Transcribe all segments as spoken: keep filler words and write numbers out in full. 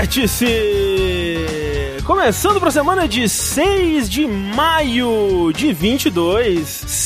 Vértice! Começando para a semana de seis de maio de vinte e dois.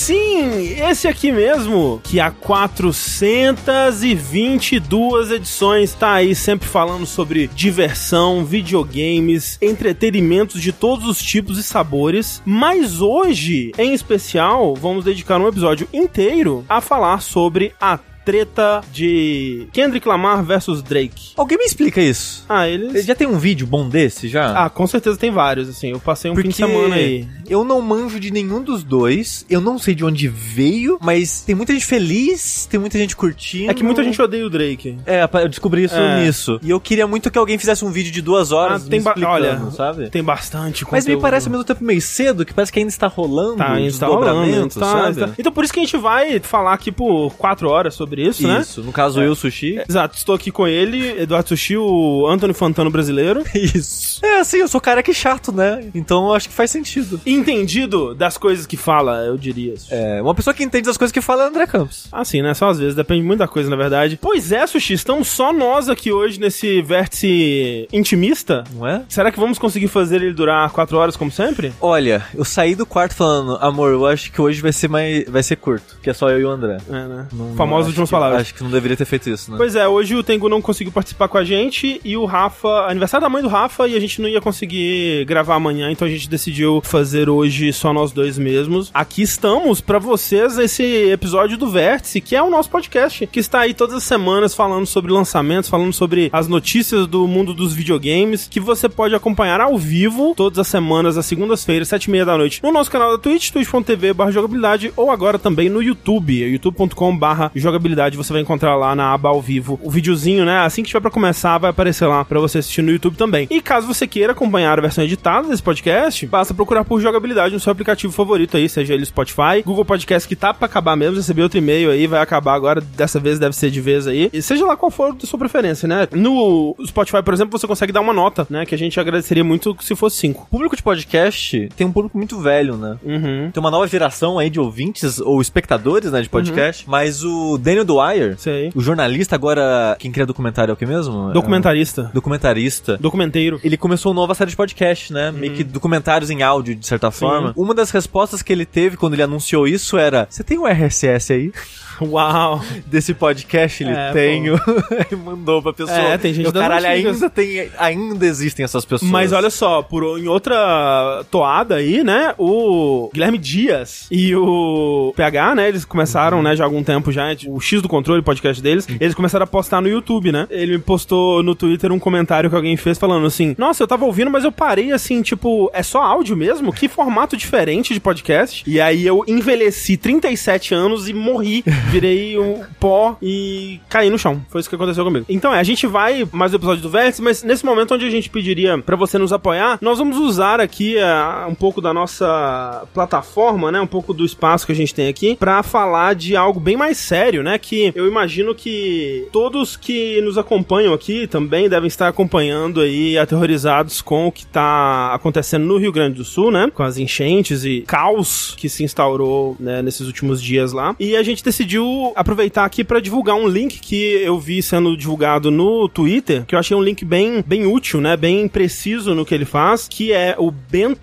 Sim, esse aqui mesmo, que há quatrocentas e vinte e duas edições tá aí sempre falando sobre diversão, videogames, entretenimentos de todos os tipos e sabores. Mas hoje, em especial, vamos dedicar um episódio inteiro a falar sobre a treta de Kendrick Lamar versus Drake. Alguém me explica isso? Ah, eles... Já tem um vídeo bom desse, já? Ah, com certeza tem vários, assim. Eu passei um Porque fim de semana aí. Eu não manjo de nenhum dos dois. Eu não sei de onde veio, mas tem muita gente feliz, tem muita gente curtindo. É que muita gente odeia o Drake. É, eu descobri isso é. nisso. E eu queria muito que alguém fizesse um vídeo de duas horas ah, tem me explicando, olha, sabe? Tem bastante conteúdo. Mas me parece ao mesmo tempo meio cedo, que parece que ainda está rolando tá, os está desdobramentos, rolando, tá, sabe? tá. Então por isso que a gente vai falar aqui por quatro horas sobre isso, isso né? Isso, no caso é. eu, Sushi. É, exato, estou aqui com ele, Eduardo Sushi, o Antônio Fantano brasileiro. Isso. É, assim, eu sou cara que é chato, né? Então eu acho que faz sentido. Entendido das coisas que fala, eu diria. Sushi. É, uma pessoa que entende das coisas que fala é André Campos. Ah, sim, né? Só às vezes, depende muito da coisa, na verdade. Pois é, Sushi, estamos só nós aqui hoje nesse vértice intimista. Não é? Será que vamos conseguir fazer ele durar quatro horas, como sempre? Olha, eu saí do quarto falando, amor, eu acho que hoje vai ser mais, vai ser curto, que é só eu e o André. É, né? Não, Famosas últimas palavras. Acho que não deveria ter feito isso, né? Pois é, hoje o Tengu não conseguiu participar com a gente e o Rafa, aniversário da mãe do Rafa, e a gente não ia conseguir gravar amanhã, então a gente decidiu fazer hoje só nós dois mesmos. Aqui estamos pra vocês esse episódio do Vértice, que é o nosso podcast, que está aí todas as semanas falando sobre lançamentos, falando sobre as notícias do mundo dos videogames, que você pode acompanhar ao vivo todas as semanas, às segundas-feiras, sete e meia da noite, no nosso canal da Twitch, twitch ponto tv barra jogabilidade, ou agora também no YouTube, youtube ponto com barra jogabilidade, você vai encontrar lá na aba ao vivo o videozinho, né? Assim que tiver pra começar, vai aparecer lá pra você assistir no YouTube também. E caso você queira acompanhar a versão editada desse podcast, basta procurar por jogabilidade no seu aplicativo favorito aí, seja ele Spotify, Google Podcast, que tá pra acabar mesmo, recebi outro e-mail aí, vai acabar agora, dessa vez deve ser de vez aí, e seja lá qual for a sua preferência, né? No Spotify, por exemplo, você consegue dar uma nota, né? Que a gente agradeceria muito se fosse cinco. O público de podcast tem um público muito velho, né? Uhum. Tem uma nova geração aí de ouvintes ou espectadores, né, de podcast, uhum. Mas o Daniel Dwyer, sei, o jornalista agora, quem cria documentário é o que mesmo? Documentarista. É, documentarista. Documenteiro. Ele começou uma nova série de podcast, né? Uhum. Meio que documentários em áudio, de certa forma. Sim. Uma das respostas que ele teve quando ele anunciou isso era: você tem um R S S aí? Uau! Desse podcast ele é, tem. Ele mandou pra pessoa. É, tem gente eu, das caralho, antigas. ainda, tem, ainda existem essas pessoas. Mas olha só, por, em outra toada aí, né, o Guilherme Dias e o P H, né, eles começaram, uhum. né, já há algum tempo já, o X do Controle, podcast deles, uhum. eles começaram a postar no YouTube, né? Ele postou no Twitter um comentário que alguém fez falando assim: nossa, eu tava ouvindo, mas eu parei assim, tipo, é só áudio mesmo? Que formato diferente de podcast? E aí eu envelheci trinta e sete anos e morri. Virei um pó e caí no chão. Foi isso que aconteceu comigo. Então é, a gente vai mais do episódio do Vértice, mas nesse momento onde a gente pediria pra você nos apoiar, nós vamos usar aqui uh, um pouco da nossa plataforma, né, um pouco do espaço que a gente tem aqui, pra falar de algo bem mais sério, né, que eu imagino que todos que nos acompanham aqui também devem estar acompanhando aí, aterrorizados com o que tá acontecendo no Rio Grande do Sul, né, com as enchentes e caos que se instaurou, né, nesses últimos dias lá. E a gente decidiu aproveitar aqui pra divulgar um link que eu vi sendo divulgado no Twitter, que eu achei um link bem, bem útil, né, bem preciso no que ele faz, que é o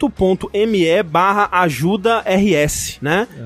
bento.me barra ajuda RS, né, é.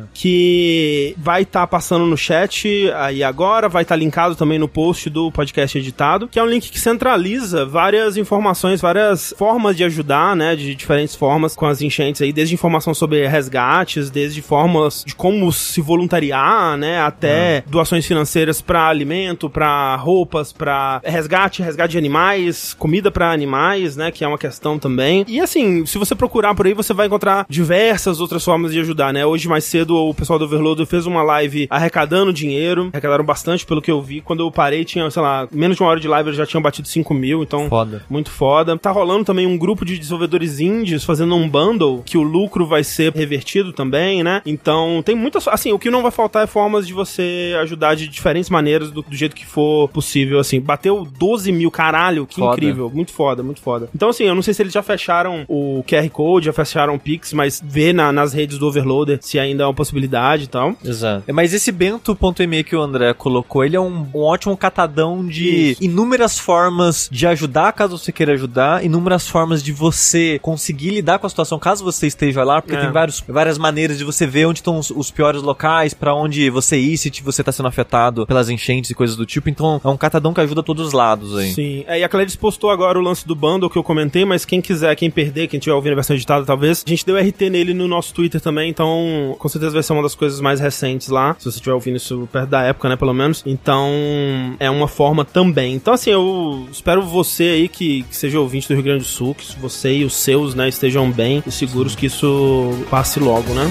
que vai estar tá passando no chat aí agora, vai estar tá linkado também no post do podcast editado, que é um link que centraliza várias informações, várias formas de ajudar, né, de diferentes formas com as enchentes aí, desde informação sobre resgates, desde formas de como se voluntariar, né, até ah. doações financeiras para alimento, para roupas, para resgate, resgate de animais, comida para animais, né, que é uma questão também. E assim, se você procurar por aí, você vai encontrar diversas outras formas de ajudar, né? Hoje mais cedo o pessoal do Overloader fez uma live arrecadando dinheiro, arrecadaram bastante pelo que eu vi. Quando eu parei, tinha, sei lá, menos de uma hora de live, eles já tinham batido cinco mil, então foda. Muito foda. Tá rolando também um grupo de desenvolvedores índios fazendo um bundle, que o lucro vai ser revertido também, né? Então tem muitas, assim, o que não vai faltar é formas de você ajudar de diferentes maneiras, do, do jeito que for possível, assim. Bateu doze mil, caralho, que foda. Incrível. Muito foda, muito foda. Então, assim, eu não sei se eles já fecharam o Q R Code, já fecharam o Pix, mas vê na, nas redes do Overloader se ainda é uma possibilidade e tal. Exato. Mas esse bento.me que que o André colocou, ele é um, um ótimo catadão de Isso. inúmeras formas de ajudar, caso você queira ajudar, inúmeras formas de você conseguir lidar com a situação, caso você esteja lá, porque é. tem vários, várias maneiras de você ver onde estão os, os piores locais, pra onde você ir, se você tá sendo afetado pelas enchentes e coisas do tipo, então é um catadão que ajuda todos os lados aí. Sim, é, e a Clarice postou agora o lance do bundle que eu comentei, mas quem quiser, quem perder, quem tiver ouvindo a versão editada talvez, a gente deu R T nele no nosso Twitter também, então com certeza vai ser uma das coisas mais recentes lá, se você estiver ouvindo isso perto da época, né, pelo menos, então é uma forma também. Então assim, eu espero você aí que, que seja ouvinte do Rio Grande do Sul, que você e os seus, né, estejam bem e seguros, que isso passe logo, né?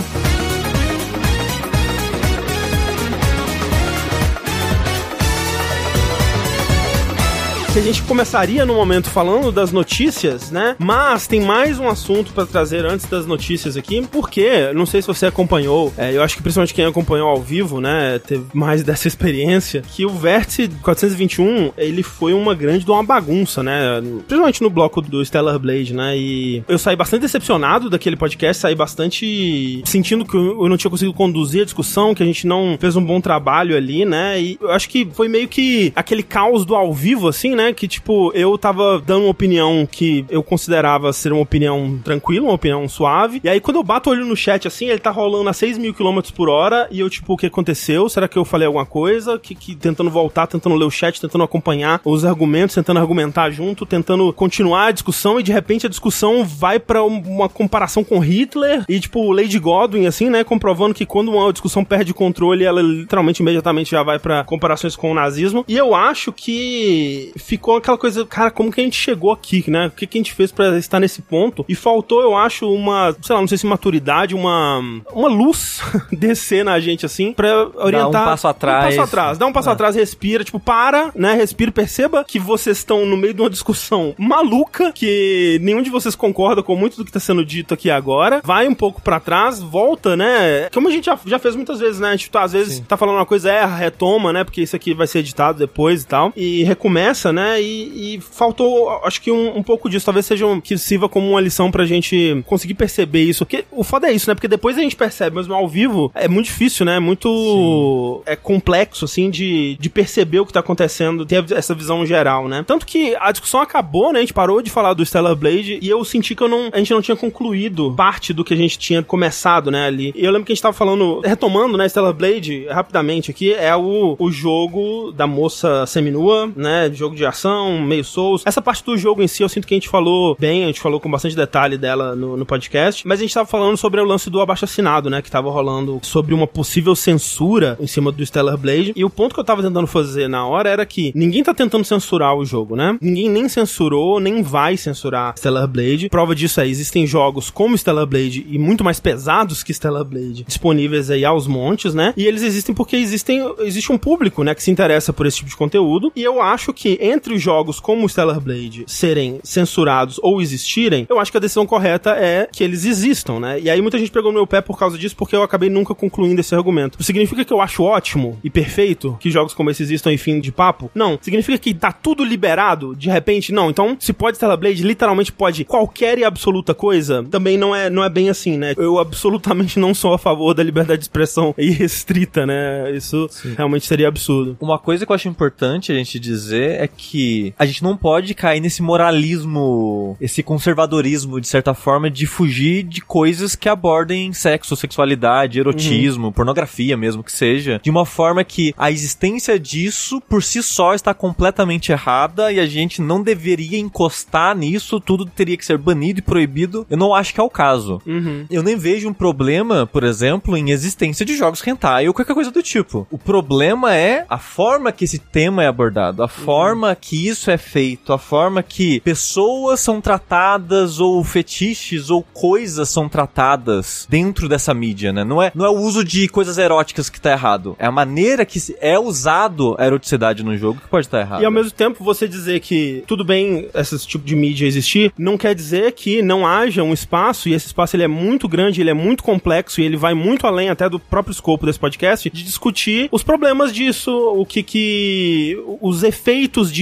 Que a gente começaria no momento falando das notícias, né? Mas tem mais um assunto pra trazer antes das notícias aqui, porque, não sei se você acompanhou, é, eu acho que principalmente quem acompanhou ao vivo, né, teve mais dessa experiência, que o Vértice quatrocentos e vinte e um, ele foi uma grande de uma bagunça, né? Principalmente no bloco do Stellar Blade, né? E eu saí bastante decepcionado daquele podcast, saí bastante sentindo que eu não tinha conseguido conduzir a discussão, que a gente não fez um bom trabalho ali, né? E eu acho que foi meio que aquele caos do ao vivo, assim, né? Que, tipo, eu tava dando uma opinião que eu considerava ser uma opinião tranquila, uma opinião suave, e aí quando eu bato o olho no chat, assim, ele tá rolando a seis mil quilômetros por hora, e eu, tipo, o que aconteceu? Será que eu falei alguma coisa? Que, que tentando voltar, tentando ler o chat, tentando acompanhar os argumentos, tentando argumentar junto, tentando continuar a discussão, e de repente a discussão vai pra uma comparação com Hitler, e, tipo, Lady Godwin, assim, né, comprovando que quando uma discussão perde controle, ela literalmente, imediatamente já vai pra comparações com o nazismo, e eu acho que ficou aquela coisa, cara, como que a gente chegou aqui, né? O que, que a gente fez pra estar nesse ponto? E faltou, eu acho, uma, sei lá, não sei se maturidade, uma, uma luz descer na gente, assim, pra orientar. Dá um passo atrás. Um passo atrás. Dá um passo ah. atrás, respira, tipo, para, né? Respira, perceba que vocês estão no meio de uma discussão maluca, que nenhum de vocês concorda com muito do que tá sendo dito aqui agora. Vai um pouco pra trás, volta, né? Como a gente já, já fez muitas vezes, né? A gente tá, às vezes, Sim. tá falando uma coisa, erra, retoma, né? Porque isso aqui vai ser editado depois e tal. E recomeça, né? E, e faltou, acho que um, um pouco disso, talvez seja um, que sirva como uma lição pra gente conseguir perceber isso, porque o foda é isso, né, porque depois a gente percebe, mas ao vivo é muito difícil, né, muito Sim. é complexo, assim, de, de perceber o que tá acontecendo, ter essa visão geral, né, tanto que a discussão acabou, né, a gente parou de falar do Stellar Blade e eu senti que eu não, a gente não tinha concluído parte do que a gente tinha começado, né, ali, e eu lembro que a gente tava falando, retomando, né, Stellar Blade, rapidamente aqui, é o, o jogo da moça seminua, né, jogo de ação, meio Souls. Essa parte do jogo em si, eu sinto que a gente falou bem, a gente falou com bastante detalhe dela no, no podcast, mas a gente tava falando sobre o lance do abaixo-assinado, né, que tava rolando sobre uma possível censura em cima do Stellar Blade, e o ponto que eu tava tentando fazer na hora era que ninguém tá tentando censurar o jogo, né? Ninguém nem censurou, nem vai censurar Stellar Blade. Prova disso é, existem jogos como Stellar Blade e muito mais pesados que Stellar Blade disponíveis aí aos montes, né? E eles existem porque existem, existe um público, né, que se interessa por esse tipo de conteúdo, e eu acho que entre os jogos como Stellar Blade serem censurados ou existirem, eu acho que a decisão correta é que eles existam, né? E aí muita gente pegou no meu pé por causa disso, porque eu acabei nunca concluindo esse argumento. Significa que eu acho ótimo e perfeito que jogos como esse existam em fim de papo? Não. Significa que tá tudo liberado de repente? Não. Então, se pode Stellar Blade, literalmente pode qualquer e absoluta coisa, também não é, não é bem assim, né? Eu absolutamente não sou a favor da liberdade de expressão irrestrita, né? Isso Sim. realmente seria absurdo. Uma coisa que eu acho importante a gente dizer é que a gente não pode cair nesse moralismo, esse conservadorismo, de certa forma, de fugir de coisas que abordem sexo, sexualidade, erotismo, uhum. pornografia mesmo que seja, de uma forma que a existência disso, por si só, está completamente errada e a gente não deveria encostar nisso, tudo teria que ser banido e proibido. Eu não acho que é o caso. Uhum. Eu nem vejo um problema, por exemplo, em existência de jogos hentai ou qualquer coisa do tipo. O problema é a forma que esse tema é abordado, a forma uhum. que isso é feito, a forma que pessoas são tratadas ou fetiches ou coisas são tratadas dentro dessa mídia, né? Não é, não é o uso de coisas eróticas que tá errado. É a maneira que é usado a eroticidade no jogo que pode estar errado. E ao mesmo tempo você dizer que tudo bem esse tipo de mídia existir, não quer dizer que não haja um espaço, e esse espaço ele é muito grande, ele é muito complexo e ele vai muito além até do próprio escopo desse podcast, de discutir os problemas disso, o que que... os efeitos disso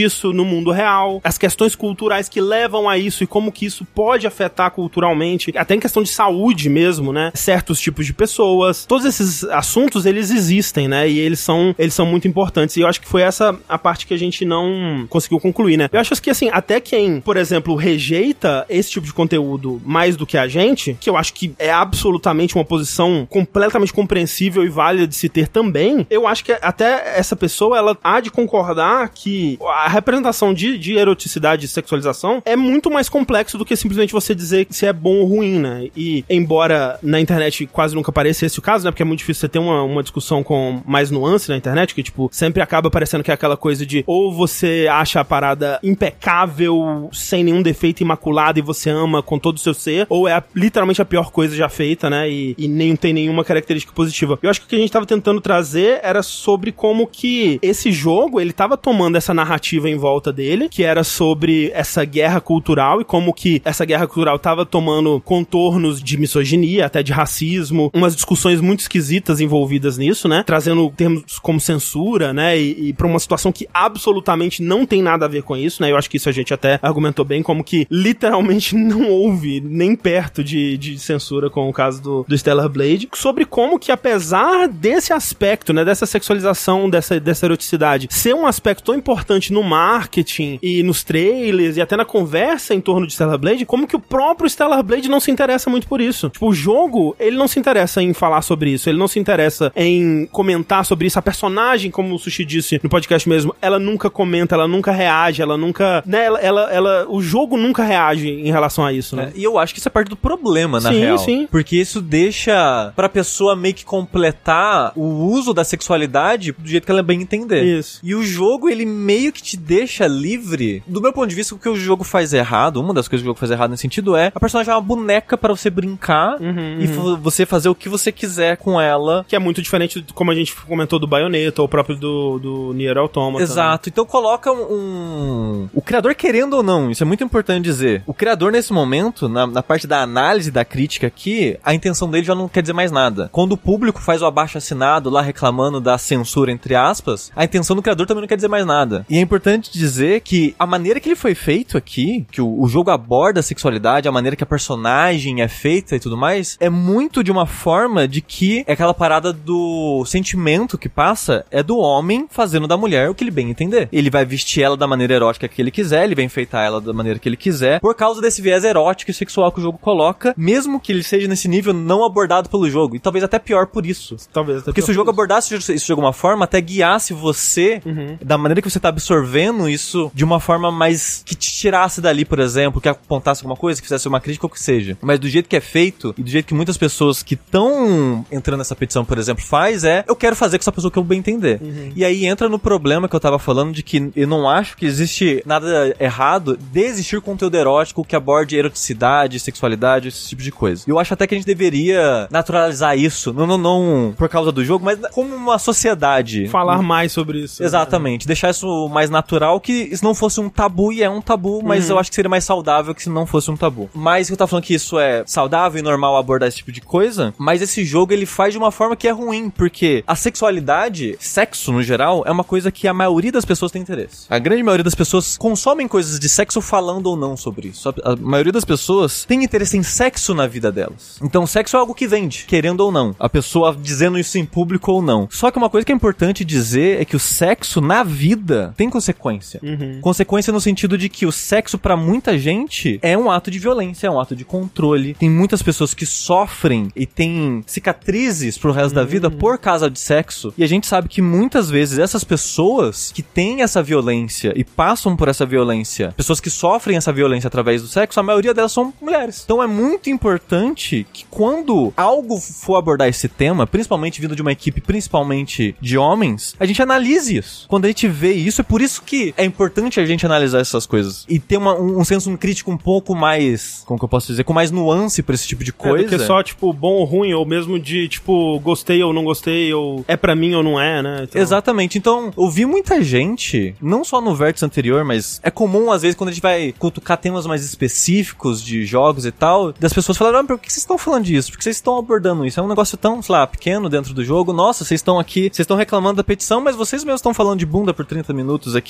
disso no mundo real, as questões culturais que levam a isso e como que isso pode afetar culturalmente, até em questão de saúde mesmo, né? Certos tipos de pessoas. Todos esses assuntos, eles existem, né? E eles são, eles são muito importantes. E eu acho que foi essa a parte que a gente não conseguiu concluir, né? Eu acho que, assim, até quem, por exemplo, rejeita esse tipo de conteúdo mais do que a gente, que eu acho que é absolutamente uma posição completamente compreensível e válida de se ter também, eu acho que até essa pessoa, ela há de concordar que a representação de, de eroticidade e sexualização é muito mais complexo do que simplesmente você dizer se é bom ou ruim, né? E, embora na internet quase nunca pareça esse o caso, né? Porque é muito difícil você ter uma, uma discussão com mais nuance na internet, que, tipo, sempre acaba parecendo que é aquela coisa de ou você acha a parada impecável, sem nenhum defeito, imaculada, e você ama com todo o seu ser, ou é a, literalmente a pior coisa já feita, né? E, e nem tem nenhuma característica positiva. Eu acho que o que a gente tava tentando trazer era sobre como que esse jogo, ele tava tomando essa narrativa em volta dele, que era sobre essa guerra cultural e como que essa guerra cultural tava tomando contornos de misoginia, até de racismo, umas discussões muito esquisitas envolvidas nisso, né? Trazendo termos como censura, né? E, e pra uma situação que absolutamente não tem nada a ver com isso, né? Eu acho que isso a gente até argumentou bem, como que literalmente não houve nem perto de, de censura com o caso do, do Stellar Blade, sobre como que apesar desse aspecto, né? Dessa sexualização, dessa, dessa eroticidade, ser um aspecto tão importante no marketing e nos trailers e até na conversa em torno de Stellar Blade, como que o próprio Stellar Blade não se interessa muito por isso. Tipo, o jogo, ele não se interessa em falar sobre isso, ele não se interessa em comentar sobre isso. A personagem, como o Sushi disse no podcast mesmo, ela nunca comenta, ela nunca reage, ela nunca... Né, ela, ela, ela, o jogo nunca reage em relação a isso, né? É, e eu acho que isso é parte do problema, na sim, real. Sim, sim. Porque isso deixa pra pessoa meio que completar o uso da sexualidade do jeito que ela bem entender. Isso. E o jogo, ele meio que te deixa livre. Do meu ponto de vista, o que o jogo faz errado, uma das coisas que o jogo faz errado nesse sentido é a personagem é uma boneca pra você brincar uhum, e uhum. você fazer o que você quiser com ela. Que é muito diferente, como a gente comentou, do Bayonetta ou próprio do, do Nier Automata. Exato. Né? Então coloca um, um... O criador, querendo ou não, isso é muito importante dizer. O criador, nesse momento, na, na parte da análise da crítica aqui, a intenção dele já não quer dizer mais nada. Quando o público faz o abaixo-assinado lá reclamando da censura, entre aspas, a intenção do criador também não quer dizer mais nada. E é importante dizer que a maneira que ele foi feito aqui, que o, o jogo aborda a sexualidade, a maneira que a personagem é feita e tudo mais, é muito de uma forma de que é aquela parada do sentimento que passa é do homem fazendo da mulher o que ele bem entender. Ele vai vestir ela da maneira erótica que ele quiser, ele vai enfeitar ela da maneira que ele quiser, por causa desse viés erótico e sexual que o jogo coloca, mesmo que ele seja nesse nível não abordado pelo jogo. E talvez até pior por isso. Talvez até Porque se o jogo abordasse isso de alguma forma, até guiasse você uhum. da maneira que você tá absorvendo isso de uma forma mais que te tirasse dali, por exemplo, que apontasse alguma coisa, que fizesse uma crítica ou que seja. Mas do jeito que é feito e do jeito que muitas pessoas que estão entrando nessa petição, por exemplo, faz, é eu quero fazer com essa pessoa que eu bem entender. Uhum. E aí entra no problema que eu tava falando de que eu não acho que existe nada errado de existir conteúdo erótico que aborde eroticidade, sexualidade, esse tipo de coisa. Eu acho até que a gente deveria naturalizar isso, não, não, não por causa do jogo, mas como uma sociedade. Falar um, mais sobre isso. Exatamente. Né? Deixar isso mais natural, que isso não fosse um tabu, e é um tabu, mas uhum. eu acho que seria mais saudável que se não fosse um tabu. Mas eu tava falando que isso é saudável e normal abordar esse tipo de coisa, mas esse jogo ele faz de uma forma que é ruim, porque a sexualidade, sexo no geral, é uma coisa que a maioria das pessoas tem interesse. A grande maioria das pessoas consomem coisas de sexo falando ou não sobre isso. A maioria das pessoas tem interesse em sexo na vida delas. Então, sexo é algo que vende, querendo ou não. A pessoa dizendo isso em público ou não. Só que uma coisa que é importante dizer é que o sexo na vida tem consequência. Uhum. Consequência no sentido de que o sexo pra muita gente é um ato de violência, é um ato de controle. Tem muitas pessoas que sofrem e têm cicatrizes pro resto uhum. da vida por causa de sexo. E a gente sabe que muitas vezes essas pessoas que têm essa violência e passam por essa violência, pessoas que sofrem essa violência através do sexo, a maioria delas são mulheres. Então é muito importante que quando algo for abordar esse tema, principalmente vindo de uma equipe principalmente de homens, a gente analise isso. Quando a gente vê isso, é por isso que é importante a gente analisar essas coisas e ter uma, um, um senso crítico um pouco mais, como que eu posso dizer, com mais nuance pra esse tipo de coisa. É, do que só, tipo, bom ou ruim, ou mesmo de, tipo, gostei ou não gostei, ou é pra mim ou não é, né? Então... Exatamente. Então, eu vi muita gente, não só no vértice anterior, mas é comum, às vezes, quando a gente vai cutucar temas mais específicos de jogos e tal, das pessoas falarem, ah, por que vocês estão falando disso? Por que vocês estão abordando isso? É um negócio tão, sei lá, pequeno dentro do jogo. Nossa, vocês estão aqui, vocês estão reclamando da petição, mas vocês mesmos estão falando de bunda por trinta minutos aqui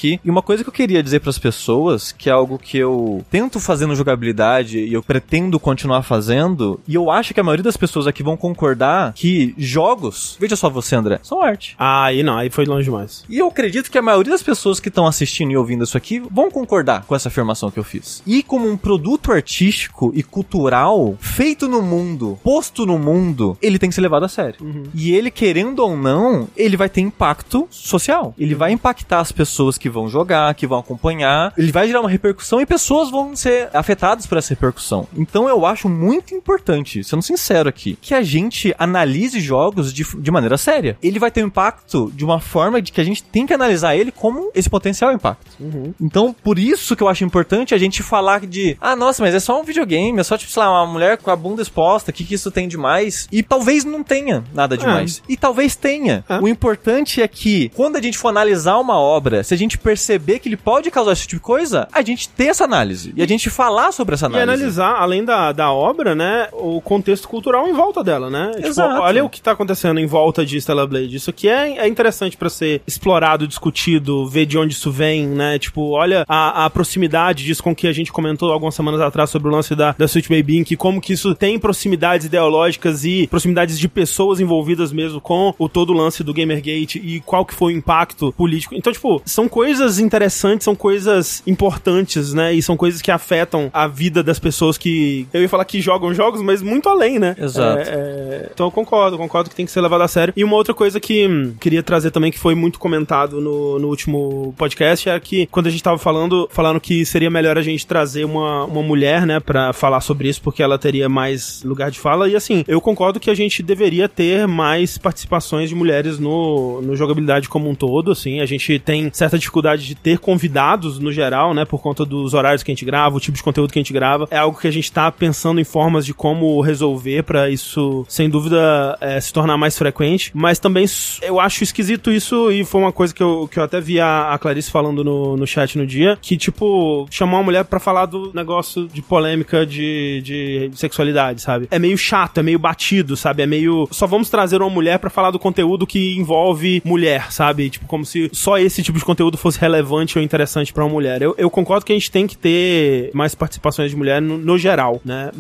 aqui. E uma coisa que eu queria dizer pras pessoas, que é algo que eu tento fazer no jogabilidade e eu pretendo continuar fazendo, e eu acho que a maioria das pessoas aqui vão concordar que jogos, veja só você, André, são arte. Ah, aí não, aí foi longe demais. E eu acredito que a maioria das pessoas que estão assistindo e ouvindo isso aqui vão concordar com essa afirmação que eu fiz. E como um produto artístico e cultural feito no mundo, posto no mundo, ele tem que ser levado a sério. Uhum. E ele, querendo ou não, ele vai ter impacto social. Ele vai impactar as pessoas que vão jogar, que vão acompanhar. Ele vai gerar uma repercussão e pessoas vão ser afetadas por essa repercussão. Então eu acho muito importante, sendo sincero aqui, que a gente analise jogos de, de maneira séria. Ele vai ter um impacto de uma forma de que a gente tem que analisar ele como esse potencial impacto. Uhum. Então, por isso que eu acho importante a gente falar de, ah, nossa, mas é só um videogame, é só, tipo, sei lá, uma mulher com a bunda exposta, o que que isso tem demais? E talvez não tenha nada demais. É. E talvez tenha. É. O importante é que, quando a gente for analisar uma obra, se a gente perceber que ele pode causar esse tipo de coisa, a gente ter essa análise. E a gente falar sobre essa análise. E analisar, além da, da obra, né, o contexto cultural em volta dela, né? Exato. Tipo, olha o que tá acontecendo em volta de Stellar Blade. Isso aqui é, é interessante pra ser explorado, discutido, ver de onde isso vem, né? Tipo, olha a, a proximidade disso com o que a gente comentou algumas semanas atrás sobre o lance da, da Sweet Baby Inc, como que isso tem proximidades ideológicas e proximidades de pessoas envolvidas mesmo com o todo o lance do Gamergate e qual que foi o impacto político. Então, tipo, são coisas interessantes, são coisas importantes, né? E são coisas que afetam a vida das pessoas que, eu ia falar que jogam jogos, mas muito além, né? Exato. É, é... Então eu concordo, concordo que tem que ser levado a sério. E uma outra coisa que hum, queria trazer também, que foi muito comentado no, no último podcast, é que quando a gente tava falando, falando que seria melhor a gente trazer uma, uma mulher, né, pra falar sobre isso, porque ela teria mais lugar de fala. E assim, eu concordo que a gente deveria ter mais participações de mulheres no, no jogabilidade como um todo, assim. A gente tem certa dificuldade de ter convidados no geral, né, por conta dos horários que a gente grava, o tipo de conteúdo que a gente grava. É algo que a gente tá pensando em formas de como resolver pra isso, sem dúvida, é, se tornar mais frequente. Mas também eu acho esquisito isso, e foi uma coisa que eu, que eu até vi a, a Clarice falando no, no chat no dia, que, tipo, chamar uma mulher pra falar do negócio de polêmica de, de sexualidade, sabe? É meio chato, é meio batido, sabe? É meio... Só vamos trazer uma mulher pra falar do conteúdo que envolve mulher, sabe? Tipo, como se só esse tipo de conteúdo fosse relevante ou interessante pra uma mulher. Eu, eu concordo que a gente tem que ter mais participações de mulher no, no geral, né?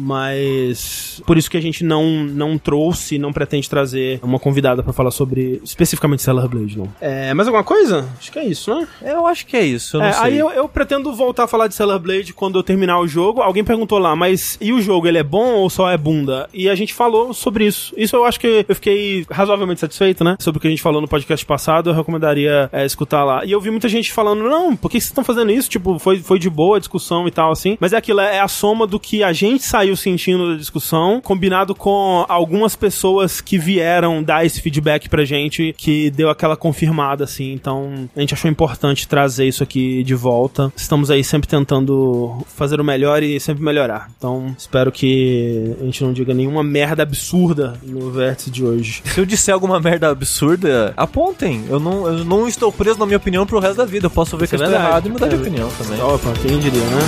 Mas... Por isso que a gente não, não trouxe, não pretende trazer uma convidada pra falar sobre, especificamente, Stellar Blade, não. É, mais alguma coisa? Acho que é isso, né? Eu acho que é isso, eu não é, sei. Aí eu, eu pretendo voltar a falar de Stellar Blade quando eu terminar o jogo. Alguém perguntou lá, mas e o jogo, ele é bom ou só é bunda? E a gente falou sobre isso. Isso eu acho que eu fiquei razoavelmente satisfeito, né? Sobre o que a gente falou no podcast passado, eu recomendaria é, escutar lá. E eu vi muita gente falando, não, por que vocês estão fazendo isso? Tipo, foi, foi de boa a discussão e tal, assim. Mas é aquilo, é a soma do que a gente saiu sentindo da discussão, combinado com algumas pessoas que vieram dar esse feedback pra gente, que deu aquela confirmada, assim. Então, a gente achou importante trazer isso aqui de volta. Estamos aí sempre tentando fazer o melhor e sempre melhorar. Então, espero que a gente não diga nenhuma merda absurda no vértice de hoje. Se eu disser alguma merda absurda, apontem. Eu não, eu não estou preso na minha opinião pro resto da vida. Eu posso ver que eu estou errado e mudar de opinião também. Opa, quem diria, né?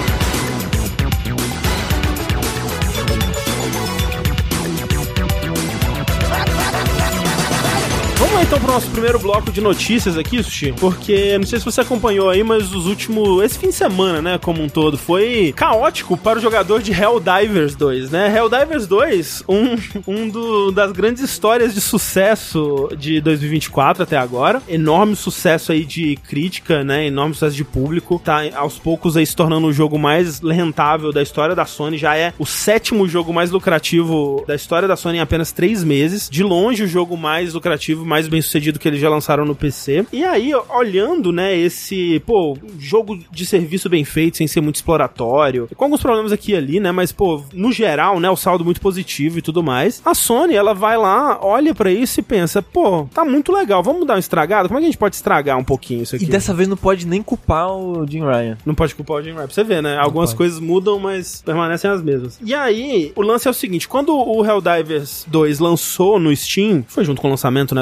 Vamos então pro nosso primeiro bloco de notícias aqui, Sushi, porque não sei se você acompanhou aí, mas os últimos... Esse fim de semana, né, como um todo, foi caótico para o jogador de Helldivers dois, né? Helldivers dois, um, um do, das grandes histórias de sucesso de dois mil e vinte e quatro até agora. Enorme sucesso aí de crítica, né? Enorme sucesso de público. Tá aos poucos aí se tornando o jogo mais rentável da história da Sony. Já é o sétimo jogo mais lucrativo da história da Sony em apenas três meses. De longe o jogo mais lucrativo, mais bem sucedido que eles já lançaram no P C. E aí, olhando, né, esse, pô, jogo de serviço bem feito, sem ser muito exploratório, com alguns problemas aqui e ali, né, mas, pô, no geral, né, o saldo muito positivo e tudo mais. A Sony, ela vai lá, olha pra isso e pensa, pô, tá muito legal, vamos dar uma estragada? Como é que a gente pode estragar um pouquinho isso aqui? E dessa vez não pode nem culpar o Jim Ryan. Não pode culpar o Jim Ryan, pra você ver, né, algumas coisas mudam, mas permanecem as mesmas. E aí, o lance é o seguinte, quando o Helldivers dois lançou no Steam, foi junto com o lançamento, né, do, do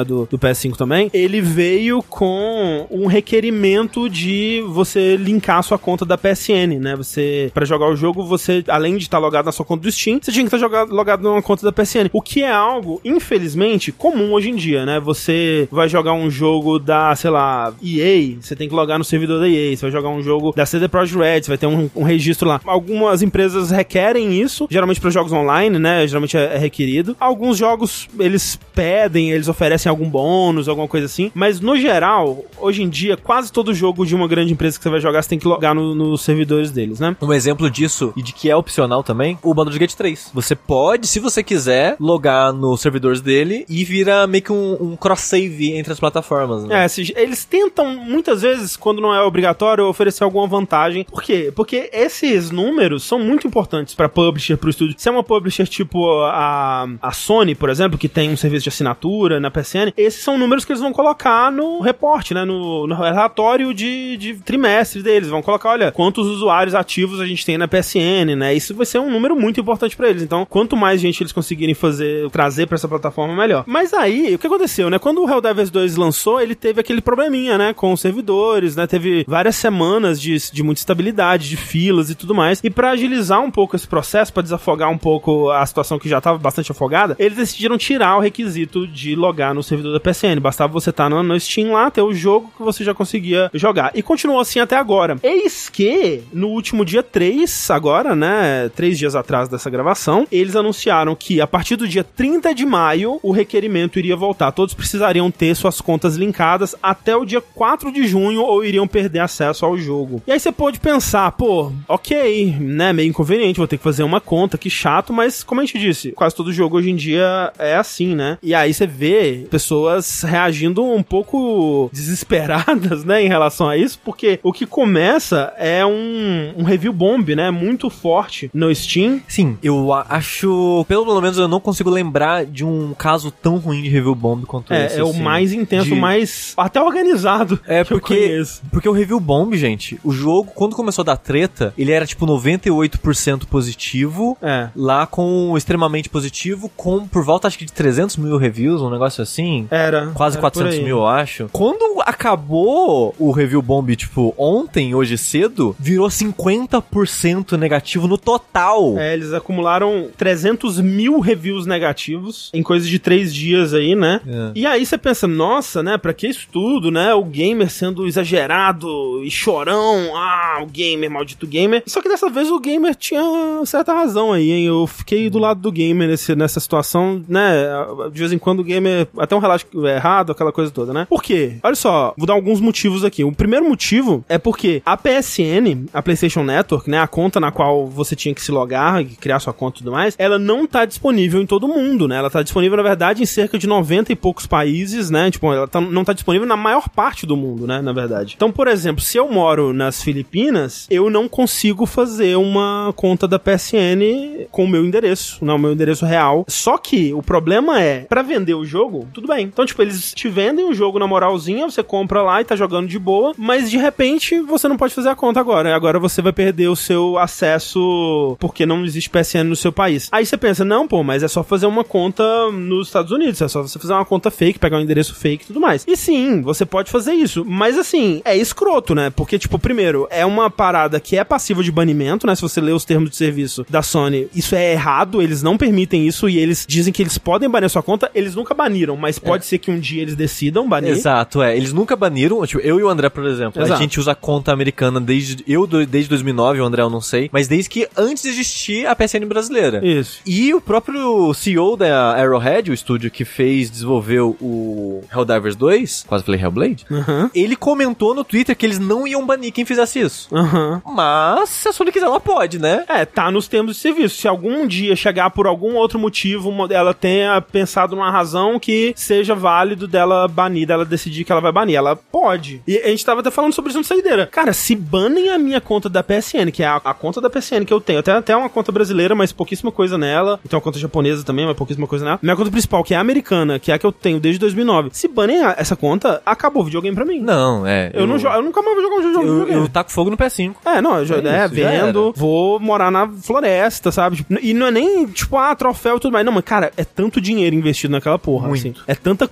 P S cinco também, ele veio com um requerimento de você linkar a sua conta da P S N, né? Você, pra jogar o jogo, você, além de estar logado na sua conta do Steam, você tinha que estar logado numa conta da P S N. O que é algo, infelizmente, comum hoje em dia, né? Você vai jogar um jogo da, sei lá, E A, você tem que logar no servidor da E A. Você vai jogar um jogo da C D Projekt Red, você vai ter um, um registro lá. Algumas empresas requerem isso, geralmente para jogos online, né? Geralmente é, é requerido. Alguns jogos, eles pedem, eles oferecem algum bônus, alguma coisa assim. Mas, no geral, hoje em dia, quase todo jogo de uma grande empresa que você vai jogar, você tem que logar no, nos servidores deles, né? Um exemplo disso, e de que é opcional também, o Baldur's Gate três. Você pode, se você quiser, logar nos servidores dele e vira meio que um, um cross-save entre as plataformas, né? É, se, eles tentam, muitas vezes, quando não é obrigatório, oferecer alguma vantagem. Por quê? Porque esses números são muito importantes pra publisher, pro estúdio. Se é uma publisher tipo a, a Sony, por exemplo, que tem um serviço de assinatura na P S N, esses são números que eles vão colocar no reporte, né? No, no relatório de, de trimestre deles. Vão colocar, olha, quantos usuários ativos a gente tem na P S N, né? Isso vai ser um número muito importante pra eles. Então, quanto mais gente eles conseguirem fazer, trazer pra essa plataforma, melhor. Mas aí, o que aconteceu, né? Quando o Helldivers dois lançou, ele teve aquele probleminha, né? Com os servidores, né? Teve várias semanas de, de muita instabilidade, de filas e tudo mais. E pra agilizar um pouco esse processo, pra desafogar um pouco a situação que já tava bastante afogada, eles decidiram tirar o requisito de logar no servidor da P S N. Bastava você estar no, no Steam lá, ter o jogo que você já conseguia jogar. E continuou assim até agora. Eis que, no último dia três, agora, né? Três dias atrás dessa gravação, eles anunciaram que a partir do dia trinta de maio, o requerimento iria voltar. Todos precisariam ter suas contas linkadas até o dia quatro de junho ou iriam perder acesso ao jogo. E aí você pode pensar, pô, ok, né? Meio inconveniente, vou ter que fazer uma conta, que chato, mas como a gente disse, quase todo jogo hoje em dia é assim, né? E aí você vê pessoas reagindo um pouco desesperadas, né, em relação a isso, porque o que começa é um, um review bomb, né, muito forte no Steam. Sim, eu acho, pelo menos eu não consigo lembrar de um caso tão ruim de review bomb quanto é, esse. É assim, o mais intenso, de... mais até organizado. É, que porque, eu conheço. porque o review bomb, gente, o jogo, quando começou a dar treta, ele era tipo noventa e oito por cento positivo, é. lá com extremamente positivo, com por volta acho que de trezentos mil reviews, um negócio assim. Era. Quase era quatrocentos mil, eu acho. Quando acabou o review bomb, tipo, ontem, hoje cedo, virou cinquenta por cento negativo no total. É, eles acumularam trezentos mil reviews negativos em coisa de três dias aí, né? É. E aí você pensa, nossa, né, pra que isso tudo, né? O gamer sendo exagerado e chorão, ah, o gamer, maldito gamer. Só que dessa vez o gamer tinha certa razão aí, hein? Eu fiquei do lado do gamer nesse, nessa situação, né? De vez em quando o gamer, até um relato errado, aquela coisa toda, né? Por quê? Olha só, vou dar alguns motivos aqui. O primeiro motivo é porque a P S N, a PlayStation Network, né, a conta na qual você tinha que se logar e criar sua conta e tudo mais, ela não tá disponível em todo mundo, né? Ela tá disponível, na verdade, em cerca de noventa e poucos países, né? Tipo, ela tá, não tá disponível na maior parte do mundo, né? Na verdade. Então, por exemplo, se eu moro nas Filipinas, eu não consigo fazer uma conta da P S N com o meu endereço, não, o meu endereço real. Só que o problema é, pra vender o jogo, tudo bem. Então, tipo, eles te vendem o jogo na moralzinha, você compra lá e tá jogando de boa, mas de repente você não pode fazer a conta agora. Agora você vai perder o seu acesso porque não existe P S N no seu país. Aí você pensa, não, pô, mas é só fazer uma conta nos Estados Unidos, é só você fazer uma conta fake, pegar um endereço fake e tudo mais. E sim, você pode fazer isso, mas assim, é escroto, né? Porque, tipo, primeiro, é uma parada que é passiva de banimento, né? Se você ler os termos de serviço da Sony, isso é errado, eles não permitem isso e eles dizem que eles podem banir a sua conta, eles nunca baniram, mas pode é. ser que um dia eles decidam banir. Exato, é. Eles nunca baniram, tipo, eu e o André, por exemplo, Exato. a gente usa a conta americana desde, eu desde dois mil e nove, o André eu não sei, mas desde que antes de existir a P S N brasileira. Isso. E o próprio C E O da Arrowhead, o estúdio que fez, desenvolveu o Helldivers dois, quase falei Hellblade, uhum. ele comentou no Twitter que eles não iam banir quem fizesse isso. Uhum. Mas, se a Sony quiser, ela pode, né? É, tá nos termos de serviço. Se algum dia chegar por algum outro motivo, ela tenha pensado numa razão que seja válido dela banir, dela decidir que ela vai banir, ela pode. E a gente tava até falando sobre isso no Saideira. Cara, se banem a minha conta da P S N, que é a, a conta da P S N que eu tenho, eu tenho até uma conta brasileira, mas pouquíssima coisa nela, eu tenho uma conta japonesa também, mas pouquíssima coisa nela. Minha conta principal, que é a americana, que é a que eu tenho desde dois mil e nove. Se banem essa conta, acabou o videogame pra mim. Não, é. Eu, eu... Não jogo, eu nunca mais vou jogar um jogo de videogame. Eu taco fogo no P S cinco. É, não, eu já, é, é vendo, vou morar na floresta, sabe? E não é nem, tipo, ah, troféu e tudo mais. Não, mas, cara, é tanto dinheiro investido naquela porra, Muito. assim. É tanta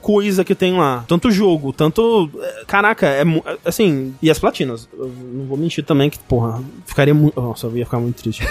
coisa que tem lá. Tanto jogo, tanto... Caraca, é... Assim, e as platinas. Eu não vou mentir também que, porra, ficaria muito... Nossa, eu ia ficar muito triste.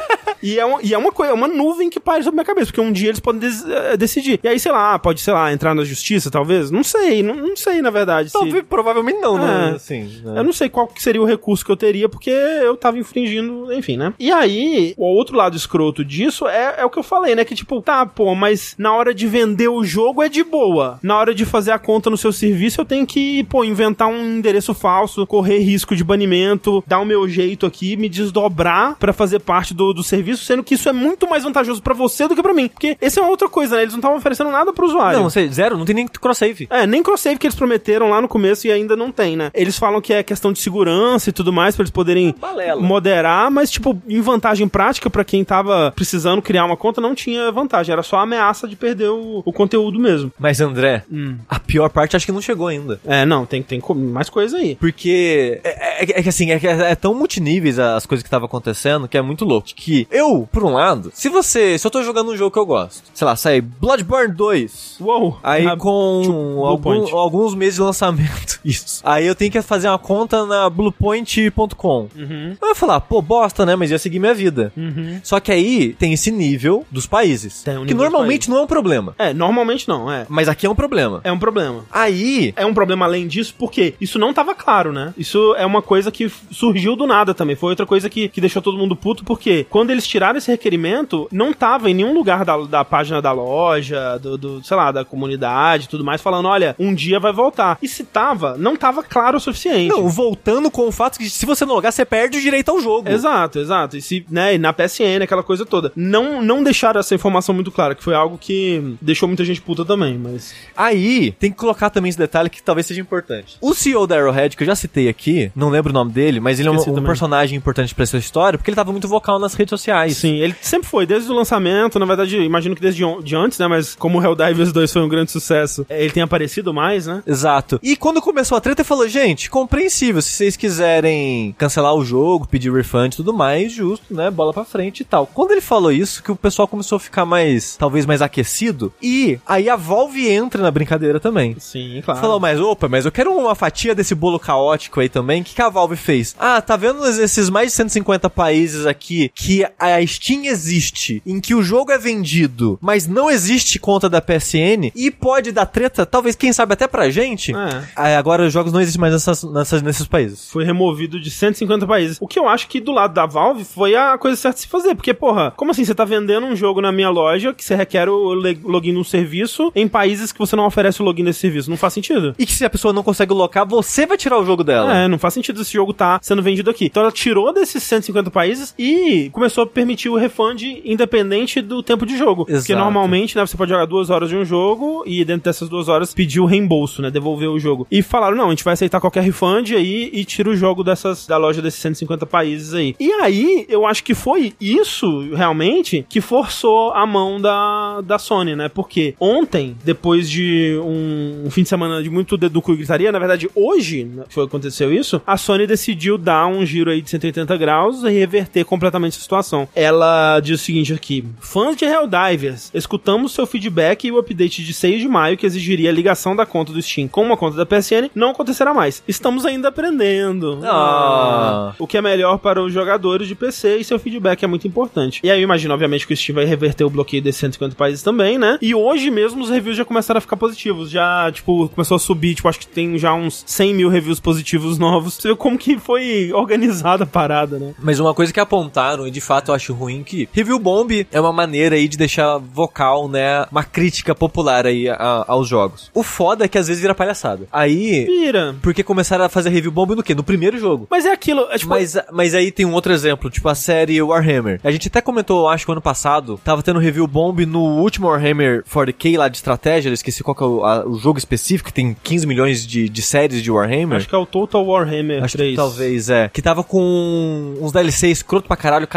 E é, uma, e é uma coisa, uma nuvem que paira sobre a minha cabeça, porque um dia eles podem des, uh, decidir. E aí, sei lá, pode, sei lá, entrar na justiça, talvez? Não sei, não, não sei, na verdade. Talvez, se... provavelmente não, né? É, assim, é. Eu não sei qual que seria o recurso que eu teria, porque eu tava infringindo, enfim, né? E aí, o outro lado escroto disso é, é o que eu falei, né? Que tipo, tá, pô, mas na hora de vender o jogo é de boa. Na hora de fazer a conta no seu serviço, eu tenho que, pô, inventar um endereço falso, correr risco de banimento, dar o meu jeito aqui, me desdobrar pra fazer parte do, do serviço, sendo que isso é muito mais vantajoso pra você do que pra mim. Porque essa é uma outra coisa, né? Eles não estavam oferecendo nada pro usuário. Não, zero, não tem nem cross-save. É, nem cross-save que eles prometeram lá no começo e ainda não tem, né? Eles falam que é questão de segurança e tudo mais, pra eles poderem Balela. moderar, mas, tipo, em vantagem prática, pra quem tava precisando criar uma conta, não tinha vantagem. Era só a ameaça de perder o, o conteúdo mesmo. Mas, André, hum. a pior parte acho que não chegou ainda. É, não, tem, tem mais coisa aí. Porque é, é, é que assim, é, é, é tão multiníveis as coisas que estavam acontecendo que é muito louco. Que eu, por um lado, se você, se eu tô jogando um jogo que eu gosto, sei lá, sai Bloodborne dois. Uou. Aí ah, com algum, alguns meses de lançamento. Isso. Aí eu tenho que fazer uma conta na bluepoint ponto com. Uhum. Eu ia falar, pô, bosta, né? Mas ia seguir minha vida. Uhum. Só que aí tem esse nível dos países. Tem um que normalmente não é um problema. É, normalmente não, é. Mas aqui é um problema. É um problema. Aí... É um problema além disso, porque isso não tava claro, né? Isso é uma coisa que surgiu do nada também. Foi outra coisa que, que deixou todo mundo puto, porque quando eles tiraram esse requerimento, não tava em nenhum lugar da, da página da loja, do, do, sei lá, da comunidade e tudo mais, falando, olha, um dia vai voltar. E se tava, não tava claro o suficiente. Não, voltando com o fato que se você não logar, você perde o direito ao jogo. Exato, exato. E se, né, e na P S N, aquela coisa toda. Não, não deixaram essa informação muito clara, que foi algo que deixou muita gente puta também, mas... Aí, tem que colocar também esse detalhe que talvez seja importante. O C E O da Arrowhead, que eu já citei aqui, não lembro o nome dele, mas ele Esqueci é um, um personagem importante pra essa história, porque ele tava muito vocal nas redes sociais. Sim, ele sempre foi, desde o lançamento, na verdade, imagino que desde de antes, né, mas como o Helldivers dois foi um grande sucesso, ele tem aparecido mais, né? Exato. E quando começou a treta, ele falou, gente, compreensível, se vocês quiserem cancelar o jogo, pedir refund e tudo mais, justo, né, bola pra frente e tal. Quando ele falou isso, que o pessoal começou a ficar mais, talvez mais aquecido, e aí a Valve entra na brincadeira também. Sim, claro. Falou, mas opa, mas eu quero uma fatia desse bolo caótico aí também. O que, que a Valve fez? Ah, tá vendo esses mais de cento e cinquenta países aqui que a Steam existe, em que o jogo é vendido, mas não existe conta da P S N e pode dar treta, talvez, quem sabe até pra gente. É. Aí agora os jogos não existem mais nessas, nessas, nesses países. Foi removido de cento e cinquenta países. O que eu acho que do lado da Valve foi a coisa certa de se fazer, porque, porra, como assim você tá vendendo um jogo na minha loja que você requer o login num serviço em países que você não oferece o login desse serviço? Não faz sentido. E que se a pessoa não consegue locar, você vai tirar o jogo dela. É, não faz sentido esse jogo tá sendo vendido aqui. Então ela tirou desses cento e cinquenta países e começou a permitir o refund independente do tempo de jogo. Exato. Porque normalmente, né, você pode jogar duas horas de um jogo e dentro dessas duas horas pedir o reembolso, né, devolver o jogo. E falaram, não, a gente vai aceitar qualquer refund aí e tira o jogo dessas, da loja desses cento e cinquenta países aí. E aí, eu acho que foi isso, realmente, que forçou a mão da, da Sony, né, porque ontem, depois de um, um fim de semana de muito dedo no cu e gritaria, na verdade, hoje, foi o que aconteceu isso, a Sony decidiu dar um giro aí de cento e oitenta graus e reverter completamente a situação. Ela diz o seguinte aqui, fãs de Helldivers, escutamos seu feedback e o update de seis de maio que exigiria a ligação da conta do Steam com uma conta da P S N não acontecerá mais. Estamos ainda aprendendo. Ah. O que é melhor para os jogadores de P C e seu feedback é muito importante. E aí eu imagino, obviamente, que o Steam vai reverter o bloqueio desses cento e cinquenta países também, né? E hoje mesmo os reviews já começaram a ficar positivos. Já, tipo, começou a subir, tipo, acho que tem já uns cem mil reviews positivos novos. Você vê como que foi organizada a parada, né? Mas uma coisa que apontaram, e de fato eu acho ruim, que review bomb é uma maneira aí de deixar vocal, né, uma crítica popular aí a, aos jogos. O foda é que às vezes vira palhaçada. Aí... Vira. Porque começaram a fazer review bomb no quê? No primeiro jogo. Mas é aquilo... É tipo... mas, mas aí tem um outro exemplo, tipo a série Warhammer. A gente até comentou, acho que ano passado, tava tendo review bomb no último Warhammer quarenta K lá de estratégia, eu esqueci qual que é o, a, o jogo específico, que tem quinze milhões de, de séries de Warhammer. Acho que é o Total Warhammer acho três. Que talvez, é. Que tava com uns D L C escroto pra caralho, caro pra caralho.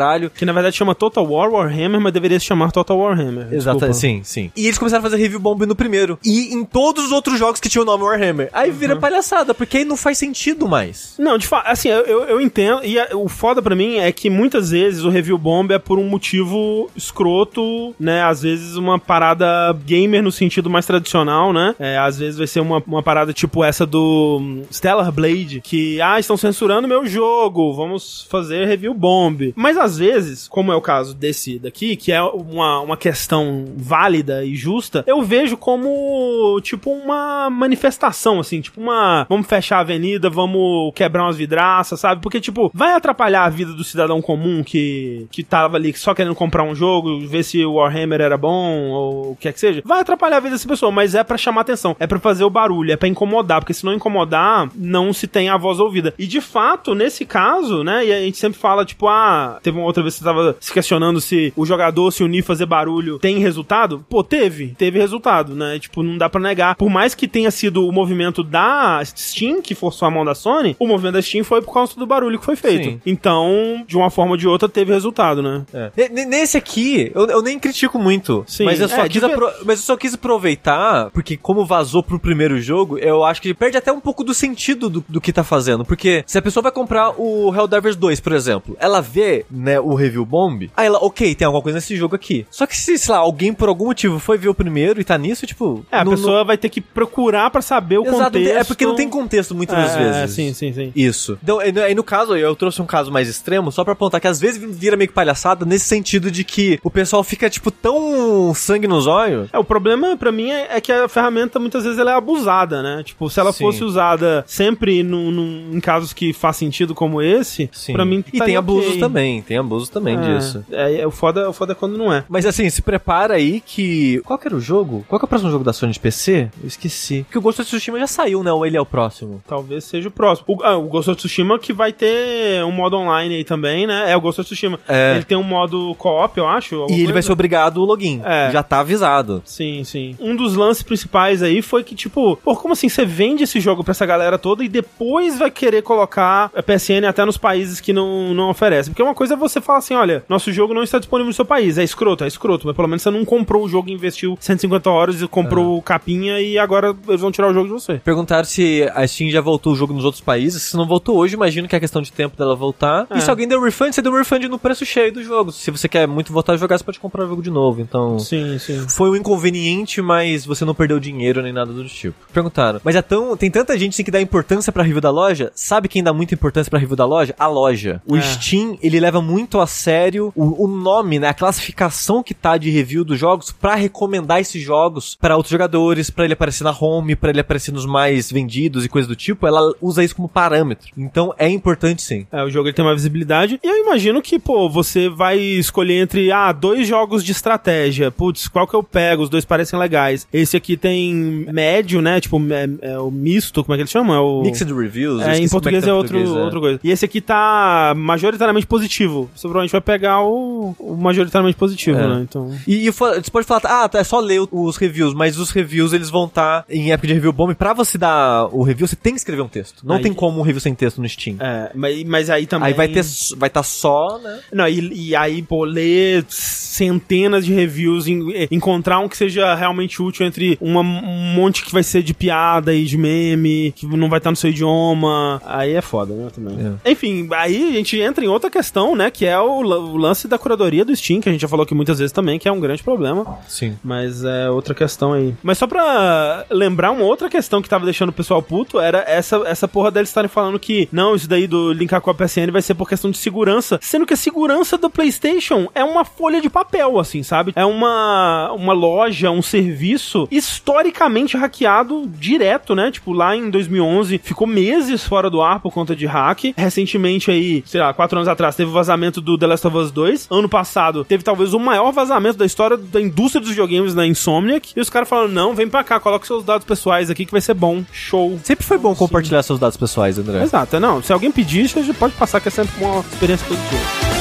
caralho. Que na verdade chama Total War Warhammer, mas deveria se chamar Total Warhammer. Exato, sim, sim. E eles começaram a fazer review bomb no primeiro. E em todos os outros jogos que tinham o nome Warhammer. Aí vira uhum. palhaçada, porque aí não faz sentido mais. Não, de fato, assim, eu, eu, eu entendo. E a, o foda pra mim é que muitas vezes o review bomb é por um motivo escroto, né? Às vezes uma parada gamer no sentido mais tradicional, né? É, às vezes vai ser uma, uma parada tipo essa do Stellar Blade, que, ah, estão censurando meu jogo, vamos fazer review bomb. Mas às vezes, como é o caso desse daqui, que é uma, uma questão válida e justa, eu vejo como, tipo, uma manifestação, assim, tipo uma, vamos fechar a avenida, vamos quebrar umas vidraças, sabe? Porque, tipo, vai atrapalhar a vida do cidadão comum que, que tava ali só querendo comprar um jogo, ver se o Warhammer era bom, ou o que é que seja. Vai atrapalhar a vida dessa pessoa, mas é pra chamar atenção, é pra fazer o barulho, é pra incomodar, porque se não incomodar, não se tem a voz ouvida. E, de fato, nesse caso, né, e a gente sempre fala, tipo, ah, teve uma outra vez que você tava se questionando se o jogador se unir e fazer barulho tem resultado? Pô, teve. Teve resultado, né? Tipo, não dá pra negar. Por mais que tenha sido o movimento da Steam que forçou a mão da Sony, o movimento da Steam foi por causa do barulho que foi feito. Sim. Então, de uma forma ou de outra, teve resultado, né? É. Nesse aqui, eu, eu nem critico muito. Sim. Mas eu, só é, quis apro- mas eu só quis aproveitar, porque como vazou pro primeiro jogo, eu acho que perde até um pouco do sentido do, do que tá fazendo. Porque se a pessoa vai comprar o Helldivers dois, por exemplo, ela vê, né, o review bomb, aí ela, ok, tem alguma coisa nesse jogo aqui. Só que se, sei lá, alguém por algum motivo foi ver o primeiro e tá nisso, tipo... É, a não, pessoa não... vai ter que procurar pra saber o Exato, contexto. É porque não tem contexto muitas é, vezes. É, sim, sim, sim. Isso. Então, aí no caso, eu trouxe um caso mais extremo, só pra apontar que às vezes vira meio que palhaçada, nesse sentido de que o pessoal fica, tipo, tão sangue nos olhos. É, o problema pra mim é, é que a ferramenta, muitas vezes, ela é abusada, né? Tipo, se ela sim. fosse usada sempre num, num, em casos que faz sentido como esse, sim. pra mim... E tem abusos okay. também, tem abusos também é, disso. É, é, o foda, o foda é quando não é. Mas assim, se prepara aí que... Qual que era o jogo? Qual que é o próximo jogo da Sony de P C? Eu esqueci. Porque o Ghost of Tsushima já saiu, né? Ou ele é o próximo? Talvez seja o próximo. O, ah, o Ghost of Tsushima que vai ter um modo online aí também, né? É o Ghost of Tsushima. É. Ele tem um modo co-op, eu acho. E ele coisa. vai ser obrigado o login. É. Já tá avisado. Sim, sim. Um dos lances principais aí foi que, tipo, pô, como assim? Você vende esse jogo pra essa galera toda e depois vai querer colocar a P S N até nos países que não, não oferecem. Porque uma coisa é você falar assim, olha, nosso jogo não está disponível no seu país. É escroto, é escroto. Mas pelo menos você não comprou o jogo e investiu cento e cinquenta horas e comprou é. capinha e agora eles vão tirar o jogo de você. Perguntaram se a Steam já voltou o jogo nos outros países. Se não voltou hoje, imagino que é questão de tempo dela voltar. É. E se alguém deu refund, você deu refund no preço cheio do jogo. Se você quer muito voltar a jogar, você pode comprar o jogo de novo. Então, sim, sim. Foi um inconveniente, mas você não perdeu dinheiro nem nada do tipo. Perguntaram, mas é tão, tem tanta gente assim, que dá importância pra review da loja? Sabe quem dá muita importância pra review da loja? A loja. O é. Steam, ele leva muito a sério o, o nome, né? A classificação que tá de review dos jogos pra recomendar esses jogos pra outros jogadores, pra ele aparecer na home, pra ele aparecer nos mais vendidos e coisas do tipo. Ela usa isso como parâmetro. Então é importante sim. É, o jogo ele tem uma visibilidade. E eu imagino que, pô, você vai escolher entre, ah, dois jogos de estratégia. Putz, qual que eu pego? Os dois parecem legais. Esse aqui tem médio, né? Tipo, é, é o misto, como é que eles chamam? É o... Mixed Reviews. É, em português é, outro, português, é outra coisa. E esse aqui tá majoritariamente positivo. Você provavelmente vai pegar o, o majoritariamente positivo, é. né? Então... E, e você pode falar, ah, é só ler os reviews, mas os reviews, eles vão estar tá em época de review bomb. Pra você dar o review, você tem que escrever um texto. Não aí... tem como um review sem texto no Steam. É, mas, mas aí também... Aí vai ter, vai estar tá só, né? Não, e, e aí, pô, ler centenas de reviews, em, encontrar um que seja realmente útil entre uma, um monte que vai ser de piada e de meme, que não vai estar no seu idioma, aí é foda, né, também. É. Enfim, aí a gente entra em outra questão, né, que é o, o lance da curadoria do Steam, que a gente já falou aqui muitas vezes também, que é um grande problema. Sim. Mas é outra questão aí. Mas só pra lembrar, uma outra questão que tava deixando o pessoal puto era essa, essa porra deles estarem falando que, não, isso daí do linkar com a P S N vai ser por questão de segurança, sendo que a segurança do PlayStation é uma folha de papel, assim, sabe? É uma, uma loja, um serviço historicamente hackeado direto, né? Tipo, lá em dois mil e onze ficou meses fora do ar por conta de hack. Recentemente aí, sei lá, quatro anos atrás, teve o vazamento do The Last of Us dois. Ano passado, teve talvez o maior vazamento da história da indústria dos videogames da Insomniac. E os caras falaram, não, vem pra cá, coloca seus dados pessoais aqui que vai ser bom. Show. Sempre foi bom compartilhar seus dados pessoais, André. Exato, não. Se alguém pedir, você já pode passar, que é sempre uma experiência positiva.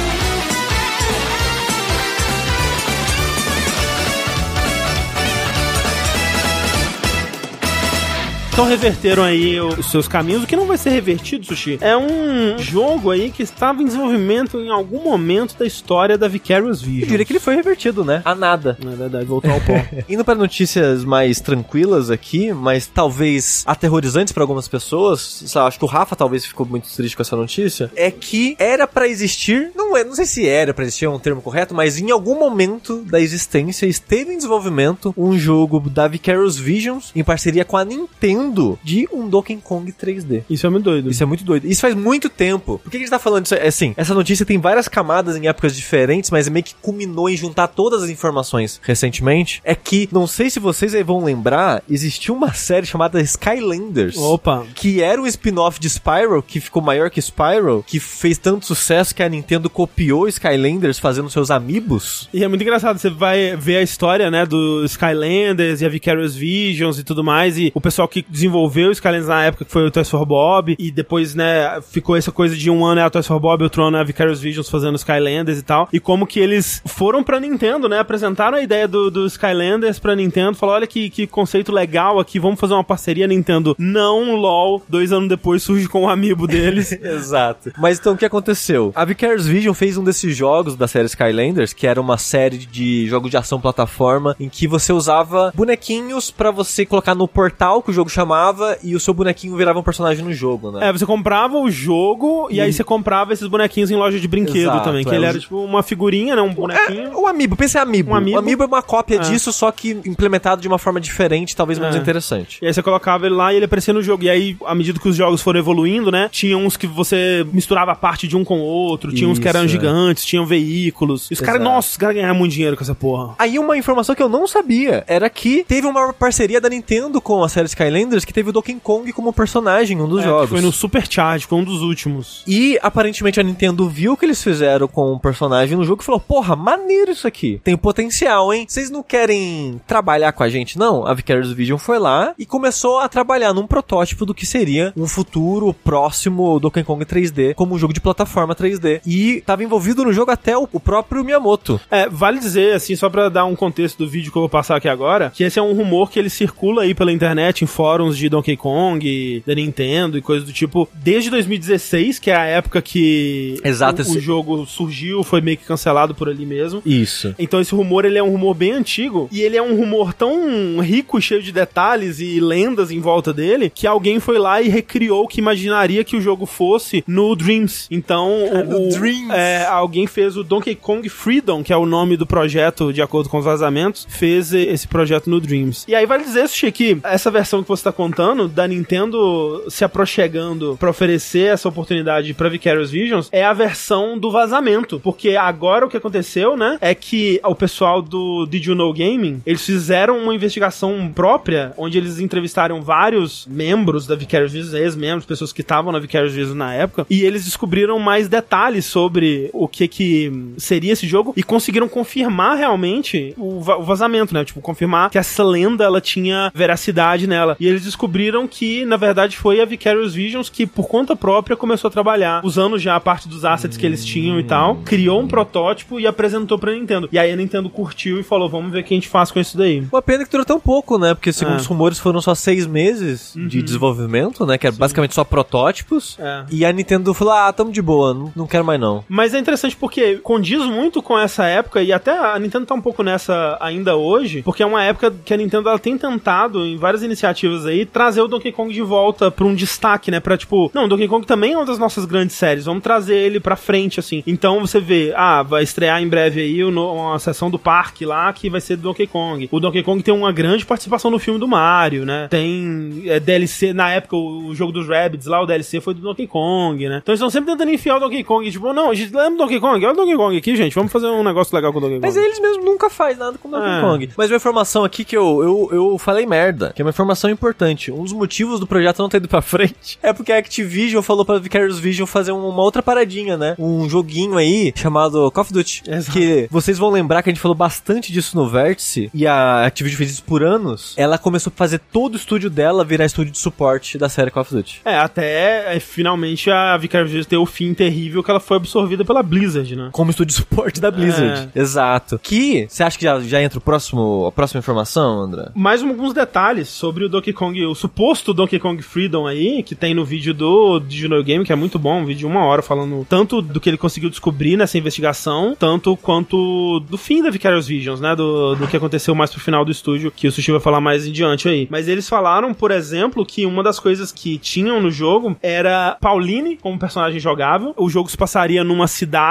Então reverteram aí os seus caminhos. O que não vai ser revertido, Sushi, é um jogo aí que estava em desenvolvimento em algum momento da história da Vicarious Visions. Eu diria que ele foi revertido, né? A nada. É verdade, voltou ao pó. Indo para notícias mais tranquilas aqui, mas talvez aterrorizantes para algumas pessoas, sabe? Acho que o Rafa talvez ficou muito triste com essa notícia, é que era para existir, não é, não sei se era para existir, é um termo correto, mas em algum momento da existência esteve em desenvolvimento um jogo da Vicarious Visions em parceria com a Nintendo de um Donkey Kong três D. Isso é muito doido. Isso é muito doido. Isso faz muito tempo. Por que a gente tá falando disso? É assim, essa notícia tem várias camadas em épocas diferentes, mas meio que culminou em juntar todas as informações recentemente. É que, não sei se vocês aí vão lembrar, existiu uma série chamada Skylanders. Opa! Que era um spin-off de Spyro, que ficou maior que Spyro, que fez tanto sucesso que a Nintendo copiou Skylanders fazendo seus amiibos. E é muito engraçado, você vai ver a história, né, do Skylanders e a Vicarious Visions e tudo mais, e o pessoal que desenvolveu o Skylanders na época, que foi o Toys for Bob, e depois, né, ficou essa coisa de um ano é a Toys for Bob, outro ano é a Vicarious Visions fazendo Skylanders e tal, e como que eles foram pra Nintendo, né, apresentaram a ideia do, do Skylanders pra Nintendo, falaram, olha que, que conceito legal aqui, vamos fazer uma parceria. Nintendo, não, LOL, dois anos depois surge com o amiibo deles. Exato. Mas então o que aconteceu? A Vicarious Vision fez um desses jogos da série Skylanders, que era uma série de jogos de ação plataforma, em que você usava bonequinhos pra você colocar no portal que o jogo chamava, e o seu bonequinho virava um personagem no jogo, né? É, você comprava o jogo, e, e aí você comprava esses bonequinhos em loja de brinquedo. Exato, também, que é, ele era tipo uma figurinha, né, um bonequinho. É, o amiibo, pensa em amiibo. Um amiibo. O amiibo é uma cópia é. disso, só que implementado de uma forma diferente, talvez menos é. interessante. E aí você colocava ele lá e ele aparecia no jogo. E aí, à medida que os jogos foram evoluindo, né, tinha uns que você misturava a parte de um com o outro, tinha Isso, uns que eram é. gigantes, tinham veículos. E os caras, nossa, os caras ganharam muito dinheiro com essa porra. Aí uma informação que eu não sabia era que teve uma parceria da Nintendo com a série Skylanders, que teve o Donkey Kong como personagem em um dos é, jogos. Foi no Supercharge, foi um dos últimos. E aparentemente a Nintendo viu o que eles fizeram com o personagem no jogo e falou, porra, maneiro isso aqui. Tem potencial, hein? Vocês não querem trabalhar com a gente, não? A Vicarious Vision foi lá e começou a trabalhar num protótipo do que seria um futuro próximo Donkey Kong três D, como um jogo de plataforma três D. E tava envolvido no jogo até o, o próprio Miyamoto. É, vale dizer, assim, só pra dar um contexto do vídeo que eu vou passar aqui agora, que esse é um rumor que ele circula aí pela internet, em fóruns de Donkey Kong, da Nintendo e coisas do tipo, desde dois mil e dezesseis, que é a época que Exato, o, esse... o jogo surgiu, foi meio que cancelado por ali mesmo. Isso. Então esse rumor, ele é um rumor bem antigo, e ele é um rumor tão rico, cheio de detalhes e lendas em volta dele, que alguém foi lá e recriou o que imaginaria que o jogo fosse no Dreams. Então, ah, o, no Dreams. É, alguém fez o Donkey Kong Freedom, que é o nome do projeto, de acordo com os vazamentos, fez esse projeto no Dreams. E aí vale dizer, Sushi, que essa versão que você tá contando, da Nintendo se aproxegando pra oferecer essa oportunidade pra Vicarious Visions, é a versão do vazamento. Porque agora o que aconteceu, né, é que o pessoal do Did You Know Gaming, eles fizeram uma investigação própria, onde eles entrevistaram vários membros da Vicarious Visions, ex-membros, pessoas que estavam na Vicarious Visions na época, e eles descobriram mais detalhes sobre o que que seria esse jogo, e conseguiram confirmar realmente o, va- o vazamento, né, tipo, confirmar que essa lenda, ela tinha veracidade nela. E eles descobriram que, na verdade, foi a Vicarious Visions que, por conta própria, começou a trabalhar, usando já a parte dos assets que eles tinham e tal, criou um protótipo e apresentou pra Nintendo. E aí a Nintendo curtiu e falou, vamos ver o que a gente faz com isso daí. Uma pena que durou tão pouco, né? Porque segundo É. os rumores foram só seis meses Uhum. de desenvolvimento, né? Que era Sim. basicamente só protótipos. É. E a Nintendo falou, ah, tamo de boa, não, não quero mais não. Mas é interessante porque condiz muito com essa época, e até a Nintendo tá um pouco nessa ainda hoje, porque é uma época que a Nintendo, ela tem tentado, em várias iniciativas aí, trazer o Donkey Kong de volta pra um destaque, né? Pra tipo, não, o Donkey Kong também é uma das nossas grandes séries, vamos trazer ele pra frente, assim. Então você vê, ah, vai estrear em breve aí uma sessão do parque lá, que vai ser do Donkey Kong. O Donkey Kong tem uma grande participação no filme do Mario, né? Tem é, D L C, na época, o jogo dos Rabbids lá, o D L C foi do Donkey Kong, né? Então eles estão sempre tentando enfiar o Donkey Kong, tipo, não, a gente lembra do Donkey Kong? Olha o Donkey Kong aqui, gente, vamos fazer um negócio legal com o Donkey Kong. Mas eles mesmos nunca fazem nada com o Donkey É. Kong. Mas uma informação aqui que eu, eu, eu falei merda, que é uma informação importante. Um dos motivos do projeto não ter ido pra frente é porque a Activision falou pra Vicarious Vision fazer uma outra paradinha, né? Um joguinho aí chamado Call of Duty. Exato. Que vocês vão lembrar que a gente falou bastante disso no Vértice, e a Activision fez isso por anos. Ela começou a fazer todo o estúdio dela virar estúdio de suporte da série Call of Duty. É, até é, finalmente a Vicarious Visions ter o fim terrível que ela foi absorvida absorvida pela Blizzard, né? Como estúdio de suporte da Blizzard. É. Exato. Que, você acha que já, já entra o próximo, a próxima informação, André? Mais alguns detalhes sobre o Donkey Kong, o suposto Donkey Kong Freedom aí, que tem no vídeo do Digital Game, que é muito bom, um vídeo de uma hora falando tanto do que ele conseguiu descobrir nessa investigação, tanto quanto do fim da Vicarious Visions, né? Do, do que aconteceu mais pro final do estúdio, que o Sushi vai falar mais em diante aí. Mas eles falaram, por exemplo, que uma das coisas que tinham no jogo era Pauline como personagem jogável. O jogo se passaria numa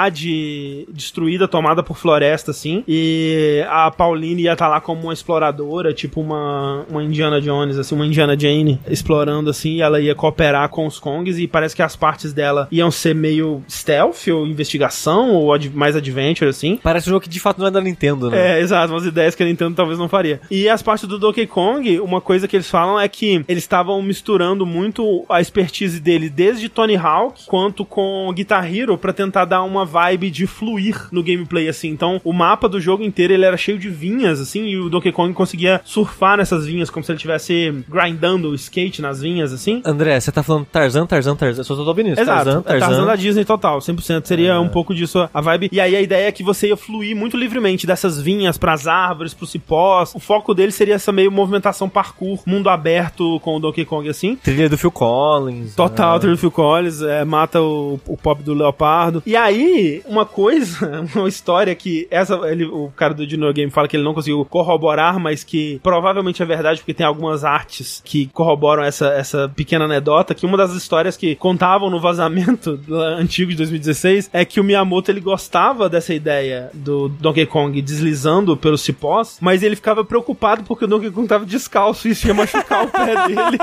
cidade destruída, tomada por floresta, assim, e a Pauline ia estar lá como uma exploradora, tipo uma, uma Indiana Jones, assim, uma Indiana Jane, explorando, assim, e ela ia cooperar com os Kongs, e parece que as partes dela iam ser meio stealth, ou investigação, ou ad- mais adventure, assim. Parece um jogo que de fato não é da Nintendo, né? É, exato, umas ideias que a Nintendo talvez não faria. E as partes do Donkey Kong, uma coisa que eles falam é que eles estavam misturando muito a expertise dele desde Tony Hawk, quanto com Guitar Hero, pra tentar dar uma vibe de fluir no gameplay, assim. Então, o mapa do jogo inteiro, ele era cheio de vinhas, assim, e o Donkey Kong conseguia surfar nessas vinhas, como se ele estivesse grindando o skate nas vinhas, assim. André, você tá falando Tarzan, Tarzan, Tarzan, eu só tô ouvindo isso. Exato, Tarzan, Tarzan. Tarzan da Disney total, cem por cento. Seria é. um pouco disso a vibe. E aí a ideia é que você ia fluir muito livremente dessas vinhas pras árvores, pros cipós. O foco dele seria essa meio movimentação parkour, mundo aberto com o Donkey Kong, assim. Trilha do Phil Collins. Total, é. trilha do Phil Collins, é, mata o, o pop do Leopardo. E aí, uma coisa, uma história que essa, ele, o cara do Dino Game fala que ele não conseguiu corroborar, mas que provavelmente é verdade, porque tem algumas artes que corroboram essa, essa pequena anedota, que uma das histórias que contavam no vazamento antigo de dois mil e dezesseis é que o Miyamoto, ele gostava dessa ideia do Donkey Kong deslizando pelos cipós, mas ele ficava preocupado porque o Donkey Kong tava descalço e isso ia machucar o pé dele.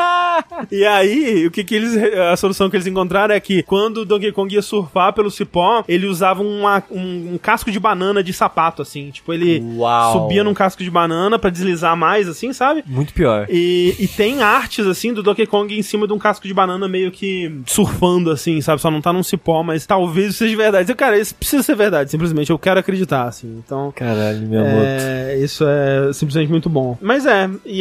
E aí, o que que eles, a solução que eles encontraram é que quando o Donkey Kong ia surfar pelo cipó, ele usava uma, um, um casco de banana de sapato, assim. Tipo, ele Uau. subia num casco de banana pra deslizar mais, assim, sabe? Muito pior. E, e tem artes, assim, do Donkey Kong em cima de um casco de banana meio que surfando, assim, sabe? Só não tá num cipó, mas talvez isso seja verdade. Eu, cara, isso precisa ser verdade, simplesmente. Eu quero acreditar, assim. Então... Caralho, meu amor. É, isso é simplesmente muito bom. Mas é, e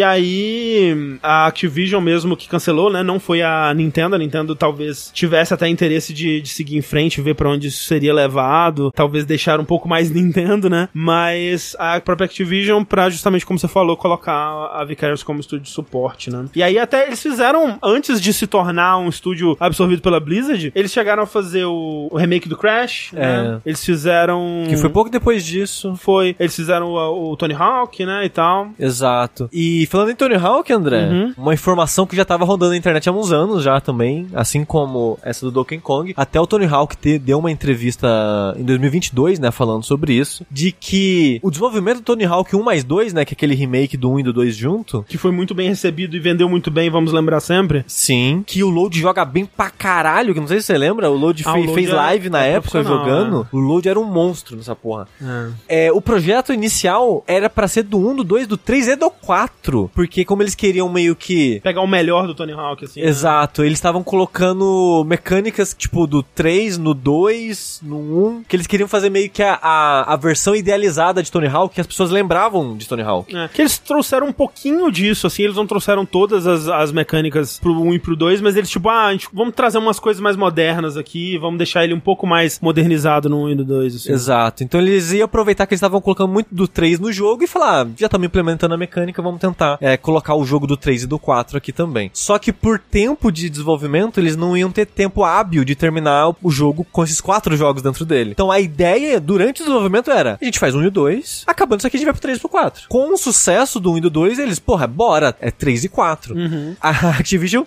aí a Activision mesmo que cancelou, né? Não foi a Nintendo. A Nintendo talvez tivesse até interesse de, de seguir em frente, ver pra onde isso seria levado. Talvez deixar um pouco mais Nintendo, né? Mas a própria Activision, pra justamente como você falou, colocar a Vicarious como estúdio de suporte, né? E aí até eles fizeram, antes de se tornar um estúdio absorvido pela Blizzard, eles chegaram a fazer o, o remake do Crash, é. né? Eles fizeram... Que foi pouco depois disso. Foi. Eles fizeram o, o Tony Hawk, né, e tal. Exato. E falando em Tony Hawk, André, uhum. uma informação que já tava rodando na internet há uns anos já também, assim como essa do Donkey Kong, até o Tony Hawk te, deu uma entrevista em dois mil e vinte e dois, né, falando sobre isso, de que o desenvolvimento do Tony Hawk um mais dois, né, que é aquele remake do um e do dois junto, que foi muito bem recebido e vendeu muito bem, vamos lembrar sempre. Sim. Que o Load joga bem pra caralho, que não sei se você lembra, o Load, ah, fez, o Load fez live é, na é época jogando, é. O Load era um monstro nessa porra. É. É, o projeto inicial era pra ser do um, do dois, do três e do quatro, porque como eles queriam meio que... pegar o melhor do Tony Hawk, assim. Exato, né? Eles estavam colocando mecânicas, tipo, do três, no dois, no um, que eles queriam fazer meio que a, a, a versão idealizada de Tony Hawk, que as pessoas lembravam de Tony Hawk. É, que eles trouxeram um pouquinho disso, assim, eles não trouxeram todas as, as mecânicas pro um e pro dois, mas eles, tipo, ah, a gente, vamos trazer umas coisas mais modernas aqui, vamos deixar ele um pouco mais modernizado no um e no dois, assim. Exato, então eles iam aproveitar que eles estavam colocando muito do três no jogo e falar, ah, já estamos implementando a mecânica, vamos tentar é, colocar o jogo do três e do quatro aqui também. Só que por tempo de desenvolvimento, eles não iam ter tempo hábil de terminar o jogo com esses quatro jogos dentro dele. Então a ideia, durante o desenvolvimento, era, a gente faz um e o dois, acabando isso aqui a gente vai pro três e pro quatro. Com o sucesso do um e do dois, eles, porra, bora, é três e quatro. Uhum. A Activision...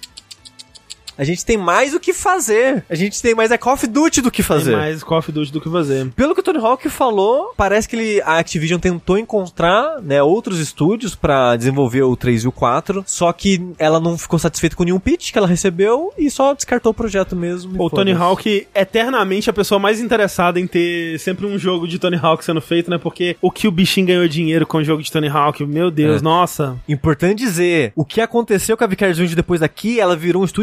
A gente tem mais o que fazer. A gente tem mais é Call of Duty do que fazer. Tem mais Call of Duty do que fazer. Pelo que o Tony Hawk falou, parece que ele, a Activision tentou encontrar, né, outros estúdios pra desenvolver o três e o quatro, só que ela não ficou satisfeita com nenhum pitch que ela recebeu e só descartou o projeto mesmo. O Tony Hawk, eternamente a pessoa mais interessada em ter sempre um jogo de Tony Hawk sendo feito, né? Porque o que o bichinho ganhou dinheiro com o jogo de Tony Hawk, meu Deus, é. Nossa. Importante dizer, o que aconteceu com a Vicarious Visions depois daqui, ela virou um estúdio de suporte da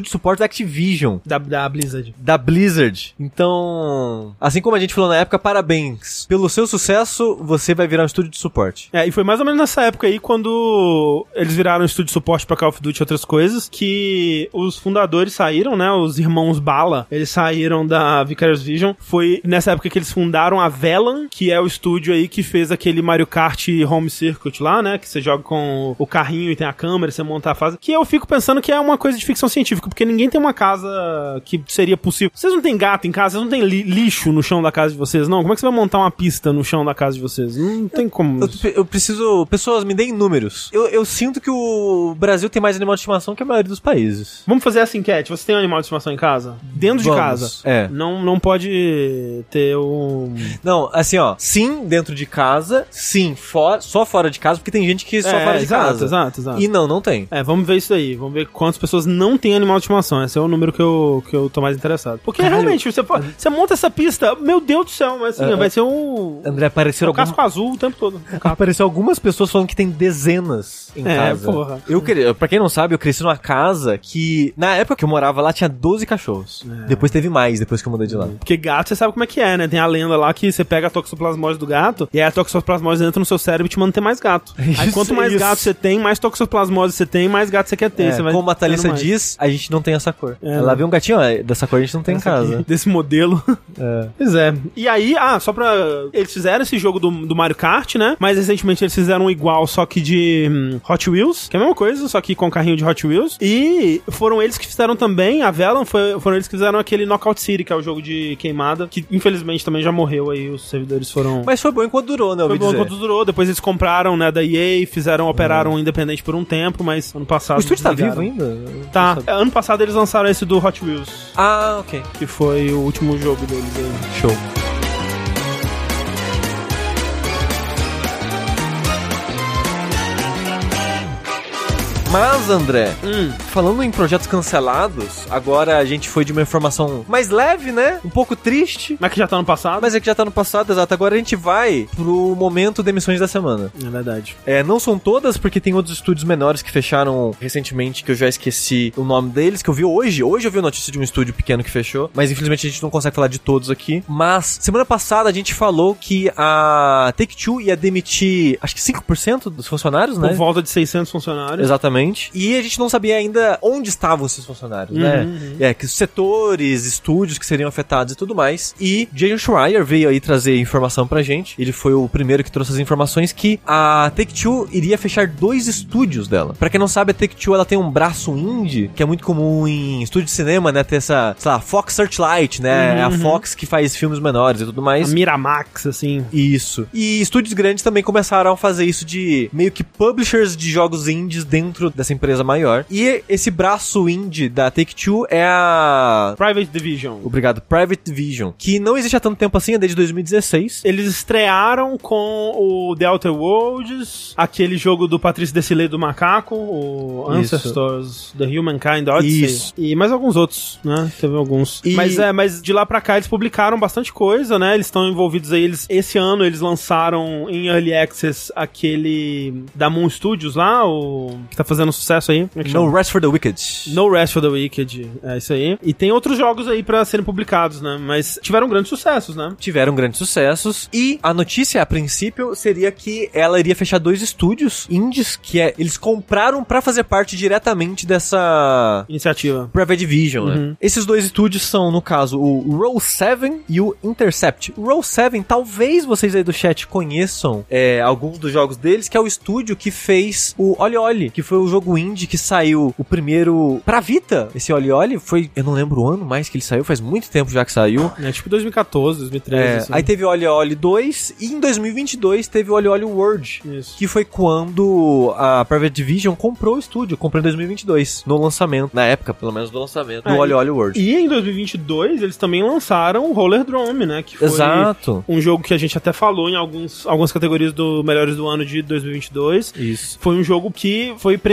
da Activision. Da, da Blizzard. Da Blizzard. Então, assim como a gente falou na época, parabéns. Pelo seu sucesso, você vai virar um estúdio de suporte. É, e foi mais ou menos nessa época aí, quando eles viraram um estúdio de suporte pra Call of Duty e outras coisas, que os fundadores saíram, né, os irmãos Bala, eles saíram da Vicarious Vision. Foi nessa época que eles fundaram a Velan, que é o estúdio aí que fez aquele Mario Kart Home Circuit lá, né, que você joga com o carrinho e tem a câmera, você monta a fase, que eu fico pensando que é uma coisa de ficção científica, porque ninguém tem uma casa que seria possível. Vocês não tem gato em casa, vocês não tem li- lixo no chão da casa de vocês, não? Como é que você vai montar uma pista no chão da casa de vocês? Não tem como. Eu, eu preciso... Pessoas, me deem números. Eu, eu sinto que o Brasil tem mais animal de estimação que a maioria dos países. Vamos fazer essa enquete. Você tem um animal de estimação em casa? Dentro de Vamos. casa. É. Não, não pode ter um... Não, assim, ó. Sim, dentro de casa. Sim, fora, só fora de casa, porque tem gente que só é, fora de exato, casa. Exato, exato. E não, não tem. É, vamos ver isso aí. Vamos ver quantas pessoas não têm animal de estimação. Esse é o número que eu, que eu tô mais interessado. Porque Caralho. realmente, você, você monta essa pista, meu Deus do céu, mas assim, Uh, vai ser um... André, apareceram um casco azul o tempo todo. Apareceu algumas pessoas falando que tem dezenas em É, casa. porra. Eu, cre- pra quem não sabe, eu cresci numa casa que, na época que eu morava lá, tinha doze cachorros. É. Depois teve mais, depois que eu mudei de lá. Porque gato, você sabe como é que é, né? Tem a lenda lá que você pega a toxoplasmose do gato e aí a toxoplasmose entra no seu cérebro e te manda ter mais gato. Aí Isso, quanto mais isso. gato você tem, mais toxoplasmose você tem, mais gato você quer ter. É, você vai como a Thalissa tendo mais. diz, a gente não tem essa cor. É, Ela né? viu um gatinho, ó, dessa cor a gente não tem Essa em casa. aqui, desse modelo. É. Pois é. E aí, ah, só pra... Eles fizeram esse jogo do, do Mario Kart, né? Mas recentemente eles fizeram um igual, só que de hum, Hot Wheels, que é a mesma coisa, só que com carrinho de Hot Wheels. E foram eles que fizeram também, a Velan, foi, foram eles que fizeram aquele Knockout City, que é o jogo de queimada, que infelizmente também já morreu aí, os servidores foram... Mas foi bom enquanto durou, né? eu Foi ouvi bom dizer. enquanto durou, depois eles compraram, né, da E A, fizeram, operaram independente por um tempo, mas ano passado... O estúdio tá desligaram. vivo ainda? Eu Tá, não sabia. ano passado eles lançaram esse do Hot Wheels, Ah, ok. que foi o último jogo deles aí. Show. Mas, André, Hum. falando em projetos cancelados, agora a gente foi de uma informação mais leve, né? Um pouco triste, Mas que já tá no passado. mas é que já tá no passado, exato. Agora a gente vai pro momento de emissões da semana. É verdade. É, não são todas, porque tem outros estúdios menores que fecharam recentemente, que eu já esqueci o nome deles, que eu vi hoje. Hoje eu vi a notícia de um estúdio pequeno que fechou, mas infelizmente a gente não consegue falar de todos aqui. Mas, semana passada a gente falou que a Take-Two ia demitir, acho que cinco por cento dos funcionários, Por né? volta de seiscentos funcionários. Exatamente. E a gente não sabia ainda onde estavam esses funcionários, Uhum, né? uhum. É, que setores, estúdios que seriam afetados e tudo mais. E Jason Schreier veio aí trazer informação pra gente. Ele foi o primeiro que trouxe as informações que a Take-Two iria fechar dois estúdios dela. Pra quem não sabe, a Take-Two ela tem um braço indie, que é muito comum em estúdio de cinema, né? Ter essa, sei lá, Fox Searchlight, né? Uhum, É a uhum. Fox que faz filmes menores e tudo A mais. Miramax, assim. Isso. E estúdios grandes também começaram a fazer isso de meio que publishers de jogos indies dentro dessa empresa maior. E esse braço indie da Take-Two é a... Private Division. Obrigado, Private Division, que não existe há tanto tempo assim, é desde dois mil e dezesseis. Eles estrearam com o The Outer Worlds, aquele jogo do Patrício Desilets do Macaco, o Isso. Ancestors, The Humankind Odyssey. Isso. E mais alguns outros, né? Teve alguns. E- Mas, é, mas de lá pra cá eles publicaram bastante coisa, né? Eles estão envolvidos aí. Eles, esse ano eles lançaram em Early Access aquele da Moon Studios lá, o que tá fazendo sucesso aí. Como é que No chama? Rest for the Wicked. No Rest for the Wicked, é isso aí. E tem outros jogos aí pra serem publicados, né? Mas tiveram grandes sucessos, né? Tiveram grandes sucessos. E a notícia, a princípio, seria que ela iria fechar dois estúdios indies que é, eles compraram pra fazer parte diretamente dessa Iniciativa. Private Division, né? Uhum. Esses dois estúdios são, no caso, o Roll sete e o Intercept. O Roll sete, talvez vocês aí do chat conheçam é, alguns dos jogos deles, que é o estúdio que fez o Oli Oli, que foi o jogo indie que saiu o primeiro pra Vita. Esse Oli Oli foi, eu não lembro o ano mais que ele saiu, faz muito tempo já que saiu. É tipo dois mil e quatorze, dois mil e treze, É, assim. aí teve o Oli Oli dois e em dois mil e vinte e dois teve o Oli Oli World. Isso. Que foi quando a Private Division comprou o estúdio, comprou em dois mil e vinte e dois, no lançamento, na época, pelo menos, do lançamento, do É, Oli Oli World. E em dois mil e vinte e dois eles também lançaram o Roller Drome, né? Que foi Exato. um jogo que a gente até falou em alguns, algumas categorias do Melhores do Ano de dois mil e vinte e dois. Isso. Foi um jogo que foi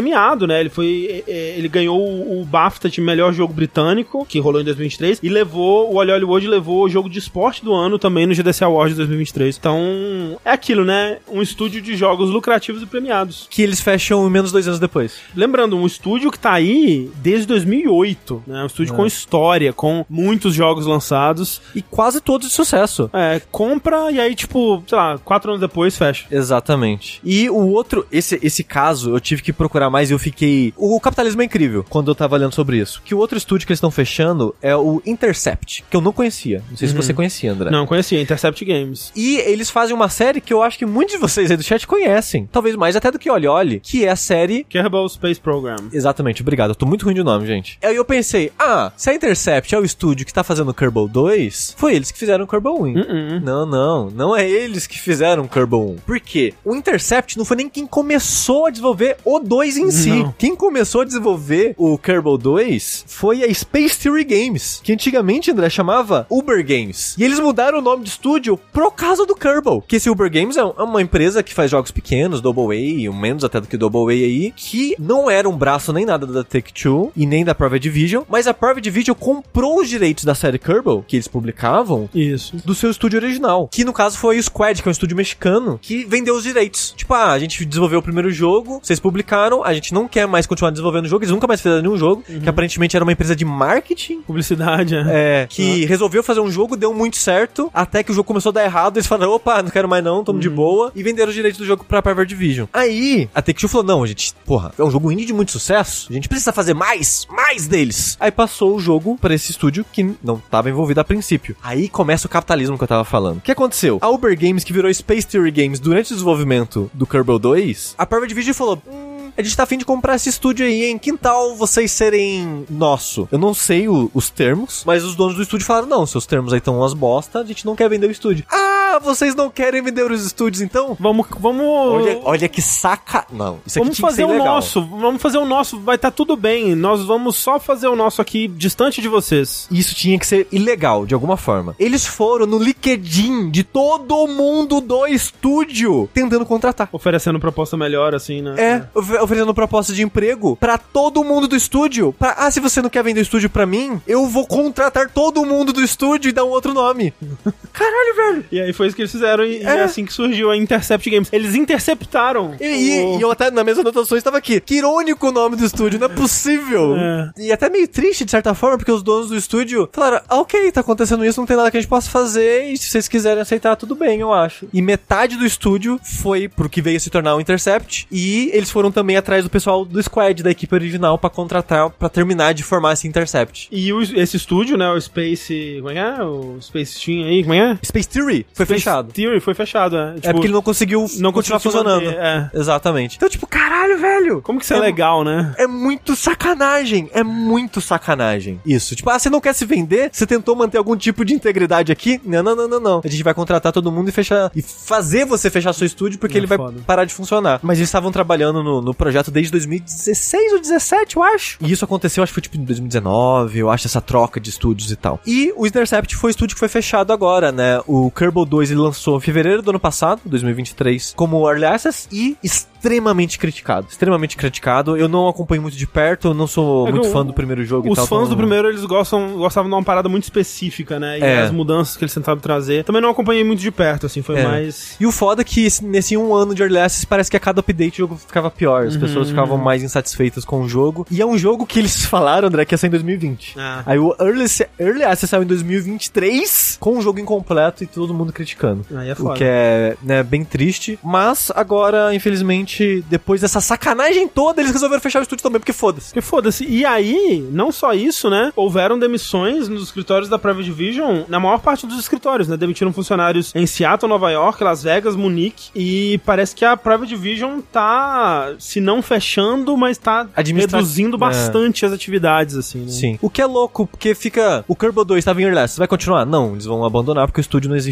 premiado, né? Ele foi, ele ganhou o BAFTA de melhor jogo britânico, que rolou em dois mil e vinte e três, e levou, o Oli Hollywood levou o jogo de esporte do ano também no G D C Awards de dois mil e vinte e três. Então, é aquilo, né? Um estúdio de jogos lucrativos e premiados. Que eles fecham menos dois anos depois. Lembrando, um estúdio que tá aí desde dois mil e oito, né? Um estúdio é. com história, com muitos jogos lançados. E quase todos de sucesso. É, compra e aí, tipo, sei lá, quatro anos depois fecha. Exatamente. E o outro, esse, esse caso, eu tive que procurar mais e eu fiquei... O capitalismo é incrível, quando eu tava lendo sobre isso. Que o outro estúdio que eles estão fechando é o Intercept, que eu não conhecia. Não sei uhum. se você conhecia, André. Não, conhecia, Intercept Games. E eles fazem uma série que eu acho que muitos de vocês aí do chat conhecem. Talvez mais até do que Oli Oli, que é a série... Kerbal Space Program. Exatamente, obrigado. Eu tô muito ruim de nome, gente. Aí eu pensei, ah, se a Intercept é o estúdio que tá fazendo Kerbal dois, foi eles que fizeram Kerbal um. Uh-uh. Não, não. Não é eles que fizeram Kerbal um. Por quê? O Intercept não foi nem quem começou a desenvolver o dois em si. Não. Quem começou a desenvolver o Kerbal dois foi a Space Theory Games, que antigamente, André, chamava Uber Games. E eles mudaram o nome de estúdio por causa do Kerbal. Que esse Uber Games é uma empresa que faz jogos pequenos, Double A, menos até do que Double A aí, que não era um braço nem nada da Take-Two e nem da Private Division, mas a Private Division comprou os direitos da série Kerbal, que eles publicavam, isso, do seu estúdio original. Que no caso foi o Squad, que é um estúdio mexicano, que vendeu os direitos. Tipo, ah, a gente desenvolveu o primeiro jogo, vocês publicaram, a gente não quer mais continuar desenvolvendo o jogo, eles nunca mais fizeram nenhum jogo, uhum. que aparentemente era uma empresa de marketing. Publicidade, é. É, que ah. resolveu fazer um jogo, deu muito certo, até que o jogo começou a dar errado, eles falaram, opa, não quero mais não, tamo uhum. de boa, e venderam os direitos do jogo pra Private Division. Aí, a Take-Two falou, não, a gente, porra, é um jogo indie de muito sucesso, a gente precisa fazer mais, mais deles. Aí passou o jogo pra esse estúdio que não tava envolvido a princípio. Aí começa o capitalismo que eu tava falando. O que aconteceu? A Uber Games, que virou Space Theory Games durante o desenvolvimento do Kerbal dois, a Private Division falou, hum, a gente tá a fim de comprar esse estúdio aí, hein? Que tal vocês serem nosso? Eu não sei o, os termos, mas os donos do estúdio falaram, não, seus termos aí estão umas bosta, a gente não quer vender o estúdio. Ah, vocês não querem vender os estúdios, então? Vamos, vamos... Olha, olha que saca... Não, isso aqui vamos tinha fazer que ser o legal. nosso, vamos fazer o nosso, vai estar tá tudo bem, nós vamos só fazer o nosso aqui, distante de vocês. Isso tinha que ser ilegal, de alguma forma. Eles foram no LinkedIn de todo mundo do estúdio, tentando contratar. Oferecendo proposta melhor, assim, né? É, oferecendo proposta de emprego pra todo mundo do estúdio. Pra, ah, se você não quer vender o estúdio pra mim, eu vou contratar todo mundo do estúdio e dar um outro nome. Caralho, velho. E aí foi isso que eles fizeram e é, e é assim que surgiu a Intercept Games. Eles interceptaram. E, o... e eu até, na mesma anotação, estava aqui. Que irônico o nome do estúdio, não é possível. É. E até meio triste, de certa forma, porque os donos do estúdio falaram, ah, ok, tá acontecendo isso, não tem nada que a gente possa fazer, e se vocês quiserem aceitar, tudo bem, eu acho. E metade do estúdio foi pro que veio se tornar o Intercept, e eles foram também atrás do pessoal do Squad, da equipe original, pra contratar, pra terminar de formar esse Intercept. E o, esse estúdio, né, o Space... Como é que é? O Space Team aí, como é que é? Space Theory foi Space fechado. Theory foi fechado, é. Tipo, é porque ele não conseguiu não continuar funcionando. Manter, é. Exatamente. Então, tipo, caralho, velho. Como que isso é, é legal, né? É muito sacanagem. É muito sacanagem. Isso. Tipo, ah, você não quer se vender? Você tentou manter algum tipo de integridade aqui? Não, não, não, não, não. A gente vai contratar todo mundo e fechar... E fazer você fechar seu estúdio porque é ele vai foda. parar de funcionar. Mas eles estavam trabalhando no, no projeto desde dois mil e dezesseis ou dezessete, eu acho. E isso aconteceu, acho que foi tipo em dois mil e dezenove, eu acho, essa troca de estúdios e tal. E o Intercept foi o estúdio que foi fechado agora, né? O Kerbal dois ele lançou em fevereiro do ano passado, dois mil e vinte e três, como Early Access e extremamente criticado. Extremamente criticado. Eu não acompanho muito de perto, eu não sou é muito fã o, do primeiro jogo e tal. Os fãs do primeiro, eles gostam, gostavam de uma parada muito específica, né? E é. as mudanças que eles tentaram trazer. Também não acompanhei muito de perto, assim, foi é. mais... E o foda é que nesse um ano de Early Access parece que a cada update o jogo ficava pior. As uhum, pessoas ficavam uhum. mais insatisfeitas com o jogo. E é um jogo que eles falaram, André, que ia sair em dois mil e vinte. Ah. Aí o Early, Early Access saiu em dois mil e vinte e três com o jogo incompleto e todo mundo criticando. Aí é foda. O que é, né, bem triste. Mas agora, infelizmente, depois dessa sacanagem toda, eles resolveram fechar o estúdio também, porque foda-se. Porque foda-se. E aí, não só isso, né? Houveram demissões nos escritórios da Private Division, na maior parte dos escritórios, né? Demitiram funcionários em Seattle, Nova York, Las Vegas, Munique, e parece que a Private Division tá, se não fechando, mas tá Administra... reduzindo bastante é. as atividades, assim, né? Sim. O que é louco, porque fica... O Kerbal dois estava em Early Access, vai continuar? Não, eles vão abandonar porque o estúdio não existe mais.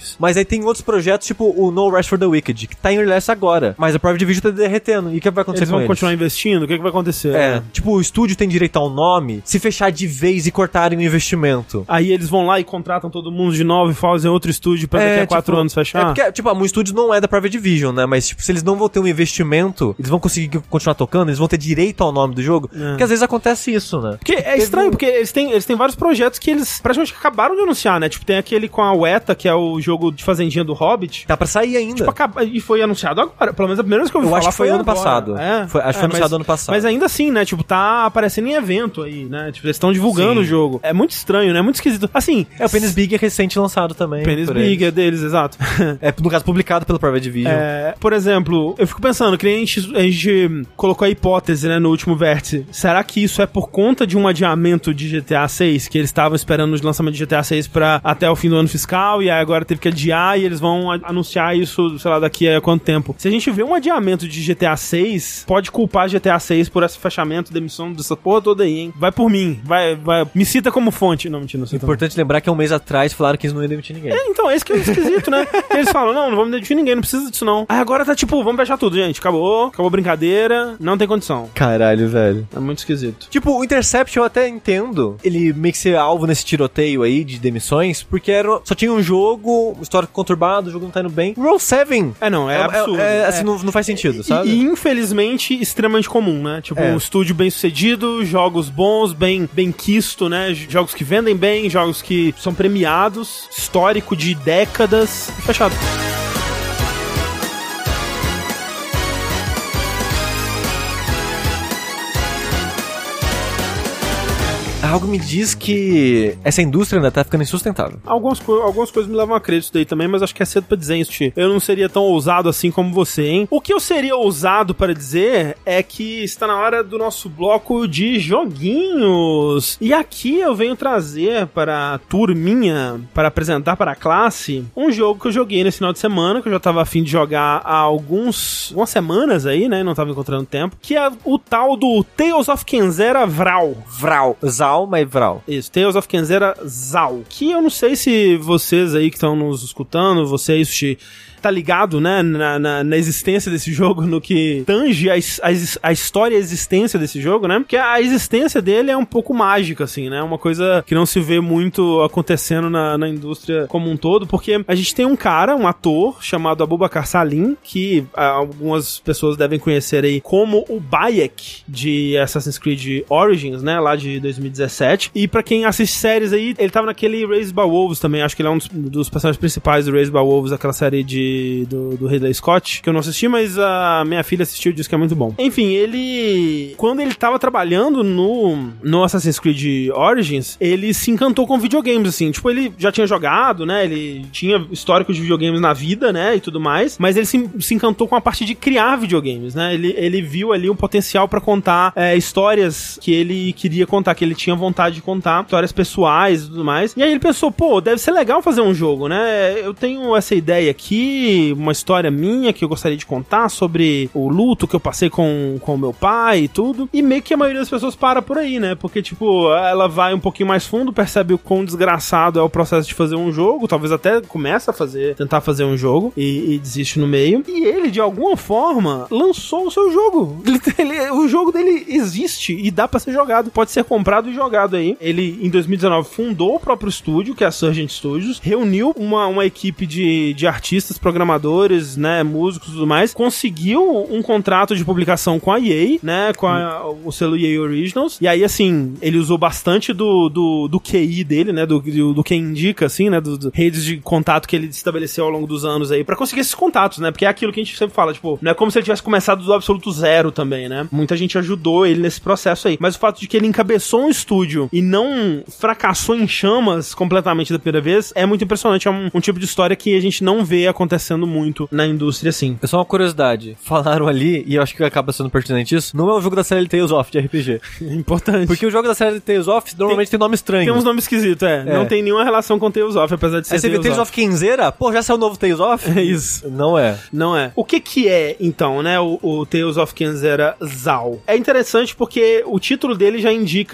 demissões. Mas aí tem outros projetos, tipo o No Rest for the Wicked, que tá em early access agora, mas a Private Division tá derretendo. E o que vai acontecer eles com vão eles? continuar investindo? O que, que vai acontecer? É, tipo, o estúdio tem direito ao nome, se fechar de vez e cortarem o investimento. Aí eles vão lá e contratam todo mundo de novo e fazem outro estúdio pra daqui É, a quatro tipo, anos fechar? É porque, tipo, a Moon Studios não é da Private Division, né? Mas, tipo, se eles não vão ter um investimento, eles vão conseguir continuar tocando, eles vão ter direito ao nome do jogo. É. Porque às vezes acontece isso, né? Porque é estranho, porque eles têm, eles têm vários projetos que eles praticamente acabaram de anunciar, né? Tipo, tem aquele com a Weta, que é o jogo de fazendinha do Hobbit. Tá pra sair ainda. Tipo, acaba... E foi anunciado agora. Pelo menos a primeira vez que eu ouvi Eu falar acho que foi, ano agora. passado. É. Foi, acho que é, foi anunciado mas, ano passado. Mas ainda assim, né? Tipo, tá aparecendo em evento aí, né? Tipo, eles estão divulgando Sim. o jogo. É muito estranho, né? Muito esquisito. Assim... É, o Penis Big é recente lançado também. Penis por Big eles. é deles, exato. É, no caso, publicado pela Private Division. É, por exemplo, eu fico pensando que a gente, a gente colocou a hipótese, né, no último vértice. Será que isso é por conta de um adiamento de G T A seis? Que eles estavam esperando o lançamento de G T A seis pra até o fim do ano fiscal e aí agora teve que adiar e eles vão a- anunciar isso, sei lá, daqui a quanto tempo. Se a gente vê um adiamento de G T A seis, pode culpar G T A seis por esse fechamento, demissão dessa porra toda aí, hein? Vai por mim, vai, vai, me cita como fonte. Não, mentira, não sei. Importante lembrar que há um mês atrás falaram que eles não iam demitir ninguém. É, então, esse que é esquisito, né? Eles falam, não, não vamos demitir ninguém, não precisa disso não. Aí agora tá tipo, vamos fechar tudo, gente, acabou, acabou a brincadeira, não tem condição. Caralho, velho. É muito esquisito. Tipo, o Intercept eu até entendo ele meio que ser alvo nesse tiroteio aí de demissões, porque era, só tinha um jogo, histórico conturbado, o jogo não tá indo bem. Roll sete É, não, é, é absurdo. É, é, assim, É. Não, não faz sentido, E, sabe? e, infelizmente, extremamente comum, né? Tipo, É. um estúdio bem sucedido, jogos bons, bem, bem quisto, né? Jogos que vendem bem, jogos que são premiados, histórico de décadas, fechado. Algo me diz que essa indústria ainda tá ficando insustentável. Algumas, co algumas coisas me levam a crer isso daí também, mas acho que é cedo pra dizer isso, Ti. Eu não seria tão ousado assim como você, hein? O que eu seria ousado para dizer é que está na hora do nosso bloco de joguinhos. E aqui eu venho trazer para a turminha, para apresentar para a classe, um jogo que eu joguei nesse final de semana, que eu já tava afim de jogar há alguns, algumas semanas aí, né? Não tava encontrando tempo. Que é o tal do Tales of Kenzera Vral. Vral. Zal, mas Vral. Isso, Tales of Kenzera Zal. Que eu não sei se vocês aí que estão nos escutando, vocês, Sushi, tá ligado, né, na, na, na existência desse jogo, no que tange a, a, a história e a existência desse jogo, né? Porque a existência dele é um pouco mágica, assim, né? Uma coisa que não se vê muito acontecendo na, na indústria como um todo, porque a gente tem um cara, um ator, chamado Abubakar Salim, que ah, algumas pessoas devem conhecer aí como o Bayek de Assassin's Creed Origins, né? Lá de dois mil e dezessete. E pra quem assiste séries aí, ele tava naquele Raised by Wolves também, acho que ele é um dos, dos personagens principais do Raised by Wolves, aquela série de Do, do Ridley Scott, que eu não assisti, mas a minha filha assistiu e disse que é muito bom. Enfim, ele... Quando ele tava trabalhando no, no Assassin's Creed Origins, ele se encantou com videogames, assim. Tipo, ele já tinha jogado, né? Ele tinha histórico de videogames na vida, né? E tudo mais. Mas ele se, se encantou com a parte de criar videogames, né? Ele, ele viu ali um potencial pra contar é, histórias que ele queria contar, que ele tinha vontade de contar, histórias pessoais e tudo mais. E aí ele pensou, pô, deve ser legal fazer um jogo, né? Eu tenho essa ideia aqui, uma história minha que eu gostaria de contar sobre o luto que eu passei com o meu pai e tudo. E meio que a maioria das pessoas para por aí, né? Porque, tipo, ela vai um pouquinho mais fundo, percebe o quão desgraçado é o processo de fazer um jogo, talvez até começa a fazer, tentar fazer um jogo e, e desiste no meio. E ele, de alguma forma, lançou o seu jogo. Ele, o jogo dele existe e dá pra ser jogado. Pode ser comprado e jogado aí. Ele, em dois mil e dezenove, fundou o próprio estúdio, que é a Surgent Studios, reuniu uma, uma equipe de, de artistas, programadores, né, músicos e tudo mais, conseguiu um contrato de publicação com a E A, né, com a, o selo E A Originals, e aí, assim, ele usou bastante do, do, do Q I dele, né, do, do, do que indica, assim, né, do, do redes de contato que ele estabeleceu ao longo dos anos aí, pra conseguir esses contatos, né, porque é aquilo que a gente sempre fala, tipo, não é como se ele tivesse começado do absoluto zero também, né, muita gente ajudou ele nesse processo aí, mas o fato de que ele encabeçou um estúdio e não fracassou em chamas completamente da primeira vez, é muito impressionante, é um, um tipo de história que a gente não vê acontecendo muito na indústria, assim. É só uma curiosidade. Falaram ali, e eu acho que acaba sendo pertinente isso, não é um jogo da série Tales of de R P G. Importante. Porque o jogo da série Tales of normalmente tem, tem nome estranho. Tem uns nomes esquisitos, é. é. Não tem nenhuma relação com Tales of, apesar de ser Aí você Tales vê Tales of Kenzera, pô, já saiu o novo Tales of? É isso. Não é. Não é. O que que é, então, né, o, o Tales of Kenzera Zal? É interessante porque o título dele já indica como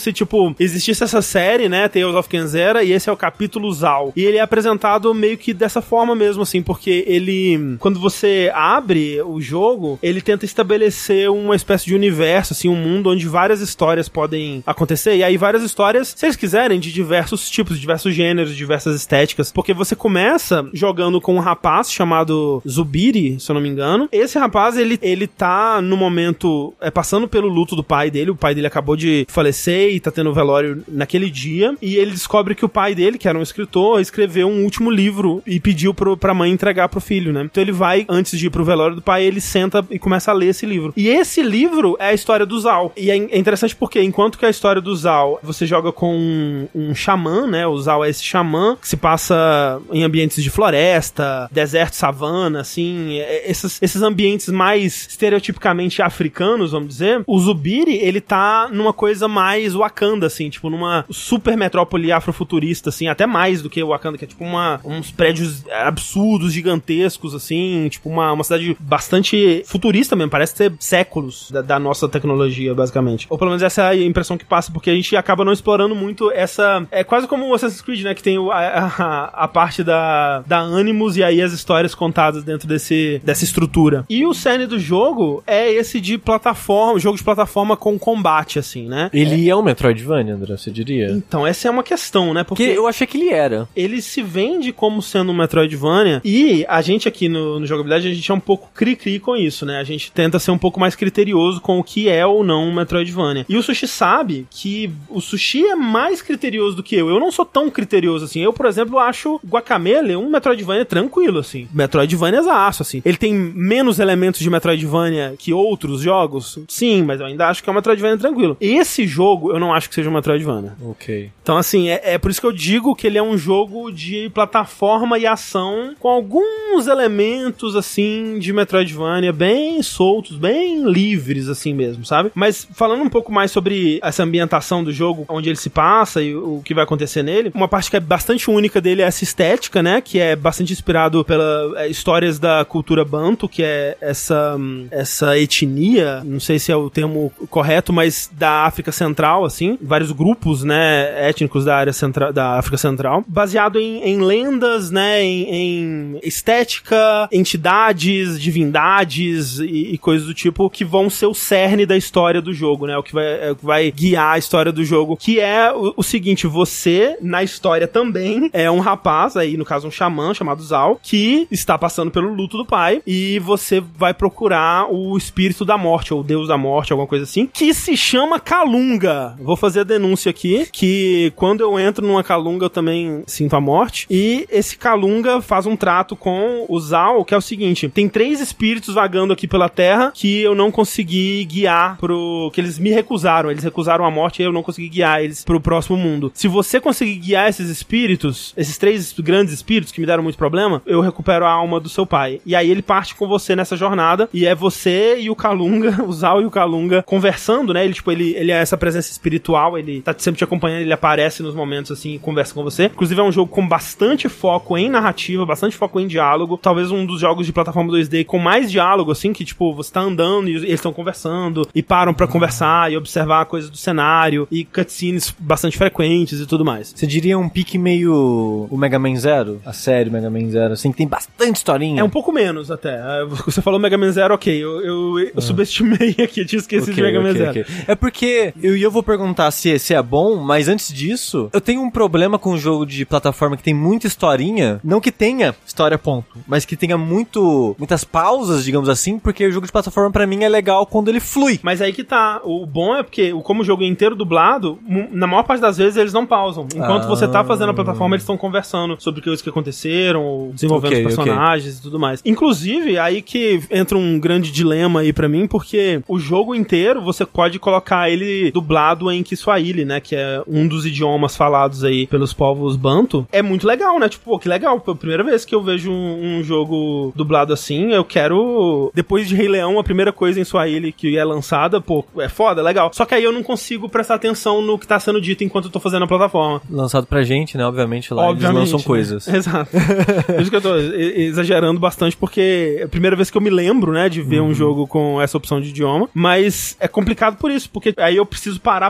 se, tipo, existisse essa série, né, Tales of Kenzera, e esse é o capítulo Zal. E ele é apresentado meio que dessa forma mesmo, assim, porque ele, quando você abre o jogo, ele tenta estabelecer uma espécie de universo, assim, um mundo onde várias histórias podem acontecer, e aí várias histórias, se eles quiserem, de diversos tipos, de diversos gêneros, de diversas estéticas, porque você começa jogando com um rapaz chamado Zubiri, se eu não me engano. Esse rapaz, ele, ele tá no momento, é, passando pelo luto do pai dele, o pai dele acabou de falecer e tá tendo velório naquele dia, e ele descobre que o pai dele, que era um escritor, escreveu um último livro e pediu pro, pra mãe entregar pro filho, né? Então ele vai, antes de ir pro velório do pai, ele senta e começa a ler esse livro. E esse livro é a história do Zal. E é interessante porque, enquanto que a história do Zal, você joga com um, um xamã, né? O Zal é esse xamã que se passa em ambientes de floresta, deserto, savana, assim, esses, esses ambientes mais estereotipicamente africanos, vamos dizer. O Zubiri, ele tá numa coisa mais Wakanda, assim, tipo, numa super metrópole afrofuturista, assim, até mais do que o Wakanda, que é tipo uma, uns prédios absurdos, gigantescos, assim, tipo uma, uma cidade bastante futurista mesmo, parece ter séculos da, da nossa tecnologia, basicamente. Ou pelo menos essa é a impressão que passa, porque a gente acaba não explorando muito essa... É quase como o Assassin's Creed, né, que tem o, a, a, a parte da, da Animus e aí as histórias contadas dentro desse, dessa estrutura. E o cerne do jogo é esse de plataforma, jogo de plataforma com combate, assim, né? Ele é, é um Metroidvania, André, você diria? Então, essa é uma questão, né? Porque eu achei que ele era. Ele se vende como sendo um Metroidvania e a gente aqui no, no Jogabilidade, a gente é um pouco cri-cri com isso, né? A gente tenta ser um pouco mais criterioso com o que é ou não um Metroidvania. E o Sushi sabe que o Sushi é mais criterioso do que eu. Eu não sou tão criterioso assim. Eu, por exemplo, acho Guacamelee um Metroidvania tranquilo, assim. Metroidvania é aço, assim. Ele tem menos elementos de Metroidvania que outros jogos? Sim, mas eu ainda acho que é um Metroidvania tranquilo. Esse jogo, eu não acho que seja um Metroidvania. Ok. Então, assim, é, é por isso que eu digo que ele é um jogo de plataforma e ação com alguns elementos, assim, de Metroidvania bem soltos, bem livres, assim mesmo, sabe? Mas falando um pouco mais sobre essa ambientação do jogo, onde ele se passa e o que vai acontecer nele, uma parte que é bastante única dele é essa estética, né? Que é bastante inspirado pelas é, histórias da cultura Bantu, que é essa, essa etnia, não sei se é o termo correto, mas da África Central, assim, vários grupos, né, étnicos da área central, da África Central, baseado em, em lendas, né, em, em estética, entidades, divindades e, e coisas do tipo, que vão ser o cerne da história do jogo, né, o que vai, é, o que vai guiar a história do jogo, que é o, o seguinte, você, na história também, é um rapaz, aí no caso um xamã chamado Zal, que está passando pelo luto do pai, e você vai procurar o espírito da morte, ou o deus da morte, alguma coisa assim, que se chama Kalunga. Vou fazer a denúncia aqui, que quando eu entro numa Kalunga eu também sinto a morte, e esse Kalunga faz um trato com o Zal, que é o seguinte, tem três espíritos vagando aqui pela terra que eu não consegui guiar pro... que eles me recusaram, eles recusaram a morte e eu não consegui guiar eles pro próximo mundo. Se você conseguir guiar esses espíritos, esses três grandes espíritos que me deram muito problema, eu recupero a alma do seu pai. E aí ele parte com você nessa jornada, e é você e o Kalunga, o Zal e o Kalunga conversando, né? Ele, tipo, ele, ele é essa presença espiritual, ele tá sempre te acompanhando, ele aparece nos momentos, assim, e conversa com você. Inclusive é um jogo com bastante foco em narrativa, bastante foco em diálogo, talvez um dos jogos de plataforma dois D com mais diálogo, assim, que, tipo, você tá andando e eles estão conversando, e param pra conversar e observar coisas do cenário, e cutscenes bastante frequentes e tudo mais. Você diria um pique meio o Mega Man Zero? A série Mega Man Zero, assim, que tem bastante historinha. É um pouco menos, até. Você falou Mega Man Zero, ok, eu, eu, eu ah. subestimei aqui, eu tinha esquecido okay, de Mega Man okay, Zero. Okay. É porque, eu, eu vou perguntar se, se é bom, mas antes disso, eu tenho um problema com um jogo de plataforma que tem muita historinha, não que tenha história ponto, mas que tenha muito, muitas pausas, digamos assim, porque o jogo de plataforma pra mim é legal quando ele flui. Mas aí que tá, o bom é porque, como o jogo é inteiro dublado, na maior parte das vezes eles não pausam. Enquanto ah. você tá fazendo a plataforma, eles estão conversando sobre coisas que aconteceram, desenvolvendo okay, os personagens okay. e tudo mais. Inclusive, aí que entra um grande dilema aí pra mim, porque o jogo inteiro você pode colocar ele dublado em Kiswahili, né, que é um dos idiomas falados aí pelos povos Bantu. É muito legal, né, tipo, pô, que legal, pela primeira vez que eu vejo um, um jogo dublado assim, eu quero, depois de Rei Leão, a primeira coisa em Swahili que é lançada, pô, é foda, legal. Só que aí eu não consigo prestar atenção no que tá sendo dito enquanto eu tô fazendo a plataforma. Lançado pra gente, né, obviamente, lá obviamente, eles lançam coisas. Né? Exato. Por isso que eu tô exagerando bastante, porque é a primeira vez que eu me lembro, né, de ver uhum. um jogo com essa opção de idioma, mas é complicado por isso, porque aí eu preciso parar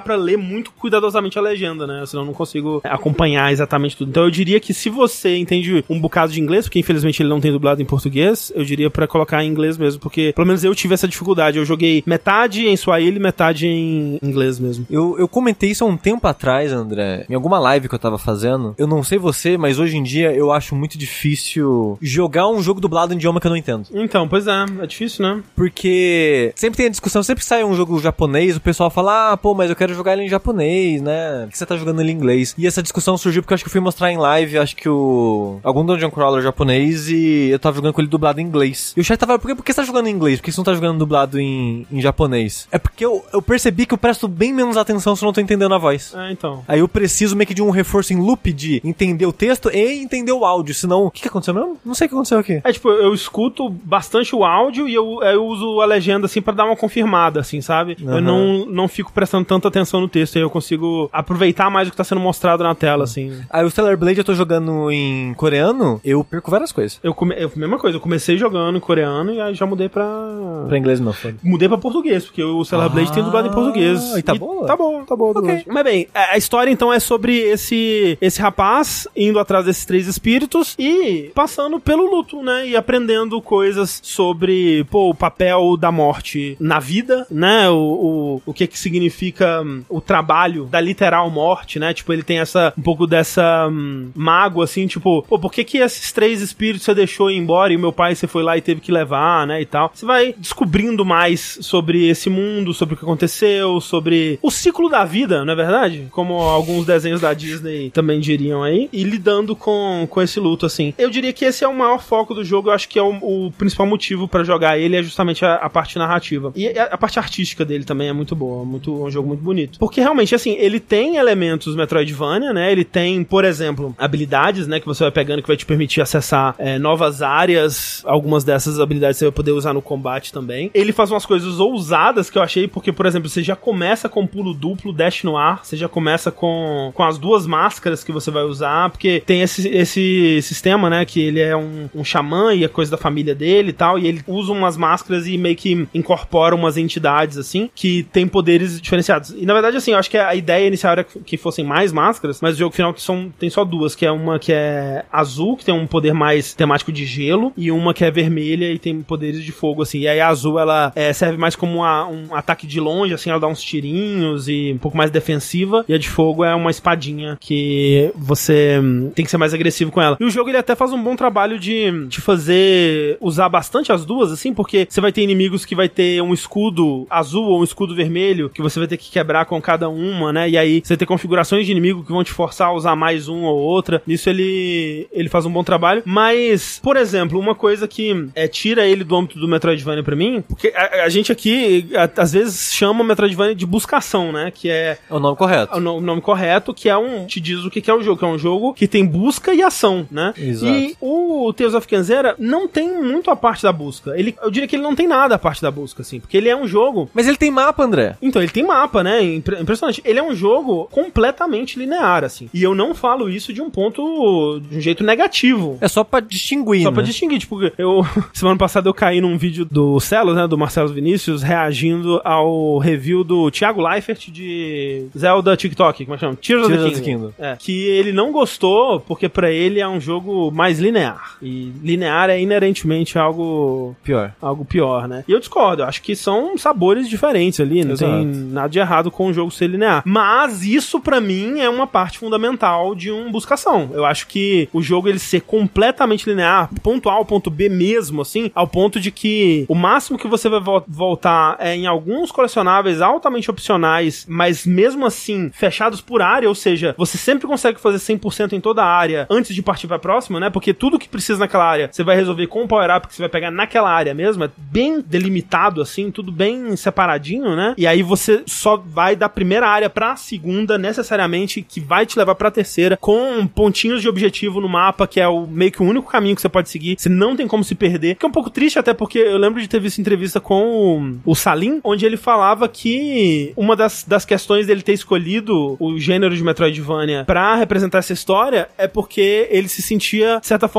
pra ler muito cuidadosamente a legenda, né? Senão eu não consigo acompanhar exatamente tudo. Então eu diria que se você entende um bocado de inglês, porque infelizmente ele não tem dublado em português, eu diria pra colocar em inglês mesmo, porque pelo menos eu tive essa dificuldade. Eu joguei metade em Swahili, metade em inglês mesmo. Eu, eu comentei isso há um tempo atrás, André, em alguma live que eu tava fazendo. Eu não sei você, mas hoje em dia eu acho muito difícil jogar um jogo dublado em idioma que eu não entendo. Então, pois é, é difícil, né? Porque sempre tem a discussão, sempre sai um jogo japonês, o pessoal fala, ah, pô, mas eu quero jogar ele em japonês, né? Por que você tá jogando ele em inglês? E essa discussão surgiu porque eu acho que eu fui mostrar em live, acho que o... algum Dungeon Crawler japonês e eu tava jogando com ele dublado em inglês. E o chat tava, por que, por que você tá jogando em inglês? Por que você não tá jogando dublado em, em japonês? É porque eu, eu percebi que eu presto bem menos atenção se eu não tô entendendo a voz. É, então. Aí eu preciso meio que de um reforço em loop de entender o texto e entender o áudio, senão... O que que aconteceu mesmo? Não sei o que aconteceu aqui. É, tipo, eu escuto bastante o áudio e eu, eu uso a legenda, assim, pra dar uma confirmada, assim, sabe? Uhum. Eu não, não fico prestando tanta atenção no texto, aí eu consigo aproveitar mais o que tá sendo mostrado na tela, assim. Aí o Stellar Blade eu tô jogando em coreano, eu perco várias coisas. Eu, come, eu mesma coisa, eu comecei jogando em coreano e aí já mudei pra... Pra inglês não, foi. Mudei pra português, porque o Stellar ah, Blade tem dublado em português. E tá bom? Tá bom, tá bom. Okay. Mas bem, a história então é sobre esse, esse rapaz indo atrás desses três espíritos e passando pelo luto, né? E aprendendo coisas sobre, pô, o papel da morte na vida, né? O, o, o que que significa um, o trabalho da literal morte, né? Tipo, ele tem essa, um pouco dessa um, mágoa, assim, tipo, pô, por que que esses três espíritos você deixou ir embora e o meu pai você foi lá e teve que levar, né? E tal. Você vai descobrindo mais sobre esse mundo, sobre o que aconteceu, sobre o ciclo da vida, não é verdade? Como alguns desenhos da Disney também diriam aí, e lidando com, com esse luto, assim. Eu diria que esse é o maior foco do jogo, eu acho que é o, o principal motivo pra jogar ele, é justamente a, a parte narrativa. E a, a parte artística dele também é muito boa, muito, é um jogo muito bonito. Porque realmente, assim, ele tem elementos Metroidvania, né? Ele tem, por exemplo, habilidades, né? Que você vai pegando que vai te permitir acessar é, novas áreas, algumas dessas habilidades você vai poder usar no combate também. Ele faz umas coisas ousadas que eu achei, porque, por exemplo, você já começa com pulo duplo, dash no ar, você já começa com, com as duas máscaras que você vai usar, porque tem esse, esse sistema, né, que ele é um, um xamã e é coisa da família dele e tal, e ele usa umas máscaras e meio que incorpora umas entidades, assim, que tem poderes diferenciados. E, na verdade, assim, eu acho que a ideia inicial era que fossem mais máscaras, mas o jogo final são, tem só duas, que é uma que é azul, que tem um poder mais temático de gelo, e uma que é vermelha e tem poderes de fogo, assim. E aí a azul, ela é, serve mais como uma, um ataque de longe, assim, ela dá uns tirinhos e um pouco mais defensiva, e a de fogo é uma espadinha que você hum, tem que ser mais agressivo com ela. E o jogo, ele até faz um bom trabalho de te fazer usar bastante as duas, assim, porque você vai ter inimigos que vai ter um escudo azul ou um escudo vermelho, que você vai ter que quebrar com cada uma, né, e aí você tem configurações de inimigo que vão te forçar a usar mais uma ou outra. Nisso ele, ele faz um bom trabalho, mas, por exemplo, uma coisa que é, tira ele do âmbito do Metroidvania pra mim, porque a, a gente aqui, a, às vezes, chama Metroidvania de buscação, né, que é... É o nome correto. O nome, o nome correto, que é um... te diz o que é o jogo, que é um jogo que tem busca e ação, né? Exato. E o Tales of Kenzera não tem muito a parte da busca. Ele, eu diria que ele não tem nada a parte da busca, assim, porque ele é um jogo... Mas ele tem mapa, André. Então, ele tem mapa, né? Impressionante. Ele é um jogo completamente linear, assim. E eu não falo isso de um ponto... de um jeito negativo. É só pra distinguir, Só né? pra distinguir, tipo, eu... semana passada eu caí num vídeo do Celos, né? Do Marcelo Vinícius, reagindo ao review do Thiago Leifert de Zelda TikTok, como é que chama? Tears, Tears of of the the Kingdom. Kingdom. É. Que ele não gostou, porque pra ele é um jogo mais linear. E linear é inerentemente algo... Pior. Algo pior, né? E eu discordo, eu acho que são sabores diferentes ali, não Exato. tem nada de errado com o jogo ser linear. Mas isso, pra mim, é uma parte fundamental de um buscação. Eu acho que o jogo, ele ser completamente linear, ponto A ao ponto B mesmo, assim, ao ponto de que o máximo que você vai vo- voltar é em alguns colecionáveis altamente opcionais, mas mesmo assim, fechados por área, ou seja, você sempre consegue fazer cem por cento em toda a área antes de partir pra próxima, né? Porque tudo que precisa naquela área, você vai resolver com o power-up que você vai pegar naquela área mesmo, é bem delimitado, assim, tudo bem separadinho, né? E aí você só vai da primeira área pra segunda, necessariamente, que vai te levar pra terceira, com pontinhos de objetivo no mapa, que é o meio que o único caminho que você pode seguir. Você não tem como se perder. Que é um pouco triste, até porque eu lembro de ter visto entrevista com o, o Salim, onde ele falava que uma das, das questões dele ter escolhido o gênero de Metroidvania pra representar essa história é porque ele se sentia, de certa forma, um pouco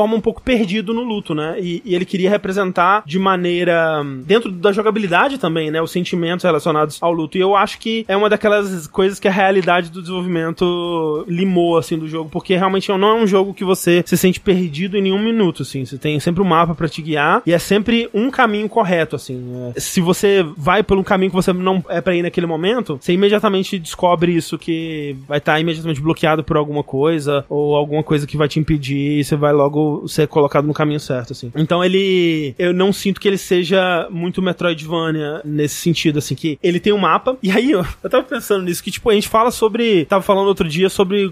perdido no luto, né? E, e ele queria representar de maneira... dentro da jogabilidade também, né? Os sentimentos relacionados ao luto. E eu acho que é uma daquelas coisas que a realidade do desenvolvimento limou, assim, do jogo. Porque realmente não é um jogo que você se sente perdido em nenhum minuto, assim. Você tem sempre um mapa pra te guiar e é sempre um caminho correto, assim. É, se você vai por um caminho que você não é pra ir naquele momento, você imediatamente descobre isso, que vai estar imediatamente bloqueado por alguma coisa ou alguma coisa que vai te impedir e você vai logo ser colocado no caminho certo, assim. Então ele... eu não sinto que ele seja muito Metroidvania nesse sentido, assim, que ele tem um mapa e aí eu, eu tava pensando nisso, que tipo, a gente fala sobre... tava falando outro dia sobre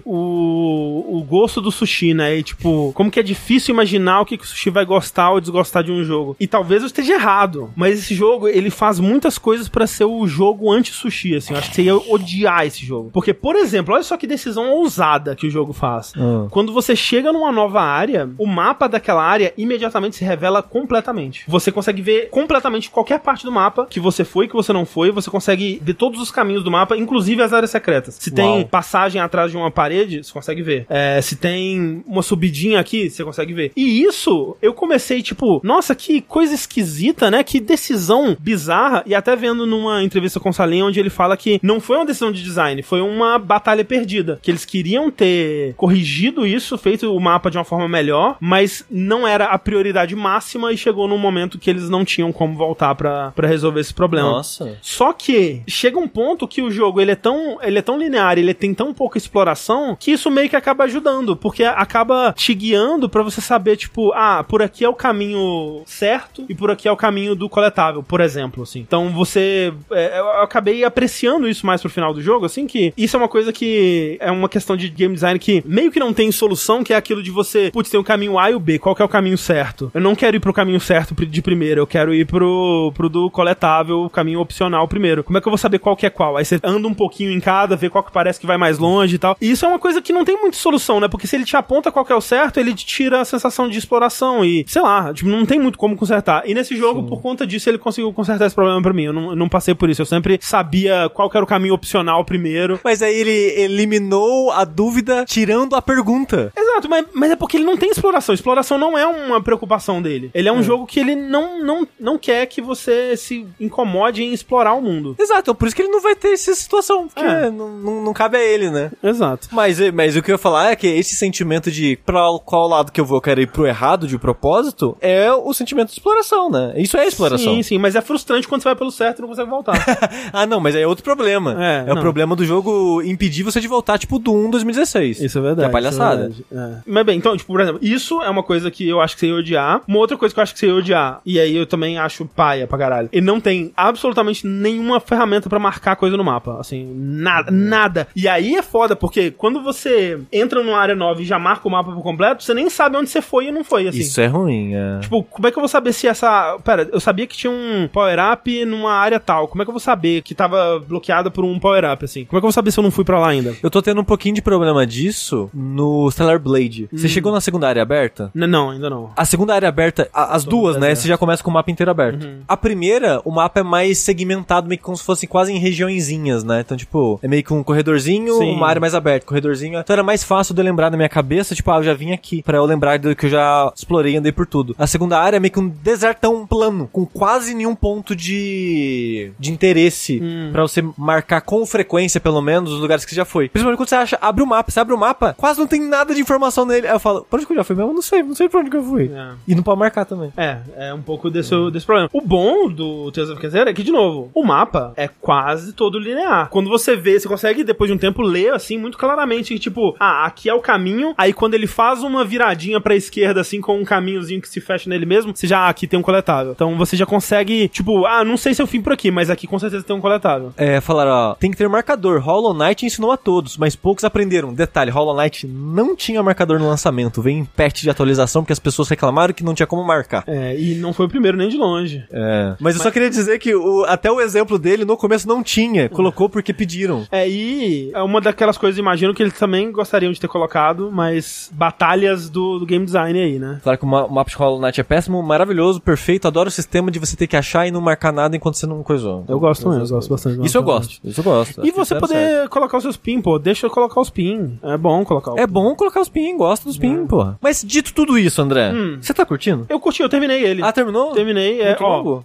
o, o gosto do sushi, né? E tipo, como que é difícil imaginar o que, que o sushi vai gostar ou desgostar de um jogo. E talvez eu esteja errado, mas esse jogo, ele faz muitas coisas pra ser o jogo anti-sushi, assim. Eu acho que você ia odiar esse jogo. Porque, por exemplo, olha só que decisão ousada que o jogo faz. Uhum. Quando você chega numa nova área, o mapa daquela área imediatamente se revela completamente. Você consegue ver completamente qualquer parte do mapa que você foi, que você não foi. Você consegue ver todos os caminhos do mapa, inclusive as áreas secretas. Se tem Uau. passagem atrás de uma parede, você consegue ver. É, se tem uma subidinha aqui, você consegue ver. E isso, eu comecei, tipo, nossa, que coisa esquisita, né? Que decisão bizarra. E até vendo numa entrevista com o Salim, onde ele fala que não foi uma decisão de design, foi uma batalha perdida. Que eles queriam ter corrigido isso, feito o mapa de uma forma melhor, mas não era a prioridade máxima e chegou num momento que eles não tinham como voltar pra, pra resolver esse problema. Nossa. Só que chega um ponto que o jogo, ele é tão, ele é tão linear, ele tem tão pouca exploração, que isso meio que acaba ajudando, porque acaba te guiando pra você saber, tipo, ah, por aqui é o caminho certo e por aqui é o caminho do coletável, por exemplo, assim. Então você... É, eu acabei apreciando isso mais pro final do jogo, assim, que isso é uma coisa que é uma questão de game design que meio que não tem solução, que é aquilo de você, putz, tem o caminho A e o B, qual que é o caminho certo? Eu não quero ir pro caminho certo de primeiro, eu quero ir pro, pro do coletável, o caminho opcional primeiro. Como é que eu vou saber qual que é qual? Aí você anda um pouquinho em cada, vê qual que parece que vai mais longe e tal. E isso é uma coisa que não tem muita solução, né? Porque se ele te aponta qual que é o certo, ele te tira a sensação de exploração e, sei lá, tipo, não tem muito como consertar. E nesse jogo, Sim. por conta disso, ele conseguiu consertar esse problema pra mim. Eu não, eu não passei por isso. Eu sempre sabia qual que era o caminho opcional primeiro. Mas aí ele eliminou a dúvida tirando a pergunta. Exato, mas, mas é porque ele não tem exploração. Exploração não é uma preocupação dele. Ele é um é. jogo que ele não, não, não quer que você se incomode em explorar o mundo. Exato, por isso que ele não vai ter essa situação, porque é. não, não, não cabe a ele, né? Exato. Mas, mas o que eu ia falar é que esse sentimento de pra qual lado que eu vou, eu quero ir pro errado de propósito, é o sentimento de exploração, né? Isso é exploração. Sim, sim, mas é frustrante quando você vai pelo certo e não consegue voltar. Ah, não, mas aí é outro problema. É, é o problema do jogo impedir você de voltar, tipo, do um dois mil e dezesseis. Isso é verdade. Que é palhaçada. É é. Mas bem, então, tipo, por exemplo, isso é uma coisa que eu acho que você ia odiar. Uma outra coisa que eu acho que você ia odiar, e aí eu também acho paia pra caralho, ele não tem absolutamente nenhuma ferramenta pra marcar coisa no mapa. Assim, nada, nada. E aí é foda, porque quando você entra numa área nova e já marca o mapa por completo, você nem sabe onde você foi e não foi, assim. Isso é ruim, é. Tipo, como é que eu vou saber se essa... Pera, eu sabia que tinha um power-up numa área tal. Como é que eu vou saber que tava bloqueada por um power-up, assim? Como é que eu vou saber se eu não fui pra lá ainda? Eu tô tendo um pouquinho de problema disso no Stellar Blade. Hum. Você chegou na segunda área aberta? N não, ainda não. A segunda área aberta, a, as tô duas, né? Você já começa com o mapa inteiro aberto. Uhum. A primeira, o mapa é mais segmentado, meio que como se fosse quase em regiõezinhas, né? Então, tipo, é meio que um corredorzinho, Sim. uma área mais aberta, corredorzinho. Então era mais fácil de eu lembrar na minha cabeça, tipo, ah, eu já vim aqui, pra eu lembrar do que eu já explorei e andei por tudo. A segunda área é meio que um desertão plano, com quase nenhum ponto de, de interesse hum. pra você marcar com frequência, pelo menos, os lugares que você já foi. Principalmente quando você acha, abre o mapa, você abre o mapa, quase não tem nada de informação nele. Aí eu falo, pra onde que eu já fui mesmo? Eu não sei, não sei pra onde que eu fui. É. E não pode marcar também. É, é um pouco desse, é. desse problema. O bom do Tales of Cthulhu é que, de novo, o mapa é quase todo linear. Quando você vê, você consegue, depois de um tempo, ler, assim, muito claramente, tipo, ah, aqui é o caminho, aí quando ele faz uma viradinha pra esquerda, assim, com um caminhozinho que se fecha nele mesmo, você já, ah, aqui tem um coletável. Então você já consegue, tipo, ah, não sei se eu fim por aqui, mas aqui com certeza tem um coletável. É, falaram, ó, tem que ter marcador. Hollow Knight ensinou a todos, mas poucos aprenderam. Detalhe, Hollow Knight não tinha marcador no lançamento, veio em patch de atualização porque as pessoas reclamaram que não tinha como marcar. É, e não foi o primeiro nem de longe. É. Mas, mas eu só queria dizer que o, até o exemplo dele no começo não tinha, colocou porque pediram. É, e é uma daquelas coisas, imagino que eles também gostariam de ter colocado, mas batalhas do, do game design aí, né? Claro que o, ma- o mapa de Hollow Knight é péssimo, maravilhoso, perfeito, adoro o sistema de você ter que achar e não marcar nada enquanto você não coisou. Eu gosto mesmo, eu gosto bastante. Isso eu gosto, isso eu gosto. E você poder certo. colocar os seus pin, pô, deixa eu colocar os pin. É bom colocar os É pin. bom colocar os pin, gosto dos pin, é. pô. Mas dito tudo isso, André, você hum. tá curtindo? Eu curti, eu terminei ele. Ah, terminou? Terminei, é, muito ó, longo.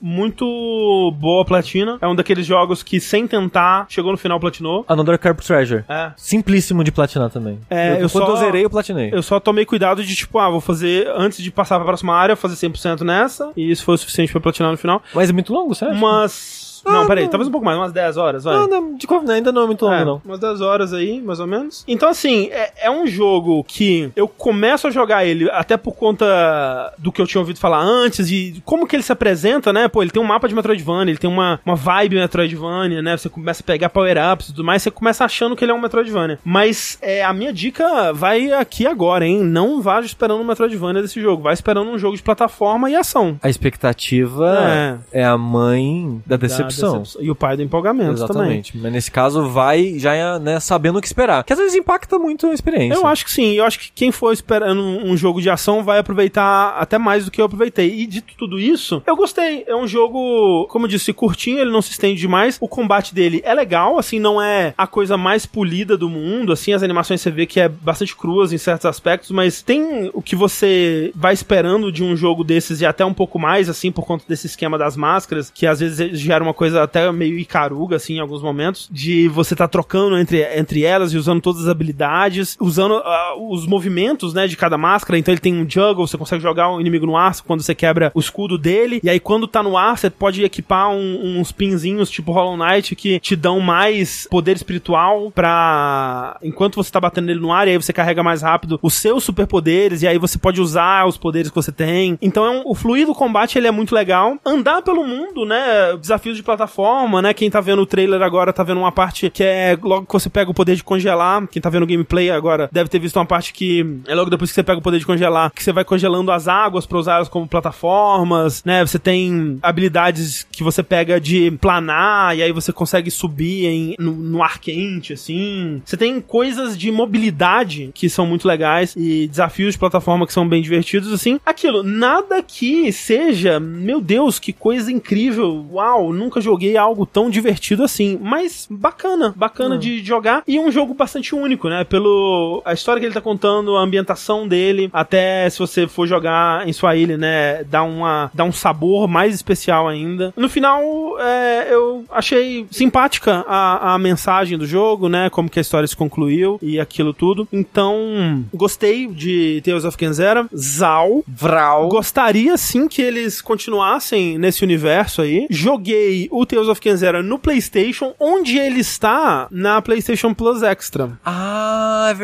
Muito boa platina. É um daqueles jogos que, sem tentar, chegou no final, platinou. Another Carp Treasure. É. Simplíssimo de platinar também. É, eu, eu quando só, eu zerei, eu platinei. Eu só tomei cuidado de, tipo, ah, vou fazer, antes de passar pra próxima área, fazer cem por cento nessa, e isso foi o suficiente pra platinar no final. Mas é muito longo, você acha? Mas... Ah, não, peraí, não. talvez um pouco mais, umas dez horas, vai. Não, não, de como ainda não é muito longo, é, não. Umas dez horas aí, mais ou menos. Então, assim, é, é um jogo que eu começo a jogar ele até por conta do que eu tinha ouvido falar antes, e como que ele se apresenta, né? Pô, ele tem um mapa de Metroidvania, ele tem uma, uma vibe Metroidvania, né? Você começa a pegar power-ups e tudo mais, você começa achando que ele é um Metroidvania. Mas é, a minha dica vai aqui agora, hein? Não vá esperando um Metroidvania desse jogo, vai esperando um jogo de plataforma e ação. A expectativa é, é a mãe da decepção. Da decepção. E o pai do empolgamento. Exatamente. Também. Mas nesse caso vai já, né, sabendo o que esperar. Que às vezes impacta muito a experiência. Eu acho que sim. Eu acho que quem for esperando um jogo de ação vai aproveitar até mais do que eu aproveitei. E dito tudo isso, eu gostei. É um jogo, como eu disse, curtinho, ele não se estende demais. O combate dele é legal, assim, não é a coisa mais polida do mundo, assim, as animações você vê que é bastante cruas em certos aspectos, mas tem o que você vai esperando de um jogo desses e até um pouco mais, assim, por conta desse esquema das máscaras, que às vezes gera uma coisa até meio Icaruga, assim, em alguns momentos, de você tá trocando entre, entre elas e usando todas as habilidades, usando uh, os movimentos, né, de cada máscara. Então ele tem um juggle, você consegue jogar um inimigo no ar quando você quebra o escudo dele, e aí quando tá no ar, você pode equipar um, uns pinzinhos tipo Hollow Knight que te dão mais poder espiritual pra... enquanto você tá batendo nele no ar, e aí você carrega mais rápido os seus superpoderes, e aí você pode usar os poderes que você tem. Então é um, o fluido do combate, ele é muito legal. Andar pelo mundo, né, desafios de plataforma, né, quem tá vendo o trailer agora tá vendo uma parte que é logo que você pega o poder de congelar, quem tá vendo o gameplay agora deve ter visto uma parte que é logo depois que você pega o poder de congelar, que você vai congelando as águas pra usar elas como plataformas, né, você tem habilidades que você pega de planar, e aí você consegue subir em, no, no ar quente, assim. Você tem coisas de mobilidade que são muito legais, e desafios de plataforma que são bem divertidos, assim. Aquilo, nada que seja, meu Deus, que coisa incrível, uau, nunca joguei algo tão divertido assim, mas bacana, bacana hum. de jogar, e um jogo bastante único, né, pelo a história que ele tá contando, a ambientação dele, até se você for jogar em sua ilha, né, dá, uma, dá um sabor mais especial ainda. No final, é, eu achei simpática a, a mensagem do jogo, né, como que a história se concluiu, e aquilo tudo. Então, gostei de Tales of Kenzera, Zau, Vral. Gostaria sim que eles continuassem nesse universo aí. Joguei o Tales of Kenzera no PlayStation, onde ele está na PlayStation Plus Extra. Ah, é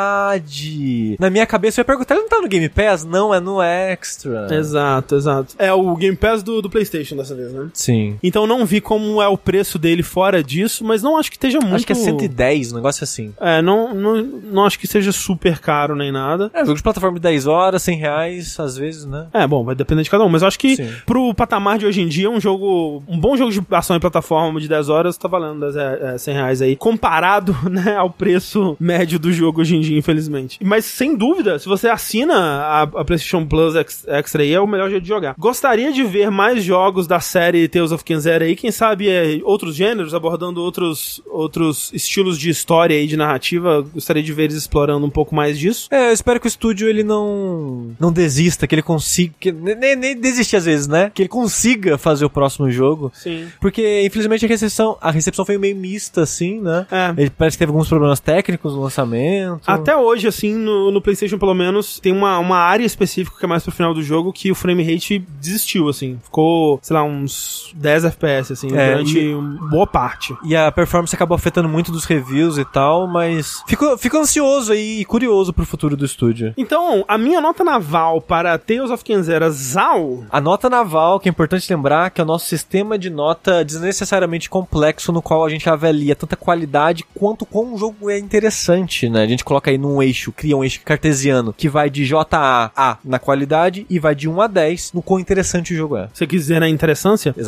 verdade. Na minha cabeça eu ia perguntar, ele não tá no Game Pass? Não, é no Extra. Exato, exato. É o Game Pass do, do PlayStation dessa vez, né? Sim. Então não vi como é o preço dele fora disso, mas não acho que esteja muito... Acho que é cento e dez, um negócio assim. É, não, não, não acho que seja super caro nem nada. É, jogo de plataforma de dez horas, cem reais, às vezes, né? É, bom, vai depender de cada um, mas eu acho que Sim. pro patamar de hoje em dia, um jogo, um bom jogo de ação em plataforma de dez horas tá valendo é, é, cem reais aí, comparado, né, ao preço médio do jogo hoje em dia, infelizmente. Mas, sem dúvida, se você assina a, a PlayStation Plus Extra aí, é o melhor jeito de jogar. Gostaria de ver mais jogos da série Tales of Kenzera aí, quem sabe é, outros gêneros, abordando outros, outros estilos de história e de narrativa. Gostaria de ver eles explorando um pouco mais disso. É, eu espero que o estúdio ele não não desista, que ele consiga, que, nem, nem desistir às vezes, né? Que ele consiga fazer o próximo jogo. Sim. Porque, infelizmente, a recepção, a recepção foi meio mista, assim, né? É. Ele parece que teve alguns problemas técnicos no lançamento. Até hoje, assim, no, no PlayStation, pelo menos, tem uma, uma área específica que é mais pro final do jogo que o frame rate desistiu, assim. Ficou, sei lá, uns dez F P S, assim, é, durante e... boa parte. E a performance acabou afetando muito dos reviews e tal, mas fico, fico ansioso aí e curioso pro futuro do estúdio. Então, a minha nota naval para Tales of Kenzera Zau... A nota naval, que é importante lembrar, que é o nosso sistema de nota desnecessariamente complexo, no qual a gente avalia tanta qualidade quanto como um jogo é interessante, né? A gente coloca aí num eixo, cria um eixo cartesiano, que vai de J A a na qualidade e vai de um a dez no quão interessante o jogo é. Você quis dizer na interessância? Exatamente.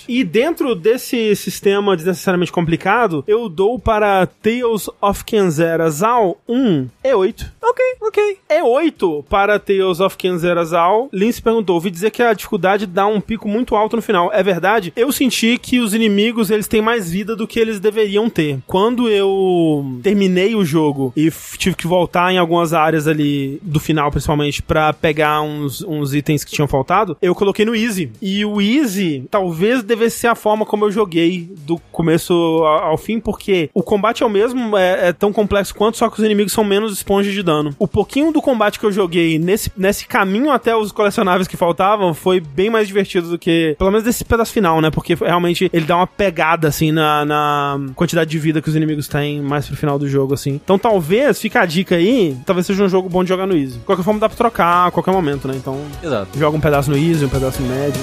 E dentro desse sistema desnecessariamente complicado, eu dou para Tales of Kenzera-Zal um E oito. Ok, ok. E oito para Tales of Kenzera-Zal. Lince perguntou, ouvi dizer que a dificuldade dá um pico muito alto no final. É verdade? Eu senti que os inimigos, eles têm mais vida do que eles deveriam ter. Quando eu terminei o jogo e f- tive que voltar em algumas áreas ali do final, principalmente, pra pegar uns, uns itens que tinham faltado, eu coloquei no Easy. E o Easy talvez devesse ser a forma como eu joguei do começo ao, ao fim, porque o combate é o mesmo, é, é tão complexo quanto, só que os inimigos são menos esponjas de dano. O pouquinho do combate que eu joguei nesse, nesse caminho até os colecionáveis que faltavam foi bem mais divertido do que, pelo menos desse pedaço final, né? Porque realmente ele dá uma pegada, assim, na, na quantidade de vida que os inimigos têm mais pro final do jogo, assim. Então talvez, fica a dica aí, talvez seja um jogo bom de jogar no Easy. De qualquer forma dá pra trocar a qualquer momento, né? Então, exato. Joga um pedaço no Easy, um pedaço no médio.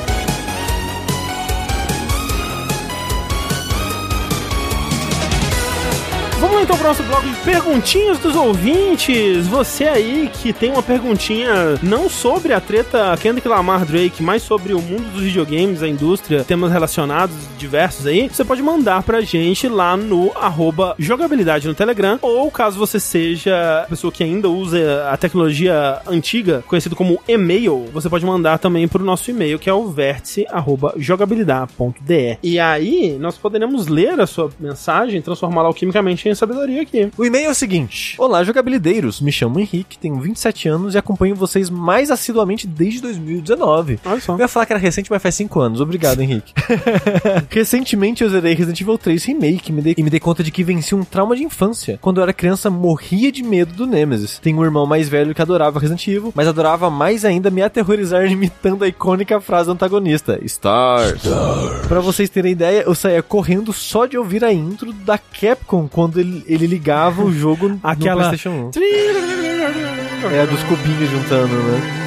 Vamos lá então pro nosso bloco de perguntinhas dos ouvintes. Você aí que tem uma perguntinha não sobre a treta Kendrick Lamar Drake, mas sobre o mundo dos videogames, a indústria, temas relacionados diversos aí, você pode mandar pra gente lá no arroba jogabilidade no Telegram, ou caso você seja pessoa que ainda usa a tecnologia antiga, conhecido como e-mail, você pode mandar também pro nosso e-mail, que é o vértice arroba jogabilidade ponto d e. E aí, nós poderemos ler a sua mensagem, transformá-la alquimicamente em sabedoria aqui. O e-mail é o seguinte: olá, jogabilideiros, me chamo Henrique, tenho vinte e sete anos e acompanho vocês mais assiduamente desde dois mil e dezenove. Olha só. Eu ia falar que era recente, mas faz cinco anos. Obrigado, Henrique. Recentemente eu zerei Resident Evil três Remake me dei, e me dei conta de que venci um trauma de infância. Quando eu era criança, morria de medo do Nemesis. Tenho um irmão mais velho que adorava Resident Evil, mas adorava mais ainda me aterrorizar imitando a icônica frase do antagonista: Stars. Stars. Pra vocês terem ideia, eu saía correndo só de ouvir a intro da Capcom quando ele, ele ligava o jogo Aquela... no PlayStation um. É, dos cubinhos juntando, né?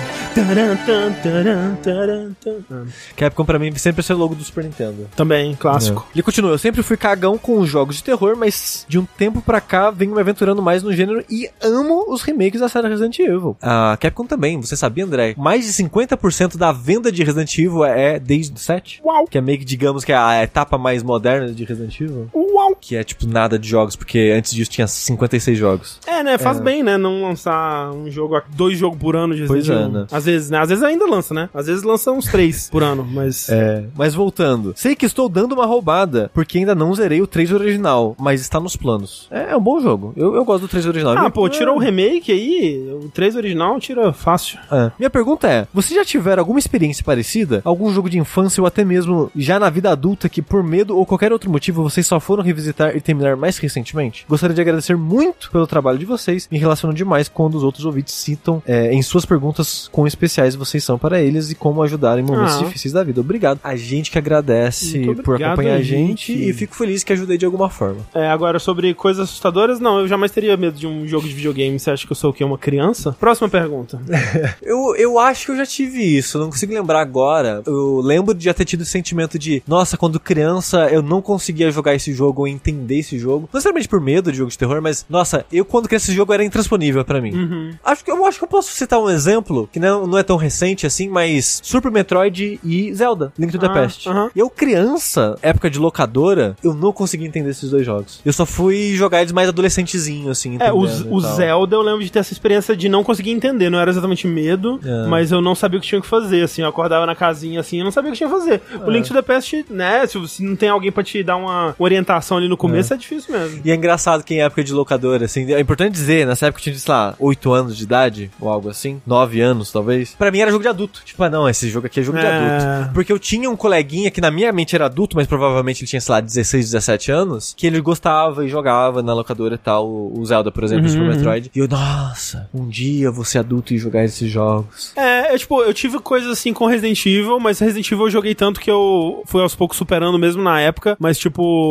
Capcom pra mim sempre é o logo do Super Nintendo. Também, clássico. É. Ele continua: eu sempre fui cagão com os jogos de terror, mas de um tempo pra cá venho me aventurando mais no gênero e amo os remakes da série Resident Evil. A Capcom também, você sabia, André? Mais de cinquenta por cento da venda de Resident Evil é desde o sete. Uau! Que é meio que, digamos, que é a etapa mais moderna de Resident Evil. Uau! Que é tipo nada de jogos, porque antes disso tinha cinquenta e seis jogos. É, né? Faz É. bem, né? Não lançar um jogo, dois jogos por ano de Resident Pois é, Evil. né? Às vezes, né? Às vezes ainda lança, né? Às vezes lança uns três por ano, mas... É, mas voltando. Sei que estou dando uma roubada, porque ainda não zerei o três original, mas está nos planos. É, é um bom jogo. Eu, eu gosto do três original. Ah, Minha- pô, tirou é. o remake aí, o três original tira fácil. É. Minha pergunta é: vocês já tiveram alguma experiência parecida? Algum jogo de infância ou até mesmo já na vida adulta que por medo ou qualquer outro motivo vocês só foram revisitar e terminar mais recentemente? Gostaria de agradecer muito pelo trabalho de vocês. Me relaciono demais quando os outros ouvintes citam é, em suas perguntas quão especiais vocês são para eles e como ajudar em momentos Ah. difíceis da vida. Obrigado. A gente que agradece Muito por obrigado, acompanhar a gente. gente e fico feliz que ajudei de alguma forma. É, agora, sobre coisas assustadoras, não, eu jamais teria medo de um jogo de videogame. Você acha que eu sou o quê? Uma criança? Próxima pergunta. Eu, eu acho que eu já tive isso, não consigo lembrar agora. Eu lembro de já ter tido esse sentimento de, nossa, quando criança eu não conseguia jogar esse jogo ou entender esse jogo. Não necessariamente por medo de jogo de terror, mas, nossa, eu quando criança esse jogo era intransponível pra mim. Uhum. Acho que, eu acho que eu posso citar um exemplo, que não, não é tão recente assim, mas Super Metroid e Zelda, Link to the Ah, Past. aham. Eu criança, época de locadora, eu não conseguia entender esses dois jogos. Eu só fui jogar eles mais adolescentezinho, assim, É, o, entendendo e o tal. Zelda eu lembro de ter essa experiência de não conseguir entender, não era exatamente medo, É. mas eu não sabia o que tinha que fazer, assim, eu acordava na casinha assim, eu não sabia o que tinha que fazer. O Link to the Past, né, se, se não tem alguém pra te dar uma orientação ali no começo, é, difícil mesmo. E é engraçado que em época de locadora, assim, é importante dizer, nessa época eu tinha, sei lá, oito anos de idade, ou algo assim, nove anos, talvez. Pra mim era jogo de adulto. Tipo, ah, não, esse jogo aqui é jogo de É. adulto. Porque eu tinha um coleguinha que na minha mente era adulto, mas provavelmente ele tinha, sei lá, dezesseis, dezessete anos, que ele gostava e jogava na locadora e tal, o Zelda, por exemplo, o Super Metroid. E eu, nossa, um dia eu vou ser adulto e jogar esses jogos. É, é, tipo, eu tive coisas assim com Resident Evil, mas Resident Evil eu joguei tanto que eu fui aos poucos superando mesmo na época, mas tipo,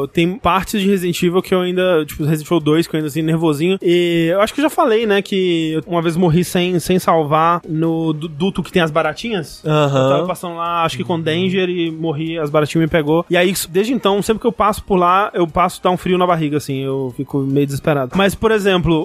tem partes de Resident Evil que eu ainda, tipo, Resident Evil dois, que eu ainda assim, nervosinho. E eu acho que eu já falei, né, que eu uma vez morri sem, sem salvar no duto que tem as baratinhas. Aham. Eu tava passando lá, acho que com Danger, e morri, as baratinhas me pegou. E aí, desde então, sempre que eu passo por lá, eu passo, dá um frio na barriga, assim, eu fico meio desesperado. Mas, por exemplo,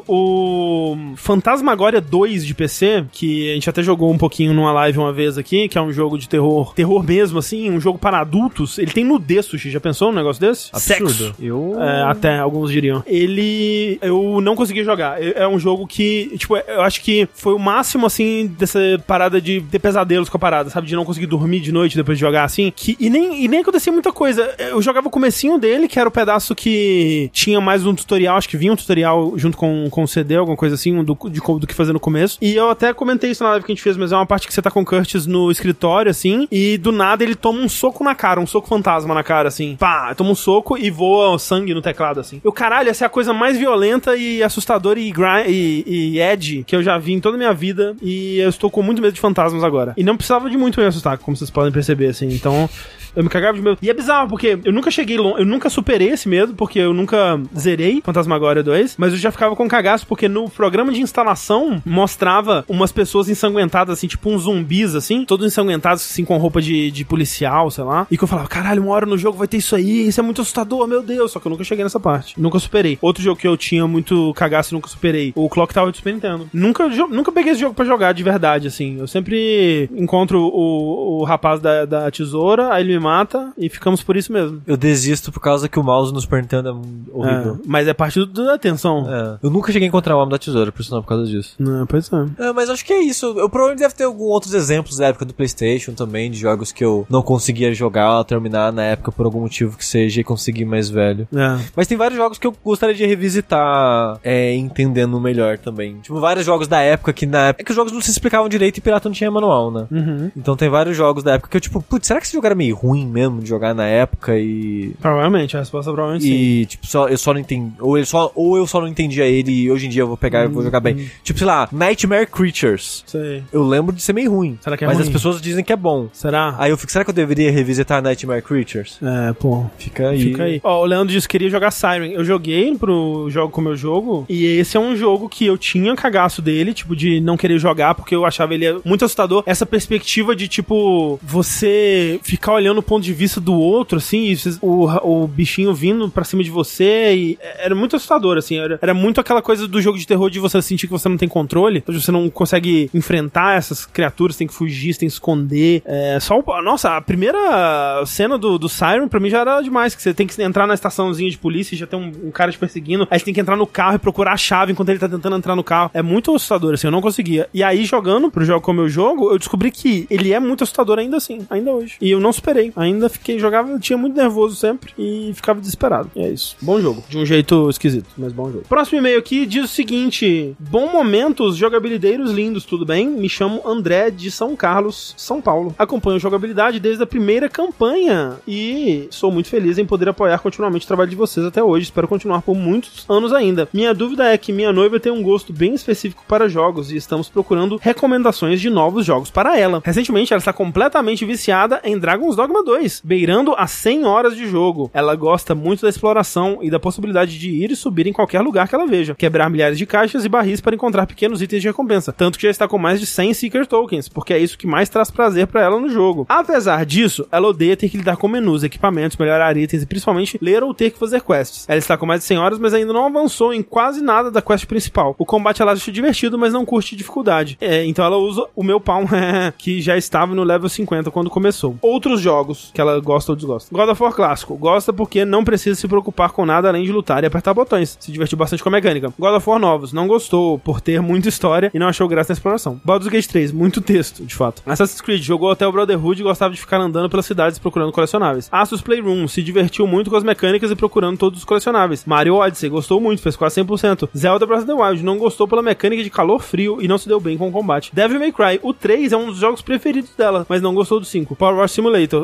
o Phantasmagoria dois de P C, que a gente até jogou um pouquinho numa live uma vez aqui, que é um jogo de terror, terror mesmo, assim, um jogo para adultos, ele tem nudez, Sushi, já pensou num negócio desse? Absurdo. Sexo. Eu... É, até, alguns diriam. Ele... Eu não consegui jogar. É um jogo que, tipo, eu acho que foi o máximo, assim, dessa parada de ter pesadelos com a parada, sabe? De não conseguir dormir de noite depois de jogar, assim. Que, e, nem, e nem acontecia muita coisa. Eu jogava o comecinho dele, que era o pedaço que tinha mais um tutorial, acho que vinha um tutorial junto com, com o C D, alguma coisa assim, do, de, do que fazer no começo. E eu até comentei isso na live que a gente fez, mas é uma parte que você tá com o Curtis no escritório, assim, e do nada ele toma um soco na cara, um soco fantasma na cara, assim. Pá, toma um soco e voa sangue no teclado, assim. Eu, caralho, essa é a coisa mais violenta e assustadora e, grind, e, e edgy que eu já vi em toda a minha vida, e eu estou com muito medo de fantasmas agora. E não precisava de muito me assustar, como vocês podem perceber, assim. Então, eu me cagava de medo. E é bizarro, porque eu nunca cheguei longe, eu nunca superei esse medo, porque eu nunca zerei Phantasmagoria dois, mas eu já ficava com cagaço, porque no programa de instalação mostrava umas pessoas ensanguentadas, assim, tipo uns zumbis, assim, todos ensanguentados, assim, com roupa de, de policial, sei lá, e que eu falava, caralho, uma hora no jogo vai ter isso aí, isso é muito assustador, meu Deus, só que eu nunca cheguei nessa parte. Nunca superei. Outro jogo que eu tinha muito cagaço e nunca superei, o Clock Tower do Super Nintendo. Nunca, nunca peguei esse jogo pra jogar de verdade, assim. Eu sempre encontro o, o rapaz da, da tesoura, aí ele me mata e ficamos por isso mesmo. Eu desisto por causa que o mouse no Super Nintendo é horrível. É, mas é parte do, da atenção. É. Eu nunca cheguei a encontrar o homem da tesoura, por sinal, por causa disso. Não, pois é. É, mas acho que é isso. Eu provavelmente deve ter alguns outros exemplos da época do PlayStation também, de jogos que eu não conseguia jogar ou terminar na época por algum motivo que seja e conseguir mais velho. É. Mas tem vários jogos que eu gostaria de revisitar é, entendendo melhor também. Tipo, vários jogos da época que na época... É que os jogos não se explicavam direito e pirata não tinha manual, né? Uhum. Então tem vários jogos da época que eu tipo, putz, será que esse jogo era meio ruim mesmo de jogar na época e... Provavelmente, a resposta provavelmente e, sim. tipo, só, eu só não entendi... Ou, ele só, ou eu só não entendia ele e hoje em dia eu vou pegar e vou jogar bem. Tipo, sei lá, Nightmare Creatures. Sei. Eu lembro de ser meio ruim. Será que é mas ruim? as pessoas dizem que é bom. Será? Aí eu fico, será que eu deveria revisitar Nightmare Creatures? É, pô. Fica aí. Fica aí. Ó, o Leandro disse que queria jogar Siren. Eu joguei pro jogo com o meu jogo, e esse é um jogo que eu tinha cagaço dele, tipo, de não querer jogar, porque eu achava ele muito assustador. Essa perspectiva de, tipo, você ficar olhando o ponto de vista do outro, assim, e o, o bichinho vindo pra cima de você, e era muito assustador, assim. Era, era muito aquela coisa do jogo de terror de você sentir que você não tem controle, você não consegue enfrentar essas criaturas, tem que fugir, você tem que esconder. É, só o, nossa, a primeira cena do, do Siren, pra mim, já era demais, que você tem que entrar na estaçãozinha de polícia e já tem um, um cara te perseguindo, aí você tem que entrar no carro e procurar a chave enquanto ele tá tentando entrar no carro. É muito assustador, assim, eu não conseguia. E aí, jogando pro jogo como eu jogo, eu descobri que ele é muito assustador ainda assim, ainda hoje. E eu não superei. Ainda fiquei, jogava, eu tinha muito nervoso sempre e ficava desesperado. E é isso. Bom jogo. De um jeito esquisito, mas bom jogo. Próximo e-mail aqui diz o seguinte: bom momentos, jogabilideiros lindos, tudo bem? Me chamo André de São Carlos, São Paulo. Acompanho jogabilidade desde a primeira campanha e sou muito feliz em poder apoiar continuamente o trabalho de vocês até hoje. Espero continuar por muitos anos ainda. Minha dúvida é que minha noiva tem um gosto bem específico para jogos e estamos procurando recomendações de novos jogos para ela. Recentemente, ela está completamente viciada em Dragon's Dogma dois, beirando as cem horas de jogo. Ela gosta muito da exploração e da possibilidade de ir e subir em qualquer lugar que ela veja, quebrar milhares de caixas e barris para encontrar pequenos itens de recompensa, tanto que já está com mais de cem Seeker Tokens, porque é isso que mais traz prazer para ela no jogo. Apesar disso, ela odeia ter que lidar com menus, equipamentos, melhorar itens e principalmente ler ou ter que fazer quests. Ela está com mais de cem horas, mas ainda não avançou em quase nada da quest principal. O combate ela acha divertido, mas não curte dificuldade. É, então ela usa o meu palm, que já estava no level cinquenta quando começou. Outros jogos que ela gosta ou desgosta. God of War clássico. Gosta porque não precisa se preocupar com nada além de lutar e apertar botões. Se divertiu bastante com a mecânica. God of War novos. Não gostou por ter muita história e não achou graça na exploração. Baldur's Gate três. Muito texto, de fato. Assassin's Creed. Jogou até o Brotherhood e gostava de ficar andando pelas cidades procurando colecionáveis. Asus Playroom. Se divertiu muito com as mecânicas e procurando todos os colecionáveis. Mario Odyssey. Gostou muito. Fez quase cem por cento. Zelda Breath of the Wild. Não gostou pela mecânica de calor frio e não se deu bem com o combate. Devil May Cry. O três é um dos jogos preferidos dela, mas não gostou do cinco. Power Wash Simulator.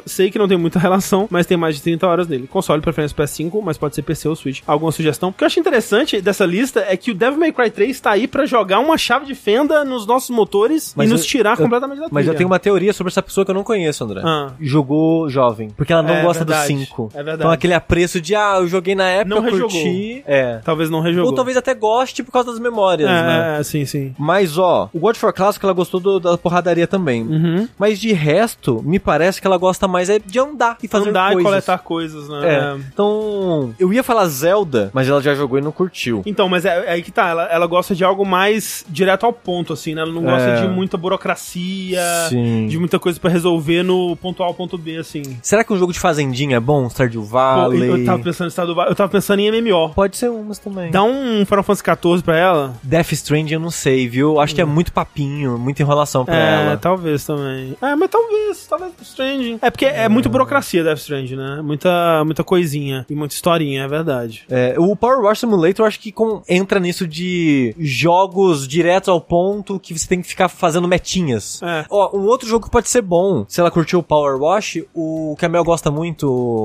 sei que não tem muita relação, mas tem mais de trinta horas nele. Console, preferência P S cinco, mas pode ser P C ou Switch. Alguma sugestão? O que eu acho interessante dessa lista é que o Devil May Cry três tá aí pra jogar uma chave de fenda nos nossos motores mas e nos eu, tirar eu, completamente da trilha. Mas eu tenho uma teoria sobre essa pessoa que eu não conheço, André. Ah. Jogou jovem. Porque ela não é, gosta verdade, do cinco. É verdade. Então aquele apreço de, ah, eu joguei na época, não eu curti. É. Talvez não rejogou. Ou talvez até goste por causa das memórias, é, né? É, sim, sim. Mas, ó, o God of War Classic, ela gostou do, da porradaria também. Uhum. Mas de resto, me parece que ela gosta mais é de andar e fazer andar coisas. e coletar coisas, né? É. Então, eu ia falar Zelda, mas ela já jogou e não curtiu. Então, mas é, é aí que tá. Ela, ela gosta de algo mais direto ao ponto, assim, né? Ela não gosta é. de muita burocracia, Sim. de muita coisa pra resolver no ponto A ao ponto B, assim. Será que um jogo de fazendinha é bom? Stardew Valley? Pô, eu tava pensando em Stardew Valley. Eu tava pensando em M M O. Pode ser umas também. Dá um Final Fantasy quatorze pra ela. Death Stranding eu não sei, viu? Acho hum. que é muito papinho, muita enrolação pra é, ela. É, talvez também. É, mas talvez, talvez Death Stranding. É porque é, é muita burocracia Death Stranding, né? Muita, muita coisinha e muita historinha, é verdade. É, o Power Wash Simulator eu acho que com, entra nisso de jogos diretos ao ponto que você tem que ficar fazendo metinhas. É. Ó, um outro jogo que pode ser bom, se ela curtiu o Power Wash, o que a Mel gosta muito...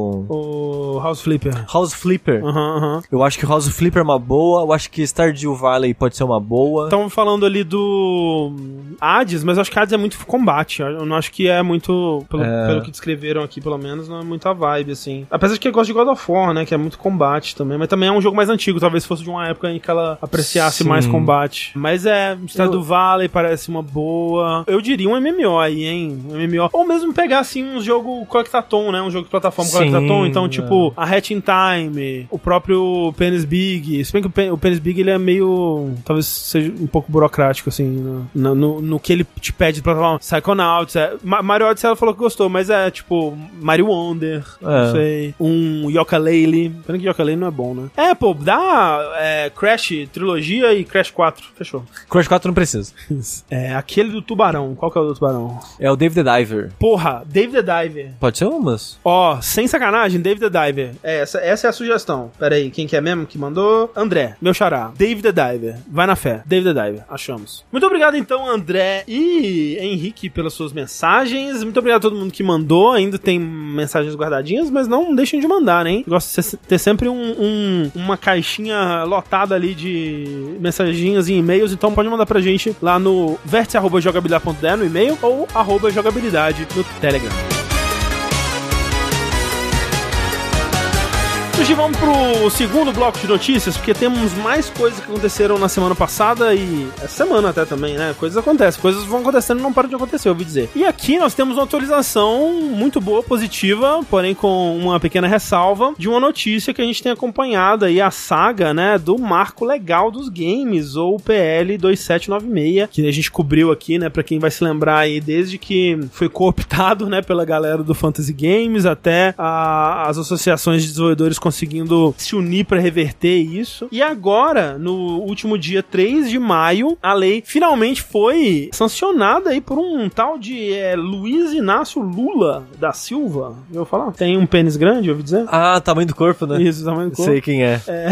O House Flipper. House Flipper. Aham, uhum, aham. Uhum. Eu acho que o House Flipper é uma boa, eu acho que Stardew Valley pode ser uma boa. Estamos falando ali do Hades, mas eu acho que Hades é muito combate. Eu não acho que é muito, pelo, é. pelo que descreveram aqui, pelo menos, não é muita vibe, assim. Apesar de que eu gosto de God of War, né, que é muito combate também, mas também é um jogo mais antigo, talvez fosse de uma época em que ela apreciasse Sim. mais combate. Mas é, Stardew eu... Valley parece uma boa. Eu diria um M M O aí, hein? Um M M O. Ou mesmo pegar, assim, um jogo Collectathon, né? Um jogo de plataforma Collectathon. Então, tipo, é. a Hatch in Time, o próprio Penis Big. Se bem que o, Pen- o Penis Big, ele é meio... Talvez seja um pouco burocrático, assim, no, no, no, no que ele te pede de plataforma. Psychonauts, é. Ma- Mario Odyssey, ela falou que gostou, mas é, tipo, Mario Wonder, é. não sei. Um Yooka-Laylee. Pena que Yooka-Laylee não é bom, né? É, pô, dá é, Crash Trilogia e Crash quatro. Fechou. Crash quatro não precisa. É, aquele do tubarão. Qual que é o do tubarão? É o Dave the Diver. Porra, Dave the Diver. Pode ser umas. Ó, sem sacanagem, Dave the Diver. É, essa, essa é a sugestão. Pera aí, quem que é mesmo que mandou? André, meu xará. Dave the Diver. Vai na fé. Dave the Diver. Achamos. Muito obrigado, então, André e Henrique, pelas suas mensagens. Muito obrigado a todo mundo que mandou. Ainda tem mensagens guardadinhas, mas não deixem de mandar, né? Gosto de ter sempre um, um, uma caixinha lotada ali de mensaginhas e e-mails, então pode mandar pra gente lá no vértice arroba jogabilidade ponto d e no e-mail ou arroba jogabilidade no Telegram. Hoje vamos pro segundo bloco de notícias, porque temos mais coisas que aconteceram na semana passada e essa semana até também, né? Coisas acontecem, coisas vão acontecendo e não param de acontecer, eu ouvi dizer. E aqui nós temos uma atualização muito boa, positiva, porém com uma pequena ressalva, de uma notícia que a gente tem acompanhado aí, a saga, né, do Marco Legal dos Games, ou P L dois sete nove seis, que a gente cobriu aqui, né, pra quem vai se lembrar aí, desde que foi cooptado, né, pela galera do Fantasy Games, até a, as associações de desenvolvedores conseguindo se unir para reverter isso. E agora, no último dia três de maio, a lei finalmente foi sancionada aí por um tal de é, Luiz Inácio Lula da Silva. Eu vou falar? Tem um pênis grande, eu ouvi dizer? Ah, tamanho do corpo, né? Isso, tamanho do corpo. Sei quem é. é.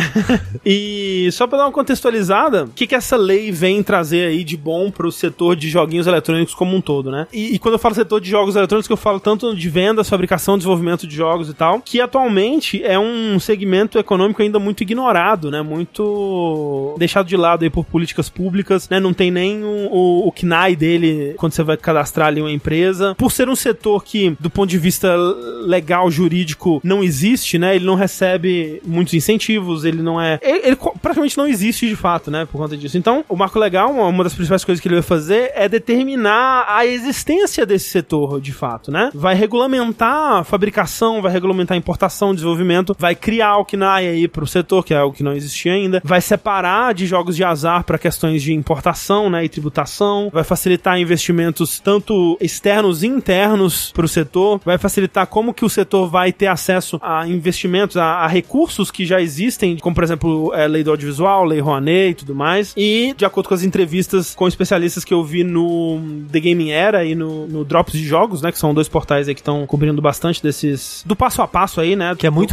E só pra dar uma contextualizada, o que, que essa lei vem trazer aí de bom pro setor de joguinhos eletrônicos como um todo, né? E, e quando eu falo setor de jogos eletrônicos, eu falo tanto de vendas, fabricação, desenvolvimento de jogos e tal, que atualmente é um um segmento econômico ainda muito ignorado, né? Muito deixado de lado aí por políticas públicas, né? Não tem nem o, o, o C N A I dele quando você vai cadastrar ali uma empresa. Por ser um setor que, do ponto de vista legal, jurídico, não existe, né? Ele não recebe muitos incentivos, ele não é... Ele, ele praticamente não existe de fato, né? Por conta disso. Então, o Marco Legal, uma das principais coisas que ele vai fazer é determinar a existência desse setor, de fato, né? Vai regulamentar a fabricação, vai regulamentar a importação, desenvolvimento, vai criar o C N A I aí pro setor, que é algo que não existia ainda, vai separar de jogos de azar para questões de importação, né, e tributação, vai facilitar investimentos tanto externos e internos pro setor, vai facilitar como que o setor vai ter acesso a investimentos, a, a recursos que já existem, como por exemplo, é, lei do audiovisual, lei Rouanet e tudo mais, e de acordo com as entrevistas com especialistas que eu vi no The Gaming Era e no, no Drops de Jogos, né, que são dois portais aí que estão cobrindo bastante desses, do passo a passo aí, né, que é muito passo.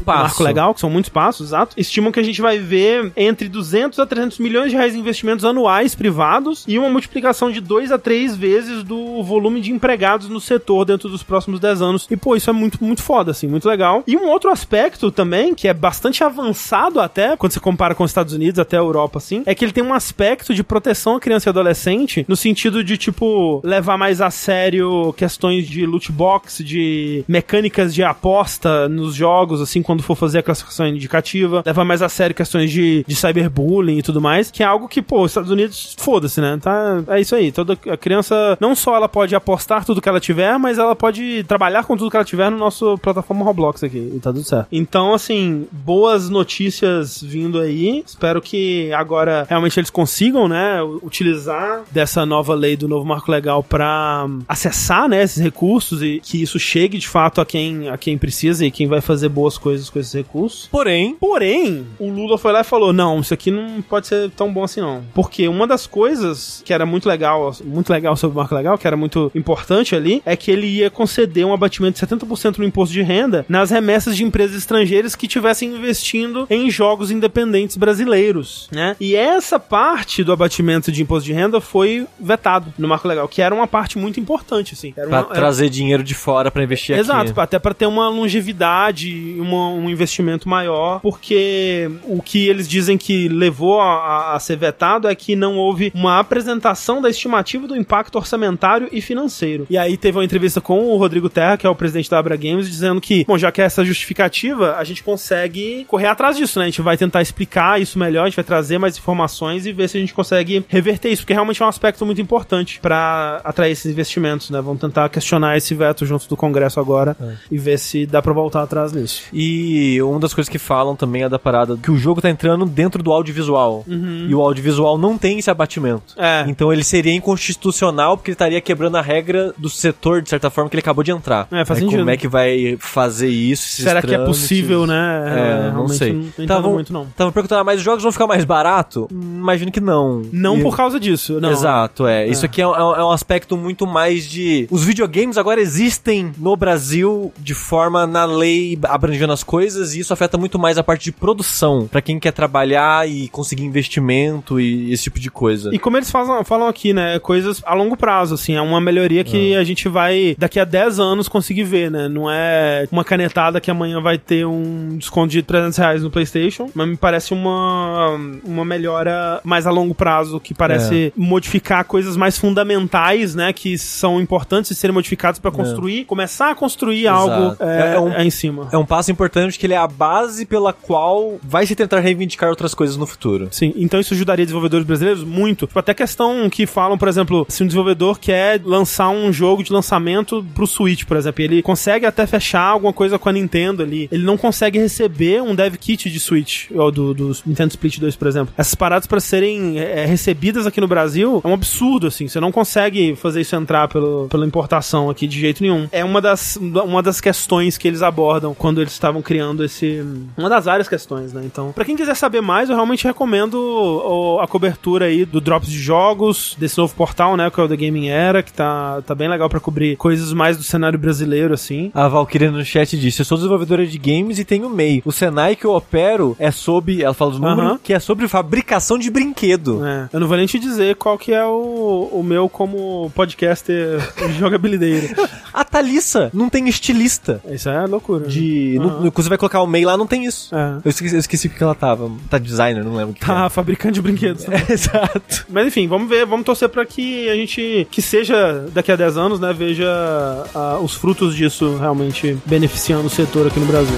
legal, que são muitos passos, exato, estimam que a gente vai ver entre duzentos a trezentos milhões de reais em investimentos anuais privados e uma multiplicação de dois a três vezes do volume de empregados no setor dentro dos próximos dez anos. E, pô, isso é muito, muito foda, assim, muito legal. E um outro aspecto também, que é bastante avançado até, quando você compara com os Estados Unidos, até a Europa, assim, é que ele tem um aspecto de proteção à criança e adolescente, no sentido de, tipo, levar mais a sério questões de loot box, de mecânicas de aposta nos jogos, assim, quando for fazer a classificação indicativa, levar mais a sério questões de, de cyberbullying e tudo mais, que é algo que, pô, os Estados Unidos, foda-se, né? Tá, é isso aí. Toda a criança, não só ela pode apostar tudo que ela tiver, mas ela pode trabalhar com tudo que ela tiver no nosso plataforma Roblox aqui, e tá tudo certo. Então, assim, boas notícias vindo aí. Espero que agora realmente eles consigam, né, utilizar dessa nova lei do novo marco legal pra acessar, né, esses recursos e que isso chegue de fato a quem, a quem precisa e quem vai fazer boas coisas com esses recursos. Porém, porém, o Lula foi lá e falou, não, isso aqui não pode ser tão bom assim não. Porque uma das coisas que era muito legal, muito legal sobre o marco legal, que era muito importante ali, é que ele ia conceder um abatimento de setenta por cento no imposto de renda nas remessas de empresas estrangeiras que estivessem investindo em jogos independentes brasileiros, né? E essa parte do abatimento de imposto de renda foi vetado no marco legal, que era uma parte muito importante, assim. Era pra uma, trazer era... dinheiro de fora pra investir Exato, aqui. Exato, até pra ter uma longevidade, uma, um investimento maior, porque o que eles dizem que levou a, a ser vetado é que não houve uma apresentação da estimativa do impacto orçamentário e financeiro. E aí teve uma entrevista com o Rodrigo Terra, que é o presidente da Abra Games, dizendo que, bom, já que é essa justificativa, a gente consegue correr atrás disso, né? A gente vai tentar explicar isso melhor, a gente vai trazer mais informações e ver se a gente consegue reverter isso, porque realmente é um aspecto muito importante pra atrair esses investimentos, né? Vamos tentar questionar esse veto junto do Congresso agora é. e ver se dá pra voltar atrás nisso. E uma das coisas que falam também é da parada que o jogo tá entrando dentro do audiovisual. Uhum. E o audiovisual não tem esse abatimento. É. Então ele seria inconstitucional porque ele estaria quebrando a regra do setor, de certa forma, que ele acabou de entrar. É, faz Aí, sentido. Como é que vai fazer isso? Será que é possível, né? É, não sei. Não, não tava muito, não. Tava perguntando, mas os jogos vão ficar mais barato? Imagino que não. Não e... por causa disso, não. Exato, é. é. Isso aqui é, é um aspecto muito mais de... Os videogames agora existem no Brasil de forma na lei abrangendo as coisas e isso afeta muito mais a parte de produção, pra quem quer trabalhar e conseguir investimento e esse tipo de coisa. E como eles falam, falam aqui, né, coisas a longo prazo, assim, é uma melhoria que ah. a gente vai, daqui a dez anos, conseguir ver, né, não é uma canetada que amanhã vai ter um desconto de trezentos reais no PlayStation, mas me parece uma, uma melhora mais a longo prazo, que parece é. modificar coisas mais fundamentais, né, que são importantes de serem modificadas pra construir, é. começar a construir Exato. algo é, é, um, é em cima. É um passo importante que ele é a base pela qual vai se tentar reivindicar outras coisas no futuro. Sim, então isso ajudaria desenvolvedores brasileiros muito. Tipo, até questão que falam, por exemplo, se um desenvolvedor quer lançar um jogo de lançamento pro Switch, por exemplo, ele consegue até fechar alguma coisa com a Nintendo ali, ele não consegue receber um dev kit de Switch, ou do, do Nintendo Split dois, por exemplo. Essas paradas pra serem é, recebidas aqui no Brasil é um absurdo, assim, você não consegue fazer isso entrar pelo, pela importação aqui de jeito nenhum. É uma das, uma das questões que eles abordam quando eles estavam criando esse... Uma das várias questões, né? Então, pra quem quiser saber mais, eu realmente recomendo o, a cobertura aí do Drops de Jogos, desse novo portal, né? Que é o The Gaming Era, que tá, tá bem legal pra cobrir coisas mais do cenário brasileiro, assim. A Valkyria no chat disse, eu sou desenvolvedora de games e tenho M E I. O Senai que eu opero é sobre, ela fala dos números, uh-huh. que é sobre fabricação de brinquedo. É. Eu não vou nem te dizer qual que é o, o meu como podcaster jogabilideiro. A Thalissa não tem estilista. Isso é loucura. De, uhum. no, quando você vai colocar o M E I lá, não tem isso. É. Eu, esqueci, eu esqueci o que ela tava. Tá designer, não lembro o que Tá, é. fabricante de brinquedos. É, exato. Mas enfim, vamos ver, vamos torcer pra que a gente, que seja daqui a dez anos, né, veja uh, os frutos disso realmente beneficiando o setor aqui no Brasil.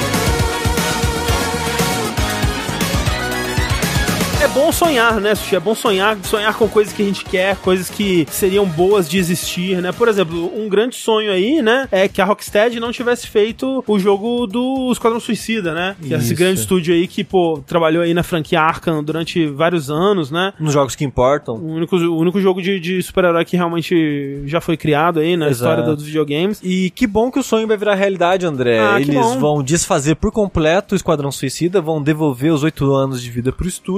É bom sonhar, né, Sushi? É bom sonhar, sonhar com coisas que a gente quer, coisas que seriam boas de existir, né? Por exemplo, um grande sonho aí, né, é que a Rocksteady não tivesse feito o jogo do Esquadrão Suicida, né? Que é esse grande estúdio aí que, pô, trabalhou aí na franquia Arkham durante vários anos, né? Nos jogos que importam. O único, o único jogo de, de super-herói que realmente já foi criado aí na Exato. história dos videogames. E que bom que o sonho vai virar realidade, André. Ah, Eles vão desfazer por completo o Esquadrão Suicida, vão devolver os oito anos de vida pro estúdio. É,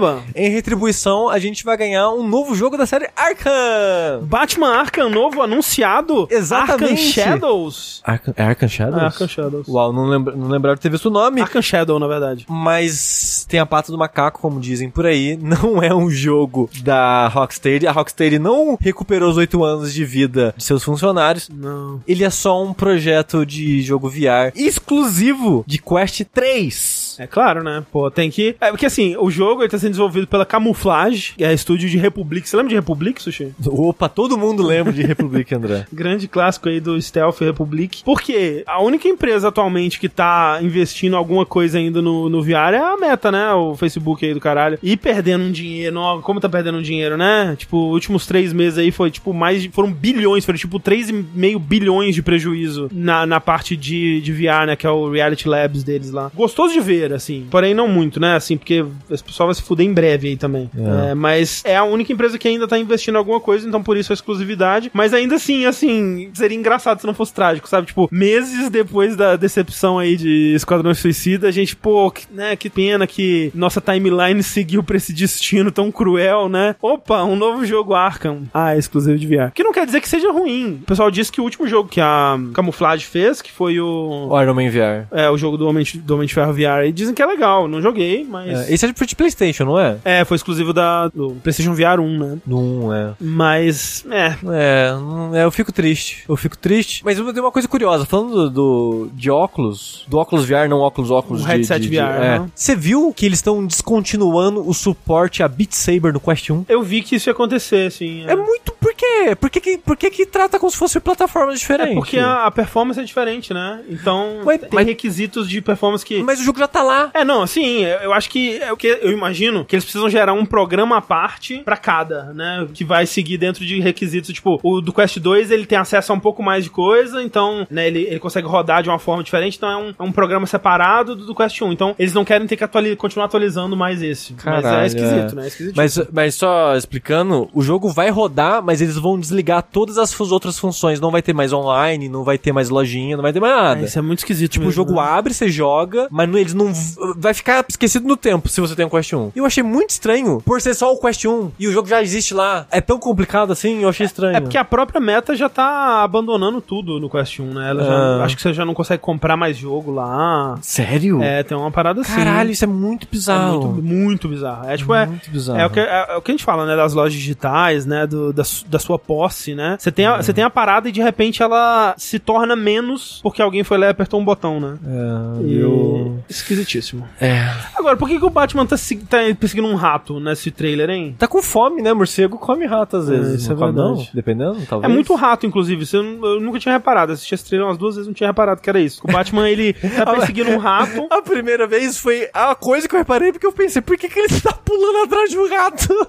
nova. Em retribuição, a gente vai ganhar um novo jogo da série Arkham. Batman Arkham novo anunciado. Exatamente. Arkham Shadows. Arkham, é Arkham Shadows? É Arkham Shadows. Uau, não, lembra, não lembrava de ter visto o nome. Arkham Shadow, na verdade. Mas tem a pata do macaco, como dizem por aí. Não é um jogo da Rocksteady. A Rocksteady não recuperou os oito anos de vida de seus funcionários. Não. Ele é só um projeto de jogo V R exclusivo de Quest três. É claro, né? Pô, tem que... É porque, assim, o jogo ele tá sendo desenvolvido pela Camouflage, que é estúdio de Republic. Você lembra de Republic, Sushi? Opa, todo mundo lembra de Republic, André. Grande clássico aí do Stealth Republic. Porque a única empresa atualmente que tá investindo alguma coisa ainda no, no V R é a Meta, né? O Facebook aí do caralho. E perdendo um dinheiro. Ó, como tá perdendo um dinheiro, né? Tipo, últimos três meses aí foi, tipo, mais de... Foram bilhões, foram, tipo, três vírgula cinco bilhões de prejuízo na, na parte de, de V R, né? Que é o Reality Labs deles lá. Gostoso de ver, assim. Porém, não muito, né? Assim, porque esse pessoal vai se fuder em breve aí também. É. É, mas é a única empresa que ainda tá investindo em alguma coisa, então por isso a exclusividade. Mas ainda assim, assim, seria engraçado se não fosse trágico, sabe? Tipo, meses depois da decepção aí de Esquadrão Suicida, a gente, pô, que, né? Que pena que nossa timeline seguiu pra esse destino tão cruel, né? Opa, um novo jogo Arkham. Ah, é exclusivo de V R. Que não quer dizer que seja ruim. O pessoal disse que o último jogo que a Camouflage fez, que foi o... O Iron Man V R. É, o jogo do Homem, do Homem de Ferro V R. E dizem que é legal. Não joguei, mas... É, esse é de PlayStation, não é? É, foi exclusivo da, do PlayStation V R um, né? Do um, é. Mas, é... É, é, eu fico triste. Eu fico triste. Mas eu tenho uma coisa curiosa. Falando do, do, de óculos, do óculos V R, não óculos, óculos um de... headset de, V R, de, é. né? Você viu que eles estão descontinuando o suporte a Beat Saber no Quest um? Eu vi que isso ia acontecer, assim. É, é muito... Por quê? Por que que, por que que trata como se fosse plataformas diferentes? É porque a, a performance é diferente, né? Então, mas, tem mas, requisitos de performance que... Mas o jogo já tá lá. É, não, assim, eu acho que... É o que eu imagino que eles precisam gerar um programa à parte pra cada, né? Que vai seguir dentro de requisitos. Tipo, o do Quest dois, ele tem acesso a um pouco mais de coisa, então, né, ele, ele consegue rodar de uma forma diferente, então é um, é um programa separado do, do Quest um. Então, eles não querem ter que atuali- continuar atualizando mais esse. Caralho, mas é esquisito, é. né? É esquisito. Mas, mas só explicando, o jogo vai rodar, mas eles vão desligar todas as outras funções. Não vai ter mais online, não vai ter mais lojinha, não vai ter mais nada. É, isso é muito esquisito. Tipo, mesmo, o jogo né? abre, você joga, mas não, eles não... Vai ficar esquecido no tempo se você tem um Quest um. E eu achei muito estranho, por ser só o Quest um, e o jogo já existe lá. É tão complicado assim, eu achei estranho. É porque a própria Meta já tá abandonando tudo no Quest um, né? Ela já, Ah. acho que você já não consegue comprar mais jogo lá. Sério? É, tem uma parada assim. Caralho, isso é muito É bizarro. muito, muito bizarro. É tipo, é, Muito bizarro. é, o que, é, é o que a gente fala, né? Das lojas digitais, né? Do, da, su- da sua posse, né? Você tem, a, você tem a parada e de repente ela se torna menos porque alguém foi lá e apertou um botão, né? É, E... eu... Esquisitíssimo. É. Agora, por que, que o Batman tá, se- tá perseguindo um rato nesse trailer, hein? Tá com fome, né? Morcego come rato às É, vezes. isso não é come, verdade. não? Dependendo, talvez. É muito rato, inclusive. Isso eu, nu- eu nunca tinha reparado. Assisti esse trailer umas duas vezes e não tinha reparado que era isso. O Batman, ele tá perseguindo um rato. A primeira vez foi a coisa que eu reparei, porque eu pensei, por que, que ele está pulando atrás de um rato?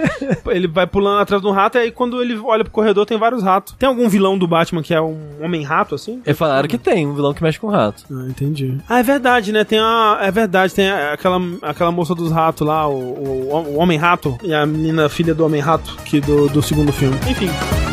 Ele vai pulando atrás de um rato e aí quando ele olha pro corredor tem vários ratos. Tem algum vilão do Batman que é um homem-rato, assim? É falaram que tem um vilão que mexe com rato. Ah, entendi. Ah, é verdade, né? Tem a... É verdade, tem a- aquela, aquela moça dos ratos lá, o, o, o Homem-Rato e a menina filha do Homem-Rato, que do, do segundo filme. Enfim.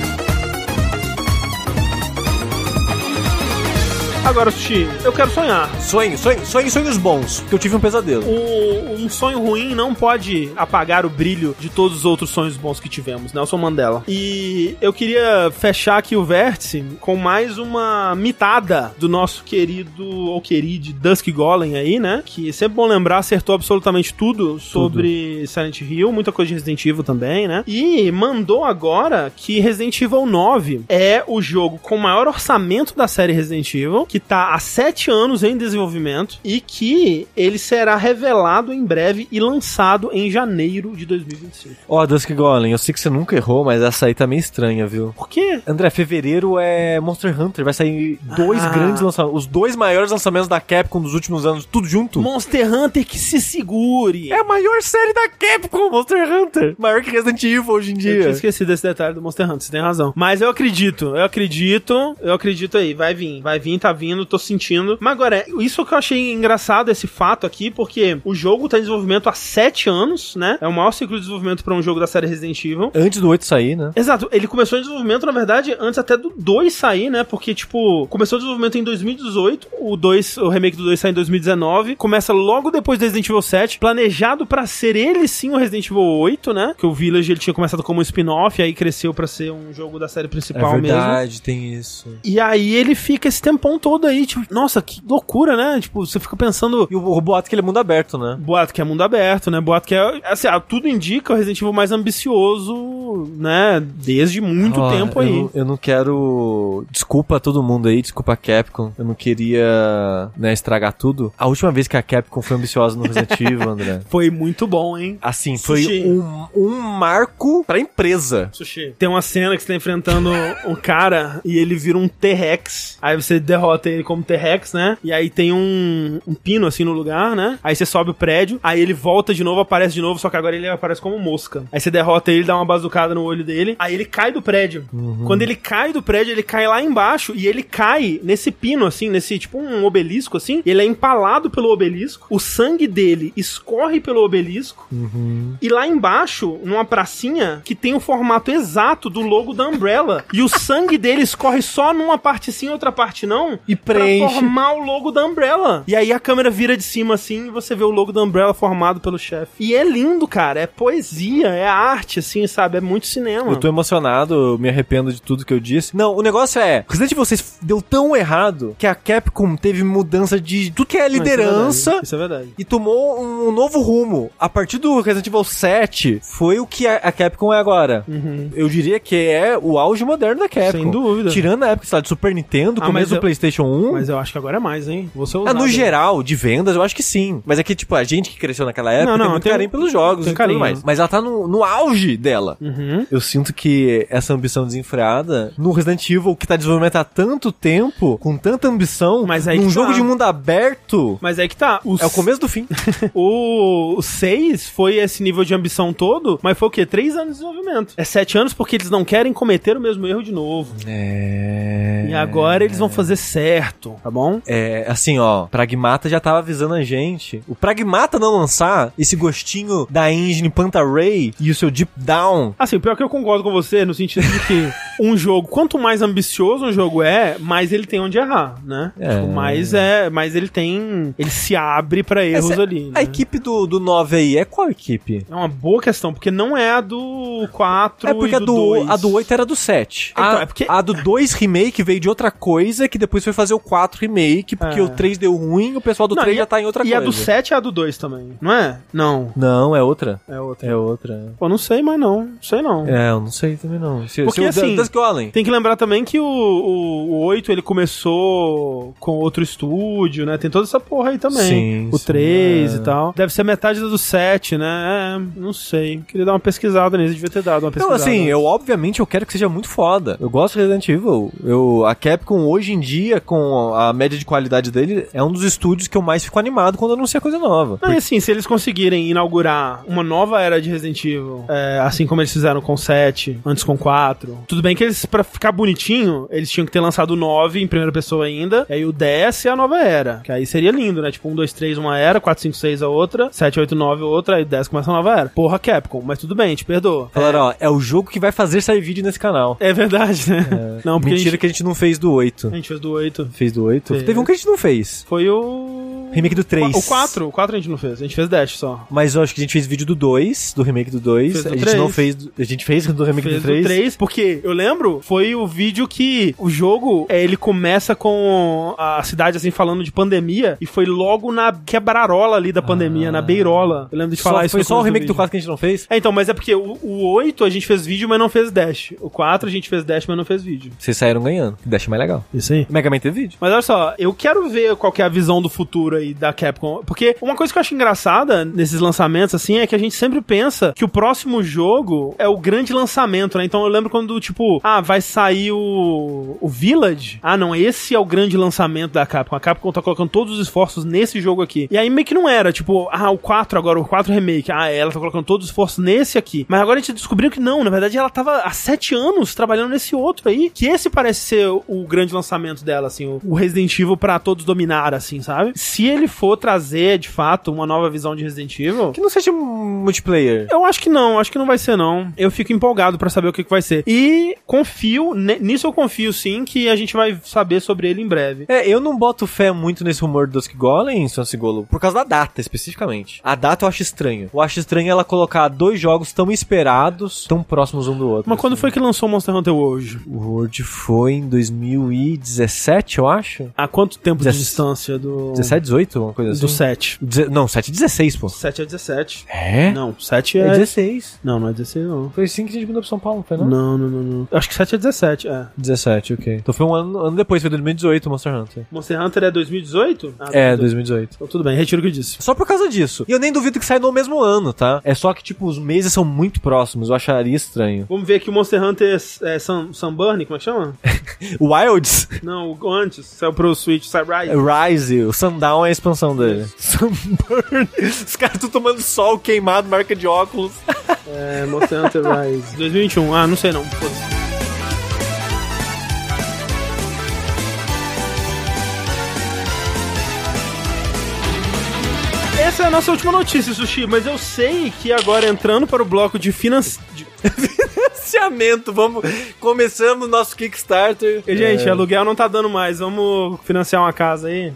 Agora, Sushi, eu quero sonhar. Sonho, sonho, sonho, sonhos bons, porque eu tive um pesadelo. O, um sonho ruim não pode apagar o brilho de todos os outros sonhos bons que tivemos, Nelson Mandela. E eu queria fechar aqui o vértice com mais uma mitada do nosso querido, ou querido, Dusk Golem aí, né? Que sempre bom lembrar, acertou absolutamente tudo sobre tudo. Silent Hill, muita coisa de Resident Evil também, né? E mandou agora que Resident Evil nove é o jogo com o maior orçamento da série Resident Evil, que tá há sete anos em desenvolvimento e que ele será revelado em breve e lançado em janeiro de dois mil e vinte e cinco. Ó, oh, Dusk Golem, eu sei que você nunca errou, mas essa aí tá meio estranha, viu? Por quê? André, fevereiro é Monster Hunter, vai sair dois Ah. grandes lançamentos, os dois maiores lançamentos da Capcom dos últimos anos, tudo junto. Monster Hunter que se segure! É a maior série da Capcom, Monster Hunter. Maior que Resident Evil hoje em Eu dia. tinha esquecido desse detalhe do Monster Hunter, você tem razão. Mas eu acredito, eu acredito, eu acredito aí, vai vir, vai vir, tá vindo. vindo, tô sentindo. Mas agora, isso que eu achei engraçado, esse fato aqui, porque o jogo tá em desenvolvimento há sete anos, né? É o maior ciclo de desenvolvimento pra um jogo da série Resident Evil. Antes do oito sair, né? Exato, ele começou em desenvolvimento, na verdade, antes até do dois sair, né? Porque, tipo, começou o desenvolvimento em dois mil e dezoito, o dois, o remake do dois sai em dois mil e dezenove, começa logo depois do Resident Evil sete, planejado pra ser ele sim o Resident Evil oito, né? Que o Village ele tinha começado como um spin-off, e aí cresceu pra ser um jogo da série principal mesmo. É verdade, mesmo. Tem isso. E aí ele fica esse tempão todo aí, tipo, nossa, que loucura, né? Tipo, você fica pensando... E o, o boato que ele é mundo aberto, né? Boato que é mundo aberto, né? Boato que é... Assim, ah, tudo indica o Resident Evil mais ambicioso, né? Desde muito oh, tempo aí. Eu não, eu não quero... Desculpa a todo mundo aí, desculpa a Capcom. Eu não queria, né, estragar tudo. A última vez que a Capcom foi ambiciosa no Resident Evil, André... Foi muito bom, hein? Assim, foi um, um marco pra empresa. Sushi. Tem uma cena que você tá enfrentando um cara e ele vira um T-Rex. Aí você derrota ele como T-Rex, né? E aí tem um, um pino assim no lugar, né? Aí você sobe o prédio, aí ele volta de novo, aparece de novo, só que agora ele aparece como mosca. Aí você derrota ele, dá uma bazucada no olho dele, aí ele cai do prédio. Uhum. Quando ele cai do prédio, ele cai lá embaixo e ele cai nesse pino, assim, nesse tipo um obelisco, assim. Ele é empalado pelo obelisco, o sangue dele escorre pelo obelisco, uhum. e lá embaixo, numa pracinha, que tem o formato exato do logo da Umbrella, e o sangue dele escorre só numa parte sim, outra parte não, e preenche. Pra formar o logo da Umbrella. E aí a câmera vira de cima assim, e você vê o logo da Umbrella formado pelo chefe. E é lindo, cara, é poesia, é arte, assim, sabe, é muito cinema. Eu tô emocionado, eu me arrependo de tudo que eu disse. Não, o negócio é, Resident Evil seis deu tão errado que a Capcom teve mudança de tudo que é liderança. Isso é verdade, isso é verdade. E tomou um novo rumo. A partir do Resident Evil sete, foi o que a Capcom é agora. Uhum. Eu diria que é o auge moderno da Capcom. Sem dúvida. Tirando a época, sei lá, de Super Nintendo, ah, começo do eu, PlayStation um. Mas eu acho que agora é mais, hein? Você ah, no geral, de vendas, eu acho que sim. Mas é que, tipo, a gente que cresceu naquela época não, não, tem muito tem, carinho pelos jogos tem e carinho. tudo mais. Mas ela tá no, no auge dela. Uhum. Eu sinto que essa ambição desenfreada, no Resident Evil, que tá em desenvolvimento há tanto tempo, com tanta ambição, mas aí num que jogo tá. de mundo aberto... Mas aí que tá. O é o começo do fim. O seis foi esse nível de ambição todo, mas foi o quê? Três anos de desenvolvimento. É sete anos porque eles não querem cometer o mesmo erro de novo. É... E agora eles vão fazer certo, tá bom? É, assim, ó, Pragmata já tava avisando a gente. O Pragmata não lançar esse gostinho da engine Panta Ray e o seu Deep Down. Assim, pior que eu concordo com você no sentido de que um jogo, quanto mais ambicioso um jogo é, mais ele tem onde errar, né? É. Tipo, mais é, mais ele tem, ele se abre pra erros Essa, ali, né? A equipe do, do nove aí é qual equipe? É uma boa questão, porque não é a do quatro é porque e a do do, dois. A do oito era do sete. Então, a, é porque... a do dois remake veio de outra coisa, que depois foi fazer o quatro remake, porque é. o três deu ruim, o pessoal do não, três a, já tá em outra e coisa. E a do sete é a do dois também, não é? Não. Não, é outra. É outra. É outra. Pô, não sei, mas não. Não sei não. É, eu não sei também não. Se, porque se assim, o tem que lembrar também que o, o, o oito, ele começou com outro estúdio, né? Tem toda essa porra aí também. Sim, o sim, três é. e tal. Deve ser metade do sete, né? É, não sei. Queria dar uma pesquisada nisso, devia ter dado uma pesquisada. Não, assim, eu obviamente eu quero que seja muito foda. Eu gosto de Resident Evil. Eu, a Capcom hoje em dia, com a média de qualidade dele, é um dos estúdios que eu mais fico animado quando anuncia coisa nova. Não, Porque... e assim, se eles conseguirem inaugurar uma nova era de Resident Evil, é, assim como eles fizeram com o sete, antes com o quatro, tudo bem que eles, pra ficar bonitinho, eles tinham que ter lançado o nove em primeira pessoa ainda, e aí o dez é a nova era, que aí seria lindo, né? Tipo, um, dois, três, uma era, quatro, cinco, seis a outra, sete, oito, nove outra, aí dez começa a nova era. Porra, Capcom, mas tudo bem, te perdoa. Falaram, é... ó, é o jogo que vai fazer sair vídeo nesse canal. É verdade, né? É. Não, porque mentira a gente... que a gente não fez do oito. A gente fez do oito. Fez do oito? Fez. Teve um que a gente não fez. Foi o... Remake do três. O quatro, o quatro a gente não fez, a gente fez Dash só. Mas eu acho que a gente fez vídeo do dois, do remake do dois. Fez do a gente três. não fez, do... a gente fez do remake fez do três. do três, porque eu lembro, foi o vídeo que o jogo, é, ele começa com a cidade assim falando de pandemia e foi logo na quebrarola ali da pandemia, ah. na beirola. Eu lembro de falar só, isso. Foi só o remake do, do quatro que a gente não fez? É, então, mas é porque o, o oito a gente fez vídeo, mas não fez Dash. O quatro a gente fez Dash, mas não fez vídeo. Vocês saíram ganhando. Dash é mais legal. Isso aí. Mega Man teve vídeo. Mas olha só, eu quero ver qual que é a visão do futuro futuro aí da Capcom. Porque uma coisa que eu acho engraçada nesses lançamentos, assim, é que a gente sempre pensa que o próximo jogo é o grande lançamento, né? Então eu lembro quando, tipo, ah, vai sair o, o Village. Ah, não, esse é o grande lançamento da Capcom. A Capcom tá colocando todos os esforços nesse jogo aqui. E aí meio que não era, tipo, ah, o quatro agora, o quatro Remake. Ah, ela tá colocando todos os esforços nesse aqui. Mas agora a gente descobriu que não, na verdade ela tava há sete anos trabalhando nesse outro aí, que esse parece ser o, o grande lançamento dela, assim, o, o Resident Evil pra todos dominar, assim, sabe? Se ele for trazer, de fato, uma nova visão de Resident Evil... Que não seja multiplayer. Eu acho que não, acho que não vai ser, não. Eu fico empolgado pra saber o que, que vai ser. E confio, nisso eu confio, sim, que a gente vai saber sobre ele em breve. É, eu não boto fé muito nesse rumor do Dusk Golem, Sansigolo, por causa da data, especificamente. A data eu acho estranho. Eu acho estranho ela colocar dois jogos tão esperados, tão próximos um do outro. Mas assim. quando foi que lançou Monster Hunter World? O World foi em dois mil e dezessete, eu acho. Há quanto tempo Dezesse... de distância do... dezessete, dezoito, uma coisa assim? Do sete. Deze... Não, sete é dezesseis, pô. sete é dezessete. É? Não, sete é... É dezesseis. Não, não é dezesseis, não. Foi assim que a gente mudou pra São Paulo, não foi, não? Não, não, não, não. Acho que sete é dezessete, é. dezessete, ok. Então foi um ano, ano depois, foi dois mil e dezoito, Monster Hunter. Monster Hunter é dois mil e dezoito? Ah, É, dois mil e dezoito. Então tudo bem, retiro o que eu disse. Só por causa disso. E eu nem duvido que saia no mesmo ano, tá? É só que, tipo, os meses são muito próximos, eu acharia estranho. Vamos ver aqui o Monster Hunter é, Sun, Sunburn, como é que chama? Wilds? Não, o antes, saiu pro Switch, sai Rise. Rise, o Sundown é a expansão dele. Sunburn. Os caras estão tomando sol queimado, marca de óculos. É, Monster Hunter Rise. dois mil e vinte e um, ah, não sei não. Foda-se. Essa é a nossa última notícia, Sushi, mas eu sei que agora entrando para o bloco de finanças... Financiamento, vamos... Começamos nosso Kickstarter. E, gente, é. aluguel não tá dando mais, vamos financiar uma casa aí.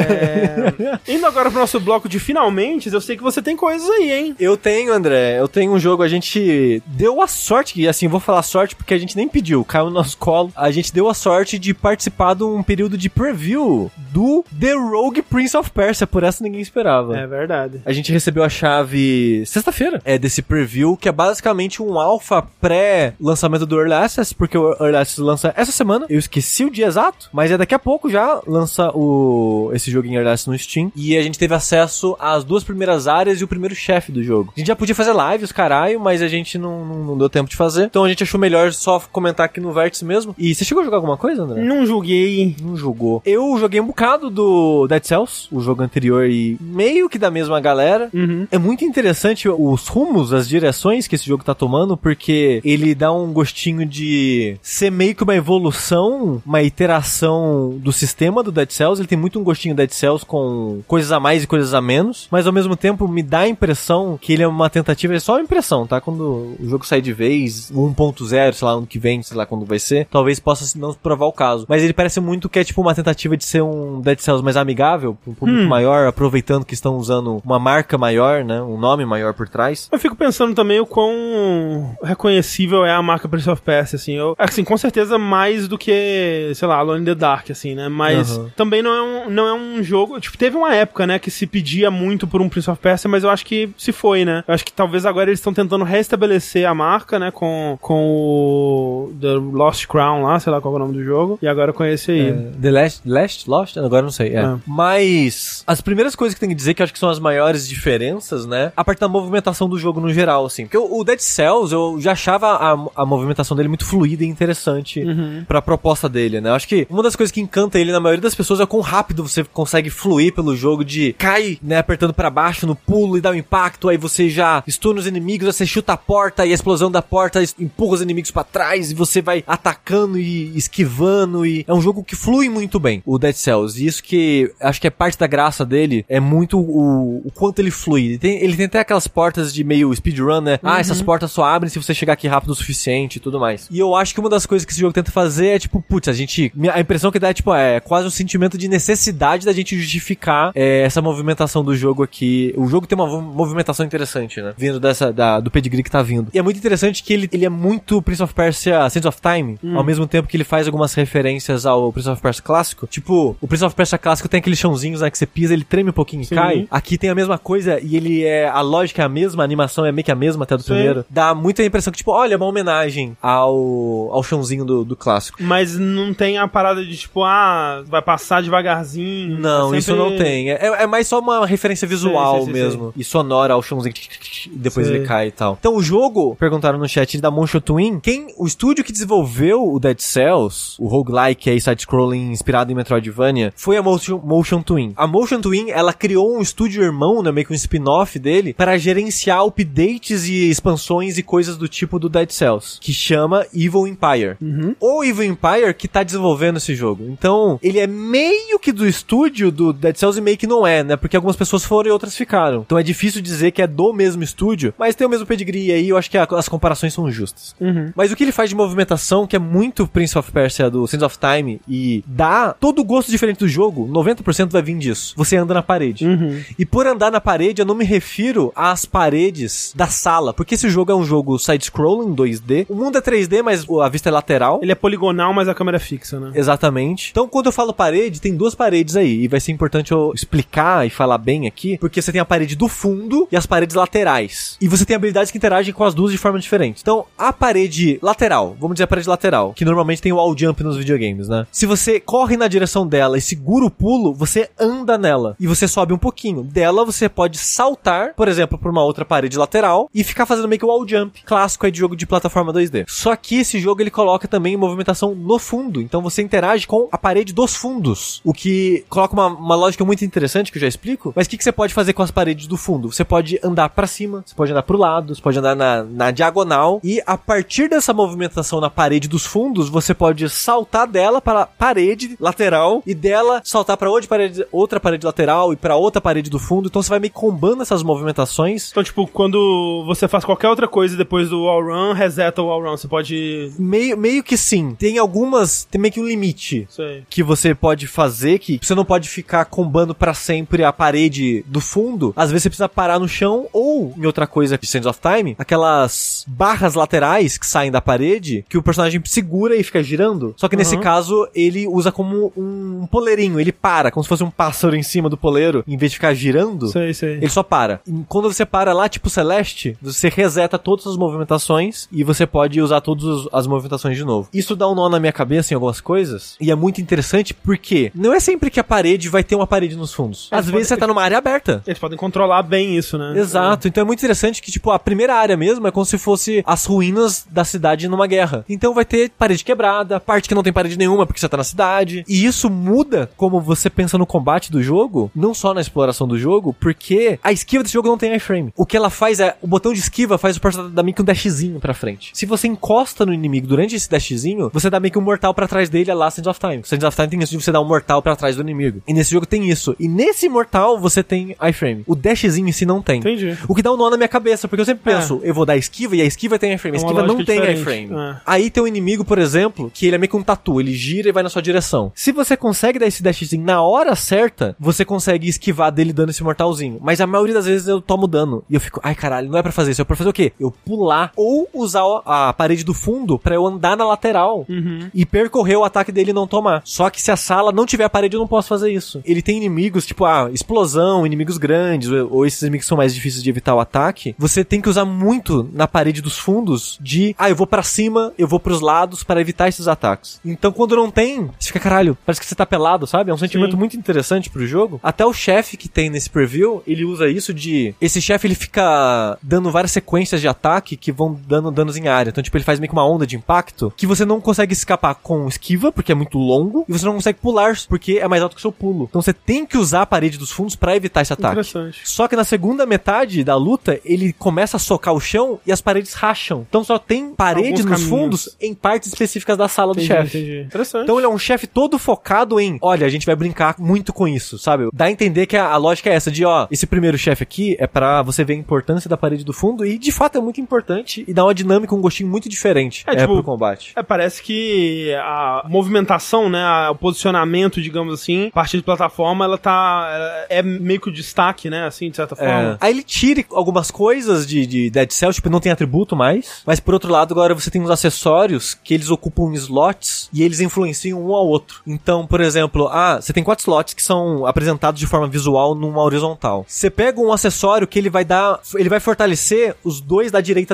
É... Indo agora pro nosso bloco de finalmente, eu sei que você tem coisas aí, hein? Eu tenho, André, eu tenho um jogo, a gente deu a sorte, e assim, vou falar sorte porque a gente nem pediu, caiu no nosso colo. A gente deu a sorte de participar de um período de preview do The Rogue Prince of Persia, por essa ninguém esperava. É verdade. A gente recebeu a chave sexta-feira, é desse preview, que é basicamente um alpha pré-lançamento do Early Access, porque o Early Access lança essa semana, eu esqueci o dia exato, mas é daqui a pouco já lança o esse jogo em Early Access no Steam, e a gente teve acesso às duas primeiras áreas e o primeiro chefe do jogo. A gente já podia fazer lives, caralho, mas a gente não, não, não deu tempo de fazer, então a gente achou melhor só comentar aqui no Vértice mesmo. E você chegou a jogar alguma coisa, André? Não joguei. Não jogou. Eu joguei um bocado do Dead Cells, o jogo anterior, e meio que da mesma galera. Uhum. É muito interessante os rumos, as direções que esse jogo tá tomando, porque ele dá um gostinho de ser meio que uma evolução, uma iteração do sistema do Dead Cells. Ele tem muito um gostinho Dead Cells com coisas a mais e coisas a menos, mas ao mesmo tempo me dá a impressão que ele é uma tentativa, é só uma impressão, tá? Quando o jogo sair de vez, um ponto zero, sei lá, ano que vem, sei lá quando vai ser, talvez possa não provar o caso. Mas ele parece muito que é tipo uma tentativa de ser um Dead Cells mais amigável, um público hum. maior, aproveitando que estão usando uma marca maior, né? Um nome maior por trás. Eu fico pensando também o quão reconhecível é a marca Prince of Persia, assim. Eu, assim, com certeza mais do que, sei lá, Alone in the Dark, assim, né? Mas uhum. também não é, um, não é um jogo... Tipo, teve uma época, né, que se pedia muito por um Prince of Persia, mas eu acho que se foi, né? Eu acho que talvez agora eles estão tentando restabelecer a marca, né, com, com o The Lost Crown lá, sei lá qual é o nome do jogo, e agora com esse aí. É, The Last, Last? Lost? Agora não sei, é. é. Mas as primeiras coisas que tem que dizer, que eu acho que são as maiores diferenças, né, a parte da movimentação do jogo no geral, assim. Porque o, o Dead Cells, eu já achava a, a movimentação dele muito fluida e interessante uhum. pra proposta dele, né? Eu acho que uma das coisas que encanta ele na maioria das pessoas é o quão rápido você consegue fluir pelo jogo, de cai, né, apertando pra baixo no pulo e dá um impacto, aí você já estuna os inimigos, você chuta a porta e a explosão da porta empurra os inimigos pra trás e você vai atacando e esquivando, e é um jogo que flui muito bem, o Dead Cells, e isso que acho que é parte da graça dele, é muito o, o quanto ele flui. Ele tem, ele tem até aquelas portas de meio speedrun, né? Uhum. Ah, essas portas só abrem se você chegar aqui rápido o suficiente e tudo mais. E eu acho que uma das coisas que esse jogo tenta fazer é tipo, putz, a gente... A impressão que dá é tipo, é quase um sentimento de necessidade da gente justificar é, essa movimentação do jogo aqui. O jogo tem uma movimentação interessante, né? Vindo dessa, da, do pedigree que tá vindo. E é muito interessante que ele, ele é muito Prince of Persia Sands of Time, hum. ao mesmo tempo que ele faz algumas referências ao Prince of Persia clássico. Tipo, o Prince of Persia clássico tem aqueles chãozinhos, né, que você pisa, ele treme um pouquinho Sim. e cai. Aqui tem a mesma coisa e ele é... A lógica é a mesma, a animação é meio que a mesma até do Sim. primeiro. Dá muita impressão que, tipo, tipo, olha, uma homenagem ao, ao chãozinho do, do clássico. Mas não tem a parada de, tipo, ah, vai passar devagarzinho. Não, é sempre... isso não tem. É, é mais só uma referência visual sei, sei, mesmo. Sei. E sonora ao chãozinho. E depois sei. ele cai e tal. Então o jogo, perguntaram no chat da Motion Twin, quem, o estúdio que desenvolveu o Dead Cells, o roguelike aí, side-scrolling inspirado em Metroidvania, foi a Motion, Motion Twin. A Motion Twin, ela criou um estúdio irmão, né, meio que um spin-off dele, para gerenciar updates e expansões e coisas do tipo do Dead Cells, que chama Evil Empire. Uhum. O Evil Empire que tá desenvolvendo esse jogo. Então, ele é meio que do estúdio do Dead Cells e meio que não é, né, porque algumas pessoas foram e outras ficaram. Então é difícil dizer que é do mesmo estúdio, mas tem o mesmo pedigree aí, eu acho que a, as comparações são justas. Uhum. Mas o que ele faz de movimentação, que é muito Prince of Persia do Sands of Time, e dá todo o gosto diferente do jogo, noventa por cento vai vir disso. Você anda na parede. Uhum. E por andar na parede, eu não me refiro às paredes da sala, porque esse jogo é um jogo side-scrolling, dois D. O mundo é três D, mas a vista é lateral. Ele é poligonal, mas a câmera é fixa, né? Exatamente. Então, quando eu falo parede, tem duas paredes aí, e vai ser importante eu explicar e falar bem aqui, porque você tem a parede do fundo e as paredes laterais. E você tem habilidades que interagem com as duas de forma diferente. Então, a parede lateral, vamos dizer a parede lateral, que normalmente tem o wall jump nos videogames, né? Se você corre na direção dela e segura o pulo, você anda nela. E você sobe um pouquinho. Dela, você pode saltar, por exemplo, por uma outra parede lateral e ficar fazendo meio que o wall jump, clássico aí de jogo de plataforma dois D. Só que esse jogo, ele coloca também movimentação no fundo. Então, você interage com a parede dos fundos. O que coloca uma, uma lógica muito interessante, que eu já explico. Mas o que, que você pode fazer com as paredes do fundo? Você pode andar pra cima, você pode andar pro lado, você pode andar na, na diagonal. E a partir dessa movimentação na parede dos fundos, você pode saltar dela para a parede lateral e dela saltar para outra parede, outra parede lateral e para outra parede do fundo. Então você vai meio que combando essas movimentações. Então, tipo, quando você faz qualquer outra coisa depois do wall run, reseta o wall run. Você pode... Meio, meio que sim. Tem algumas... Tem meio que um limite. Sei. Que você pode fazer, que você não pode ficar combando para sempre a parede do fundo. Às vezes você precisa parar no chão, ou em outra coisa de Sands of Time, aquelas barras laterais que saem da parede, que o personagem segura e fica girando. Só que nesse Uhum. caso, ele usa como um poleirinho. Ele para, como se fosse um pássaro em cima do poleiro, em vez de ficar girando. Sei, sei. Ele só para. E quando você para lá, tipo Celeste, você reseta todas as movimentações e você pode usar todas as movimentações de novo. Isso dá um nó na minha cabeça em algumas coisas, e é muito interessante porque não é sempre que a parede vai ter uma parede nos fundos. Às Eles vezes podem- você tá numa área aberta. Eles podem controlar bem isso, né? Exato, então é muito interessante que, tipo, a primeira área mesmo é como se fosse as ruínas da cidade numa guerra. Então vai ter parede quebrada, parte que não tem parede nenhuma porque você tá na cidade. E isso muda como você pensa no combate do jogo, não só na exploração do jogo, porque a esquiva desse jogo não tem iframe. O que ela faz é, o botão de esquiva faz o personagem dar meio que um dashzinho pra frente. Se você encosta no inimigo durante esse dashzinho, você dá meio que um mortal pra trás dele, é lá Sands of Time. Sands of Time tem isso de você dar um mortal pra trás do inimigo. E nesse jogo tem isso. E nesse mortal você tem iframe. O dashzinho em si não tem. Entendi. O que dá um nó na minha cabeça, porque eu sempre penso, eu vou dar esquiva e a esquiva tem iframe. A É uma esquiva não lógica tem diferente. iframe. É. Aí tem um inimigo, por exemplo, que ele é meio que um tatu. Ele gira e vai na sua direção. Se você consegue dar esse dashzinho na hora certa, você consegue esquivar dele dando esse mortalzinho. Mas a maioria das vezes eu tomo dano. E eu fico, ai caralho, não é pra fazer isso. É pra fazer o quê? Eu pular ou usar a parede do fundo pra eu andar na lateral Uhum. e percorrer o ataque dele e não tomar. Só que se a sala não tiver a parede, eu não posso fazer isso. Ele tem inimigos, tipo, ah, explosão, inimigos grandes, ou, ou esses inimigos que são mais difíceis de evitar o ataque. Você tem que usar muito na parede dos fundos de, ah, eu vou pra cima, eu vou pros lados para evitar esses ataques. Então, quando não tem, você fica, caralho, parece que você tá pelado, sabe? É um sentimento Sim. muito interessante pro jogo. Até o chefe que tem nesse preview, ele usa isso de... Esse chefe, ele fica dando várias sequências de ataque que vão dando danos em área. Então, tipo, ele faz meio que uma onda de impacto que você não consegue escapar com esquiva, porque é muito longo, e você não consegue pular, porque é mais alto que o seu pulo. Então, você tem que usar a parede dos fundos pra evitar esse ataque. Interessante. Só que na segunda metade da luta, ele começa a socar o chão e as paredes racham. Então, só tem paredes Alguns nos caminhos. fundos em partes específicas da sala Entendi, do chefe. entendi. Interessante. Então ele é um chefe todo focado em, olha, a gente vai brincar muito com isso, sabe? Dá a entender que a, a lógica é essa de, ó, esse primeiro chefe aqui é pra você ver a importância da parede do fundo e de fato é muito importante e dá uma dinâmica, um gostinho muito diferente É, é, tipo, pro combate. É, parece que a movimentação, né, a- o posicionamento, digamos assim, a partir de plataforma, ela tá, ela é meio que o destaque, né, assim, de certa É. forma. Aí ele tira algumas coisas de, de Dead Cells, tipo, não tem atributo mais, mas por outro lado agora você tem uns acessórios que eles ocupam slots e eles influenciam um ao outro. Então, por exemplo, ah, você tem quatro slots que são apresentados de forma visual numa horizontal. Você pega um acessório que ele vai dar, ele vai fortalecer os dois da direita dele. Hum.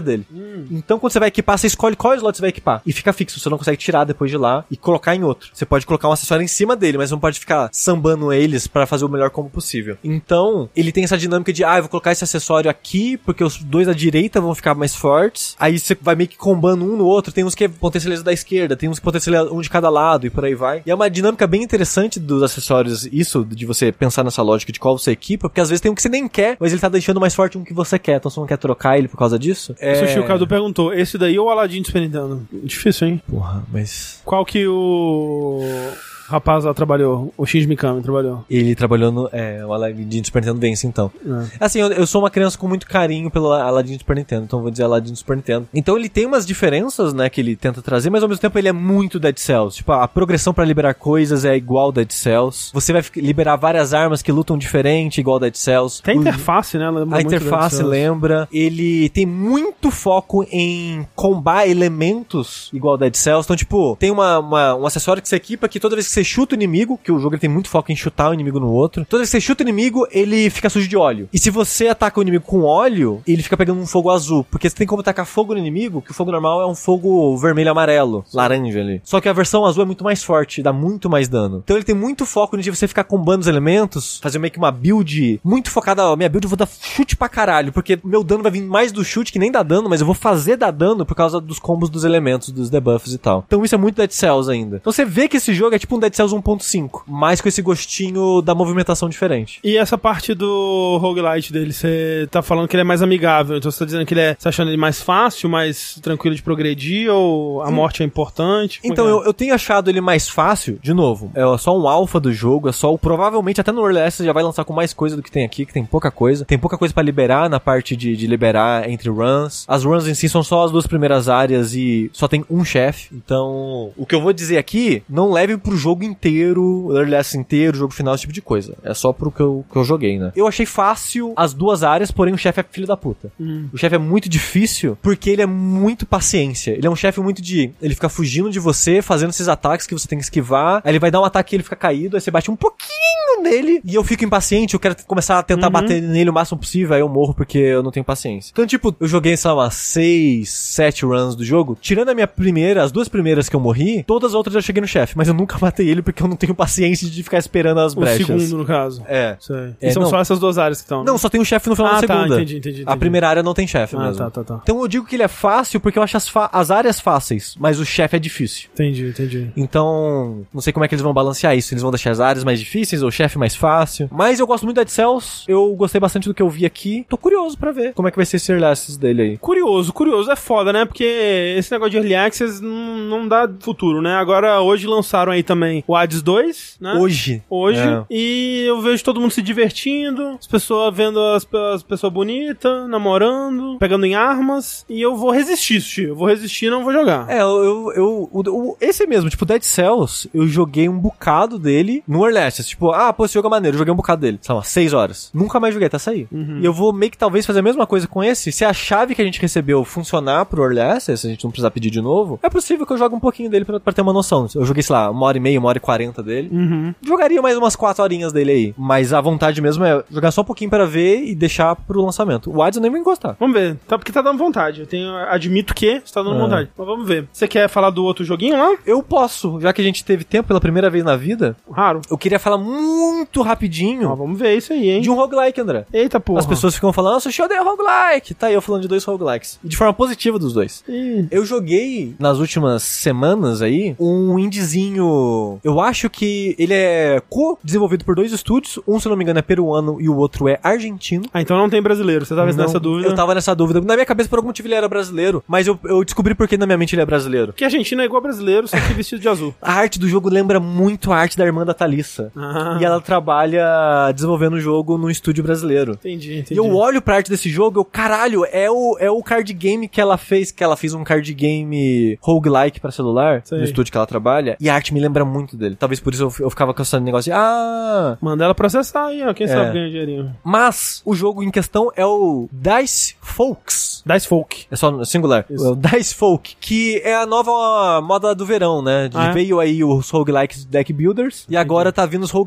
Hum. Então, quando você vai equipar, você escolhe qual slot você vai equipar. E fica fixo, você não consegue tirar depois de lá e colocar em outro. Você pode colocar um acessório em cima dele, mas não pode ficar sambando eles pra fazer o melhor combo possível. Então, ele tem essa dinâmica de, ah, eu vou colocar esse acessório aqui, porque os dois da direita vão ficar mais fortes. Aí você vai meio que combando um no outro. Tem uns que potencializam da esquerda, tem uns que potencializam um de cada lado e por aí vai. E é uma dinâmica bem interessante dos acessórios, isso, de você pensar nessa lógica de qual você equipa, porque às vezes tem um que você nem quer, mas ele tá deixando mais forte um que você quer, então você não quer trocar ele por causa disso. É... O Sushi Cadu perguntou, esse daí ou o Aladdin do Super Nintendo? Difícil, hein? Porra, mas... Qual que o... rapaz lá trabalhou, o Shinji Mikami trabalhou. Ele trabalhou no, é, o Aladdin do Super Nintendo vence, então. É. Assim, eu, eu sou uma criança com muito carinho pelo Aladdin do Super Nintendo, então vou dizer Aladdin do Super Nintendo. Então ele tem umas diferenças, né, que ele tenta trazer, mas ao mesmo tempo ele é muito Dead Cells. Tipo, a progressão pra liberar coisas é igual Dead Cells. Você vai liberar várias armas que lutam diferente, igual Dead Cells. Tem a interface, né? Lembra a interface lembra. Ele tem muito foco em combar elementos igual Dead Cells. Então, tipo, tem uma, uma, um acessório que você equipa que toda vez que você chuta o inimigo, que o jogo ele tem muito foco em chutar o inimigo no outro, toda vez que você chuta o inimigo, ele fica sujo de óleo. E se você ataca o inimigo com óleo, ele fica pegando um fogo azul. Porque você tem como atacar fogo no inimigo, que o fogo normal é um fogo vermelho-amarelo, laranja ali. Só que a versão azul é muito mais forte, dá muito mais dano. Então ele tem muito foco de você ficar combando os elementos, fazer meio que uma build muito focada. Ó, minha build eu vou dar chute pra caralho, porque meu dano vai vir mais do chute, que nem dá dano, mas eu vou fazer dar dano por causa dos combos dos elementos, dos debuffs e tal. Então isso é muito Dead Cells ainda. Então você vê que esse jogo é tipo um Dead Cells um ponto cinco, mas com esse gostinho da movimentação diferente. E essa parte do roguelite dele, você tá falando que ele é mais amigável, então você tá dizendo que ele é, você tá achando ele mais fácil, mais tranquilo de progredir, ou a morte é importante? Então, é? eu, eu tenho achado ele mais fácil, de novo, é só um alpha do jogo, é só, provavelmente até no Early Access já vai lançar com mais coisa do que tem aqui, que tem pouca coisa, tem pouca coisa pra liberar na parte de, de liberar entre runs. As runs em si são só as duas primeiras áreas e só tem um chefe, então o que eu vou dizer aqui, não leve pro jogo inteiro, Early Access inteiro, jogo final, esse tipo de coisa. É só pro que eu, que eu joguei, né? Eu achei fácil as duas áreas, porém o chefe é filho da puta. Hum. O chefe é muito difícil porque ele é muito paciência. Ele é um chefe muito de... Ele fica fugindo de você, fazendo esses ataques que você tem que esquivar. Aí ele vai dar um ataque e ele fica caído, aí você bate um pouquinho nele e eu fico impaciente, eu quero começar a tentar uhum. bater nele o máximo possível, aí eu morro porque eu não tenho paciência. Então, tipo, eu joguei, sei lá, umas seis, sete runs do jogo. Tirando a minha primeira, as duas primeiras que eu morri, todas as outras eu cheguei no chefe, mas eu nunca matei ele porque eu não tenho paciência de ficar esperando as brechas. O segundo, no caso. É. Sei. é e são não. só essas duas áreas que estão. Não, só tem um chefe no final ah, da segunda. Tá, entendi, entendi, entendi. A primeira área não tem chefe ah, mesmo. Tá, tá, tá. Então eu digo que ele é fácil porque eu acho as, as áreas fáceis, mas o chefe é difícil. Entendi, entendi. Então, não sei como é que eles vão balancear isso. Eles vão deixar as áreas mais difíceis ou o chefe mais fácil. Mas eu gosto muito de Dead Cells. Eu gostei bastante do que eu vi aqui. Tô curioso pra ver como é que vai ser esse Early Access dele aí. Curioso, curioso. É foda, né? Porque esse negócio de Early Access não, não dá futuro, né? Agora, hoje lançaram aí também o Hades dois, né? Hoje. Hoje. É. E eu vejo todo mundo se divertindo, as pessoas vendo as, as pessoas bonitas, namorando, pegando em armas. E eu vou resistir, Sushi. Eu vou resistir e não vou jogar. É, eu... eu, eu o, o, esse mesmo, tipo, Dead Cells, eu joguei um bocado dele no Early Access. Tipo, ah, pô, esse jogo é maneiro. Eu joguei um bocado dele. Sei lá, seis horas. Nunca mais joguei até sair. Uhum. E eu vou meio que talvez fazer a mesma coisa com esse. Se a chave que a gente recebeu funcionar pro Early Access, a gente não precisar pedir de novo, é possível que eu jogue um pouquinho dele pra, pra ter uma noção. Eu joguei, sei lá, uma hora e meia, uma hora e quarenta dele. Uhum. Jogaria mais umas quatro horinhas dele aí. Mas a vontade mesmo é jogar só um pouquinho pra ver e deixar pro lançamento. O Hades eu nem vou encostar. Vamos ver. Tá, porque tá dando vontade. Eu tenho, admito que você tá dando é. vontade. Mas vamos ver. Você quer falar do outro joguinho lá? Eu posso. Já que a gente teve tempo pela primeira vez na vida. Raro. Eu queria falar muito rapidinho. Ah, vamos ver isso aí, hein? De um roguelike, André. Eita porra. As pessoas ficam falando, nossa, eu odeio roguelike. Tá aí eu falando de dois roguelikes. E de forma positiva dos dois. Ih. Eu joguei, nas últimas semanas aí, um indiezinho... Eu acho que ele é co-desenvolvido por dois estúdios. Um, se não me engano, é peruano e o outro é argentino. Ah, então não tem brasileiro. Você tava não, nessa dúvida. Eu tava nessa dúvida. Na minha cabeça, por algum motivo, ele era brasileiro. Mas eu, eu descobri por que na minha mente ele é brasileiro. Porque a Argentina é igual brasileiro, só que vestido de azul. A arte do jogo lembra muito a arte da irmã da Thalissa. Ah. E ela trabalha desenvolvendo o jogo num estúdio brasileiro. Entendi, entendi. E eu olho pra arte desse jogo, eu, caralho, é o, é o card game que ela fez, que ela fez um card game roguelike pra celular, Sei. no estúdio que ela trabalha, e a arte me lembra muito dele. Talvez por isso eu, eu ficava com esse negócio de, ah... Manda ela processar aí, ó, quem é. sabe ganha dinheirinho. Mas, o jogo em questão é o Dice Folks. Dice Folk. É só singular. Isso. O Dice Folk, que é a nova moda do verão, né? De, ah, é? Veio aí os roguelikes Deck Builders, e agora tá vindo os roguelikes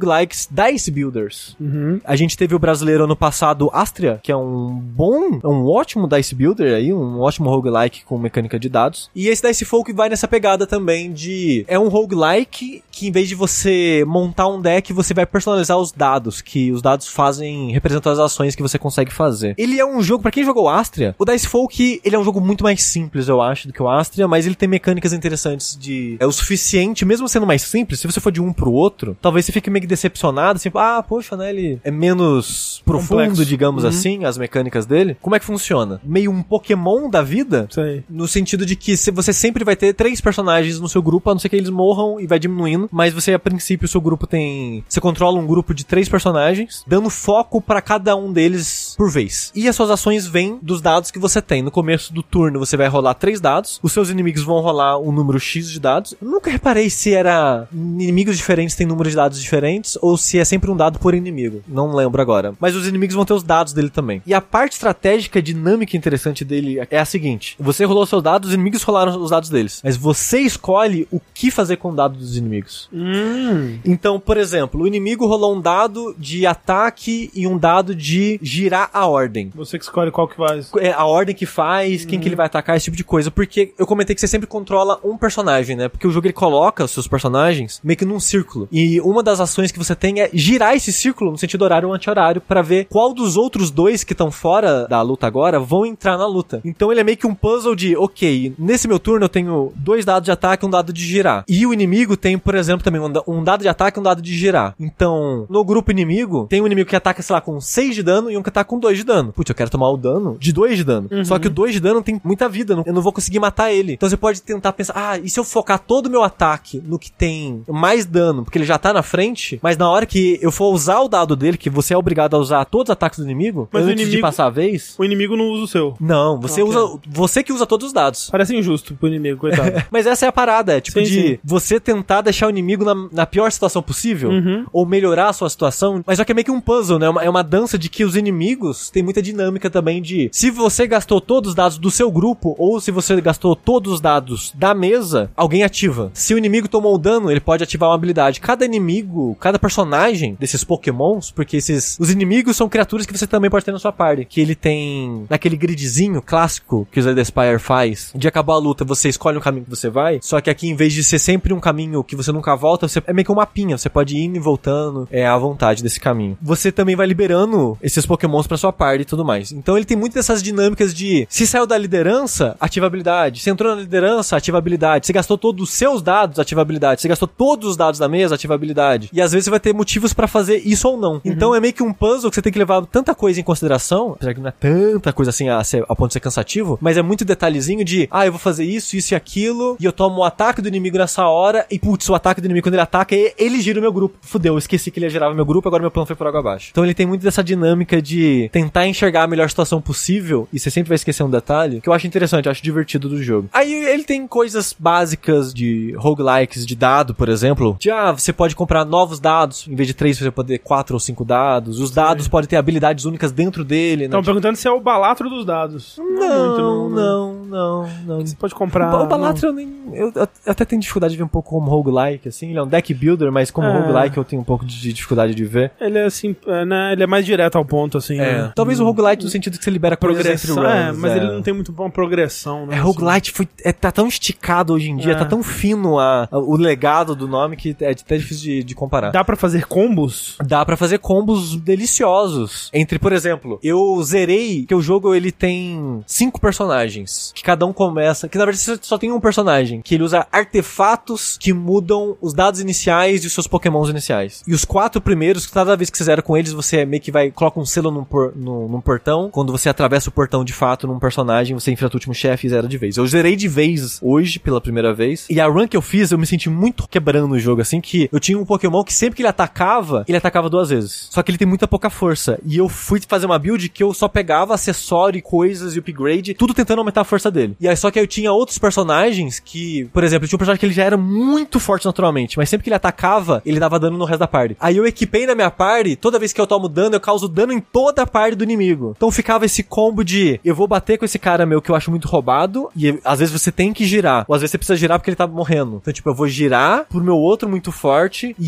roguelikes Dice Builders. Uhum. A gente teve o brasileiro ano passado, Astria, que é um bom, é um ótimo Dice Builder aí, um ótimo roguelike com mecânica de dados. E esse Dice Folk vai nessa pegada também de... É um roguelike que em vez de você montar um deck, você vai personalizar os dados, que os dados fazem, representam as ações que você consegue fazer. Ele é um jogo, pra quem jogou Astria, o Dice Folk, ele é um jogo muito mais simples, eu acho, do que o Astria, mas ele tem mecânicas interessantes de... É o suficiente, mesmo sendo mais simples, se você for de um pro outro, talvez você fique meio que decepcionado, assim, ah, poxa, né, ele é menos profundo, complexo, digamos uhum. assim, as mecânicas dele. Como é que funciona? Meio um Pokémon da vida, Sei. no sentido de que você sempre vai ter três personagens no seu grupo, a não ser que eles morram e vai diminuindo, mas você, a princípio, o seu grupo tem... Você controla um grupo de três personagens, dando foco pra cada um deles por vez. E as suas ações vêm dos dados que você tem. No começo do turno, você vai rolar três dados, os seus inimigos vão rolar um número X de dados. Eu nunca reparei se era inimigos diferentes têm número de dados diferentes, ou se é sempre um dado por inimigo. Não lembro agora. Mas os inimigos vão ter os dados dele também. E a parte estratégica, dinâmica interessante dele é a seguinte. Você rolou seus dados, os inimigos rolaram os dados deles. Mas você escolhe o que fazer com o dado dos inimigos. Hum. Então, por exemplo, o inimigo rolou um dado de ataque e um dado de girar a ordem. Você que escolhe qual que vai... É a ordem que faz, quem que ele vai atacar, esse tipo de coisa. Porque eu comentei que você sempre controla um personagem, né? Porque o jogo ele coloca os seus personagens meio que num círculo. E uma das ações que você tem é girar esse círculo no sentido horário ou anti-horário pra ver qual dos outros dois que estão fora da luta agora vão entrar na luta. Então ele é meio que um puzzle de, ok, nesse meu turno eu tenho dois dados de ataque e um dado de girar. E o inimigo tem, por exemplo, também um dado de ataque e um dado de girar. Então, no grupo inimigo, tem um inimigo que ataca, sei lá, com seis de dano e um que ataca com dois de dano. Putz, eu quero tomar o dano de dois de dano. Uhum. Só que o dois de dano tem muita vida, eu não vou conseguir matar ele. Então você pode tentar pensar, ah, e se eu focar todo o meu ataque no que tem mais dano, porque ele já tá na frente, mas na hora que eu for usar o dado dele, que você é obrigado a usar todos os ataques do inimigo, mas antes o inimigo, de passar a vez... O inimigo não usa o seu. Não, você okay. usa... Você que usa todos os dados. Parece injusto pro inimigo, coitado. Mas essa é a parada, é tipo sim, de sim. você tentar deixar o inimigo na, na pior situação possível, uhum. ou melhorar a sua situação, mas só que é meio que um puzzle, né? É uma, é uma dança de que os inimigos têm muita dinâmica também de, se você gastou todos os dados do seu grupo, ou se você gastou todos os dados da mesa, alguém ativa. Se o inimigo tomou o dano, ele pode ativar uma habilidade. Cada inimigo, cada personagem desses pokémons, porque esses, os inimigos são criaturas que você também pode ter na sua party, que ele tem naquele gridzinho clássico que o Slay the Spire faz, de acabar a luta, você escolhe um caminho que você vai, só que aqui em vez de ser sempre um caminho que você nunca volta, você, é meio que um mapinha, você pode ir indo e voltando, é à vontade desse caminho. Você também vai liberando esses pokémons pra sua party e tudo mais. Então ele tem muito dessas dinâmicas de, se saiu da liderança, ativa a habilidade, se entrou na liderança, ativa a habilidade, se gastou todos os seus dados, ativa a habilidade, se gastou todos os dados da mesa, ativa a habilidade. E às vezes você vai ter motivos pra fazer isso ou não. Uhum. Então é meio que um puzzle que você tem que levar tanta coisa em consideração, apesar que não é tanta coisa assim a, ser, a ponto de ser cansativo, mas é muito detalhezinho de, ah, eu vou fazer isso, isso e aquilo, e eu tomo o ataque do inimigo nessa hora, e putz, o ataque do inimigo quando ele ataca, ele gira o meu grupo. Fudeu, eu esqueci que ele gerava meu grupo, agora meu plano foi por água abaixo. Então ele tem muito dessa dinâmica de tentar enxergar a melhor situação possível, e você sempre vai esquecer um detalhe, que eu acho interessante, eu acho divertido do jogo. Aí ele tem coisas básicas de roguelikes, de dado, por exemplo, de, ah, você pode comprar novos dados, em vez de três, você pode ter quatro ou cinco dados, os dados Sim. podem ter habilidades únicas dentro dele. Estão né? perguntando se é o Balatro dos dados. Não, não, não, não, não. Você pode comprar... O, o Balatro eu nem... Eu, eu até tenho dificuldade de ver um pouco como roguelike, assim, ele é um deck builder, mas como é. roguelike eu tenho um pouco de dificuldade de ver. Ele é assim, é, né, ele é mais direto ao ponto, assim. É. Né? Talvez hum. o roguelite no sentido que você libera progressão, runs, é, mas é. ele não tem muito uma progressão, né? É, roguelite foi, é, tá tão esticado hoje em dia, é. tá tão fino a, a, o legado do nome que é até difícil de, de comparar. Dá pra fazer combos? Dá pra fazer combos deliciosos. Entre, por exemplo, eu zerei que o jogo ele tem cinco personagens, que cada um começa, que na verdade você só tem um personagem, que ele usa artefatos que mudam os dados iniciais e os seus pokémons iniciais. E os quatro primeiros, cada vez que você zera com eles, você meio que vai, coloca um selo num, por, num, num portão. Quando você atravessa o portão de fato num personagem, você enfrenta o último chefe e zera de vez. Eu zerei de vez hoje, pela primeira vez. E a run que eu fiz, eu me senti muito quebrando o jogo, assim, que eu tinha um Pokémon que sempre que ele atacava, ele atacava duas vezes. Só que ele tem muita pouca força. E eu fui fazer uma build que eu só pegava acessório e coisas e upgrade, tudo tentando aumentar a força dele. E aí só que aí eu tinha outros personagens que, por exemplo, eu tinha um personagem que ele já era muito forte naturalmente, mas sempre que ele atacava, ele dava dano no resto da party. Aí eu equipei na minha party, toda vez que eu tomo dano, eu causo dano em toda a party do inimigo. Então ficava esse combo de, eu vou bater com esse cara meu que eu acho muito roubado, e às vezes você tem que girar, ou às vezes você precisa girar porque ele tá morrendo. Então tipo, eu vou girar pro meu outro muito forte, e ele vai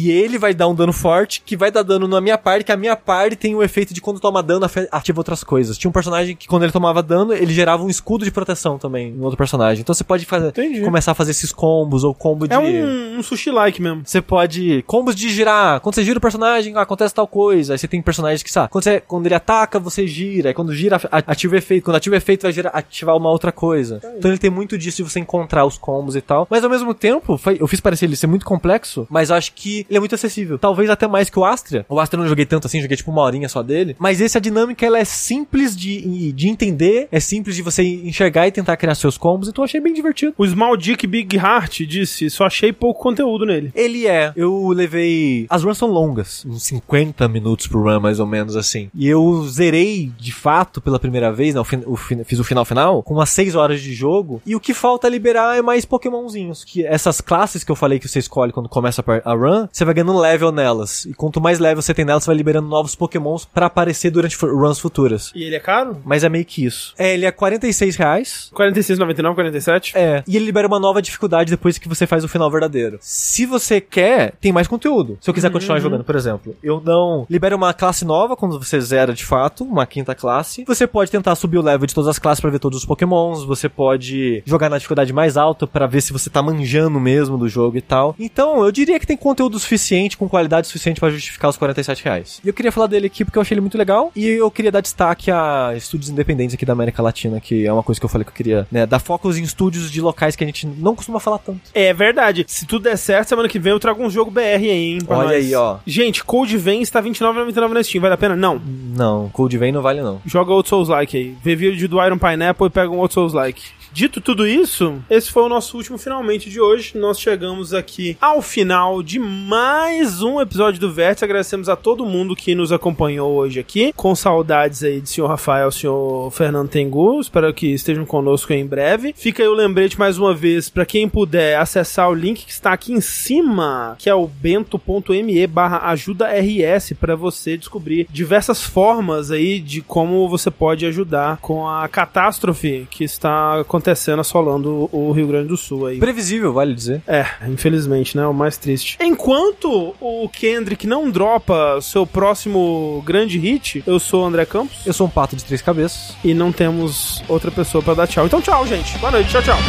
vai dar um dano forte, que vai dar dano na minha party, que a minha party tem o efeito de quando toma dano, ativa outras coisas. Tinha um personagem que quando ele tomava dano, ele gerava um escudo de proteção também no outro personagem. Então você pode fazer, começar a fazer esses combos, ou combo de... É um, um sushi-like mesmo. Você pode... Combos de girar. Quando você gira o personagem, acontece tal coisa. Aí você tem personagens que, sabe, quando, você, quando ele ataca, você gira. Aí quando gira, ativa o efeito. Quando ativa o efeito, vai girar, ativar uma outra coisa. É. Então ele tem muito disso de você encontrar os combos e tal. Mas ao mesmo tempo, foi, eu fiz parecer ele ser muito complexo, mas acho que ele é muito acessível. Talvez até mais que o Astria. O Astria eu não joguei tanto assim, joguei tipo uma horinha só dele. Mas esse, a dinâmica, ela é simples de, de entender, é simples de você enxergar e tentar criar seus combos, então eu achei bem divertido. O Small Dick Big Heart disse, só achei pouco conteúdo nele. Ele é. Eu levei... As runs são longas, uns cinquenta minutos por run, mais ou menos assim. E eu zerei, de fato, pela primeira vez, né, o fin- o fin- fiz o final final, com umas seis horas de jogo, e o que falta liberar é mais pokémonzinhos, que essas classes que eu falei que você escolhe quando começa a run, você vai ganhando level nelas, e quanto mais level você tem nelas, você vai liberando novos pokémons pra aparecer durante runs futuras. E ele é caro? Mas é meio que isso. É, ele é quarenta e seis reais. quarenta e seis reais e noventa e nove centavos, quarenta e sete? É. E ele libera uma nova dificuldade depois que você faz o final verdadeiro. Se você quer, tem mais conteúdo. Se eu quiser uhum. continuar jogando, por exemplo, eu não libero uma classe nova quando você zera de fato, uma quinta classe. Você pode tentar subir o level de todas as classes pra ver todos os pokémons. Você pode jogar na dificuldade mais alta pra ver se você tá manjando mesmo do jogo e tal. Então, eu diria que tem conteúdo suficiente, com qualidade suficiente pra justificar os quarenta e sete reais. E eu queria falar dele aqui porque eu achei ele muito legal. E eu queria dar destaque a estúdios independentes aqui da América Latina, que é uma coisa que eu falei que eu queria, né, dar focos em estúdios de locais que a gente não costuma falar tanto. É verdade. Se tudo der certo, semana que vem eu trago um jogo B R aí, hein? Olha nós. Aí, ó. Gente, Code Vein está vinte e nove reais e noventa e nove centavos na Steam. Vale a pena? Não. Não, Code Vein não vale não. Joga outro Souls-like aí. Vê vídeo do Iron Pineapple e pega um outro Souls-like. Dito tudo isso, esse foi o nosso último Finalmente de hoje. Nós chegamos aqui ao final de mais um episódio do Vértice. Agradecemos a todo mundo que nos acompanhou hoje aqui. Com saudades aí de senhor Rafael, senhor Fernando Tengu. Espero que estejam conosco em breve. Fica aí o lembrete mais uma vez para quem puder acessar o link que está aqui em cima, que é o bento.me barra ajuda RS, para você descobrir diversas formas aí de como você pode ajudar com a catástrofe que está acontecendo assolando o Rio Grande do Sul aí. Previsível, vale dizer. É, infelizmente, né? O mais triste. Enquanto o Kendrick não dropa seu próximo grande hit, eu sou o André Campos. Eu sou um pato de três cabeças. E não temos outra pessoa pra dar tchau. Então tchau, gente. Boa noite. Tchau, tchau.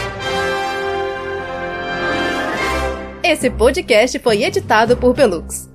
Esse podcast foi editado por Belux.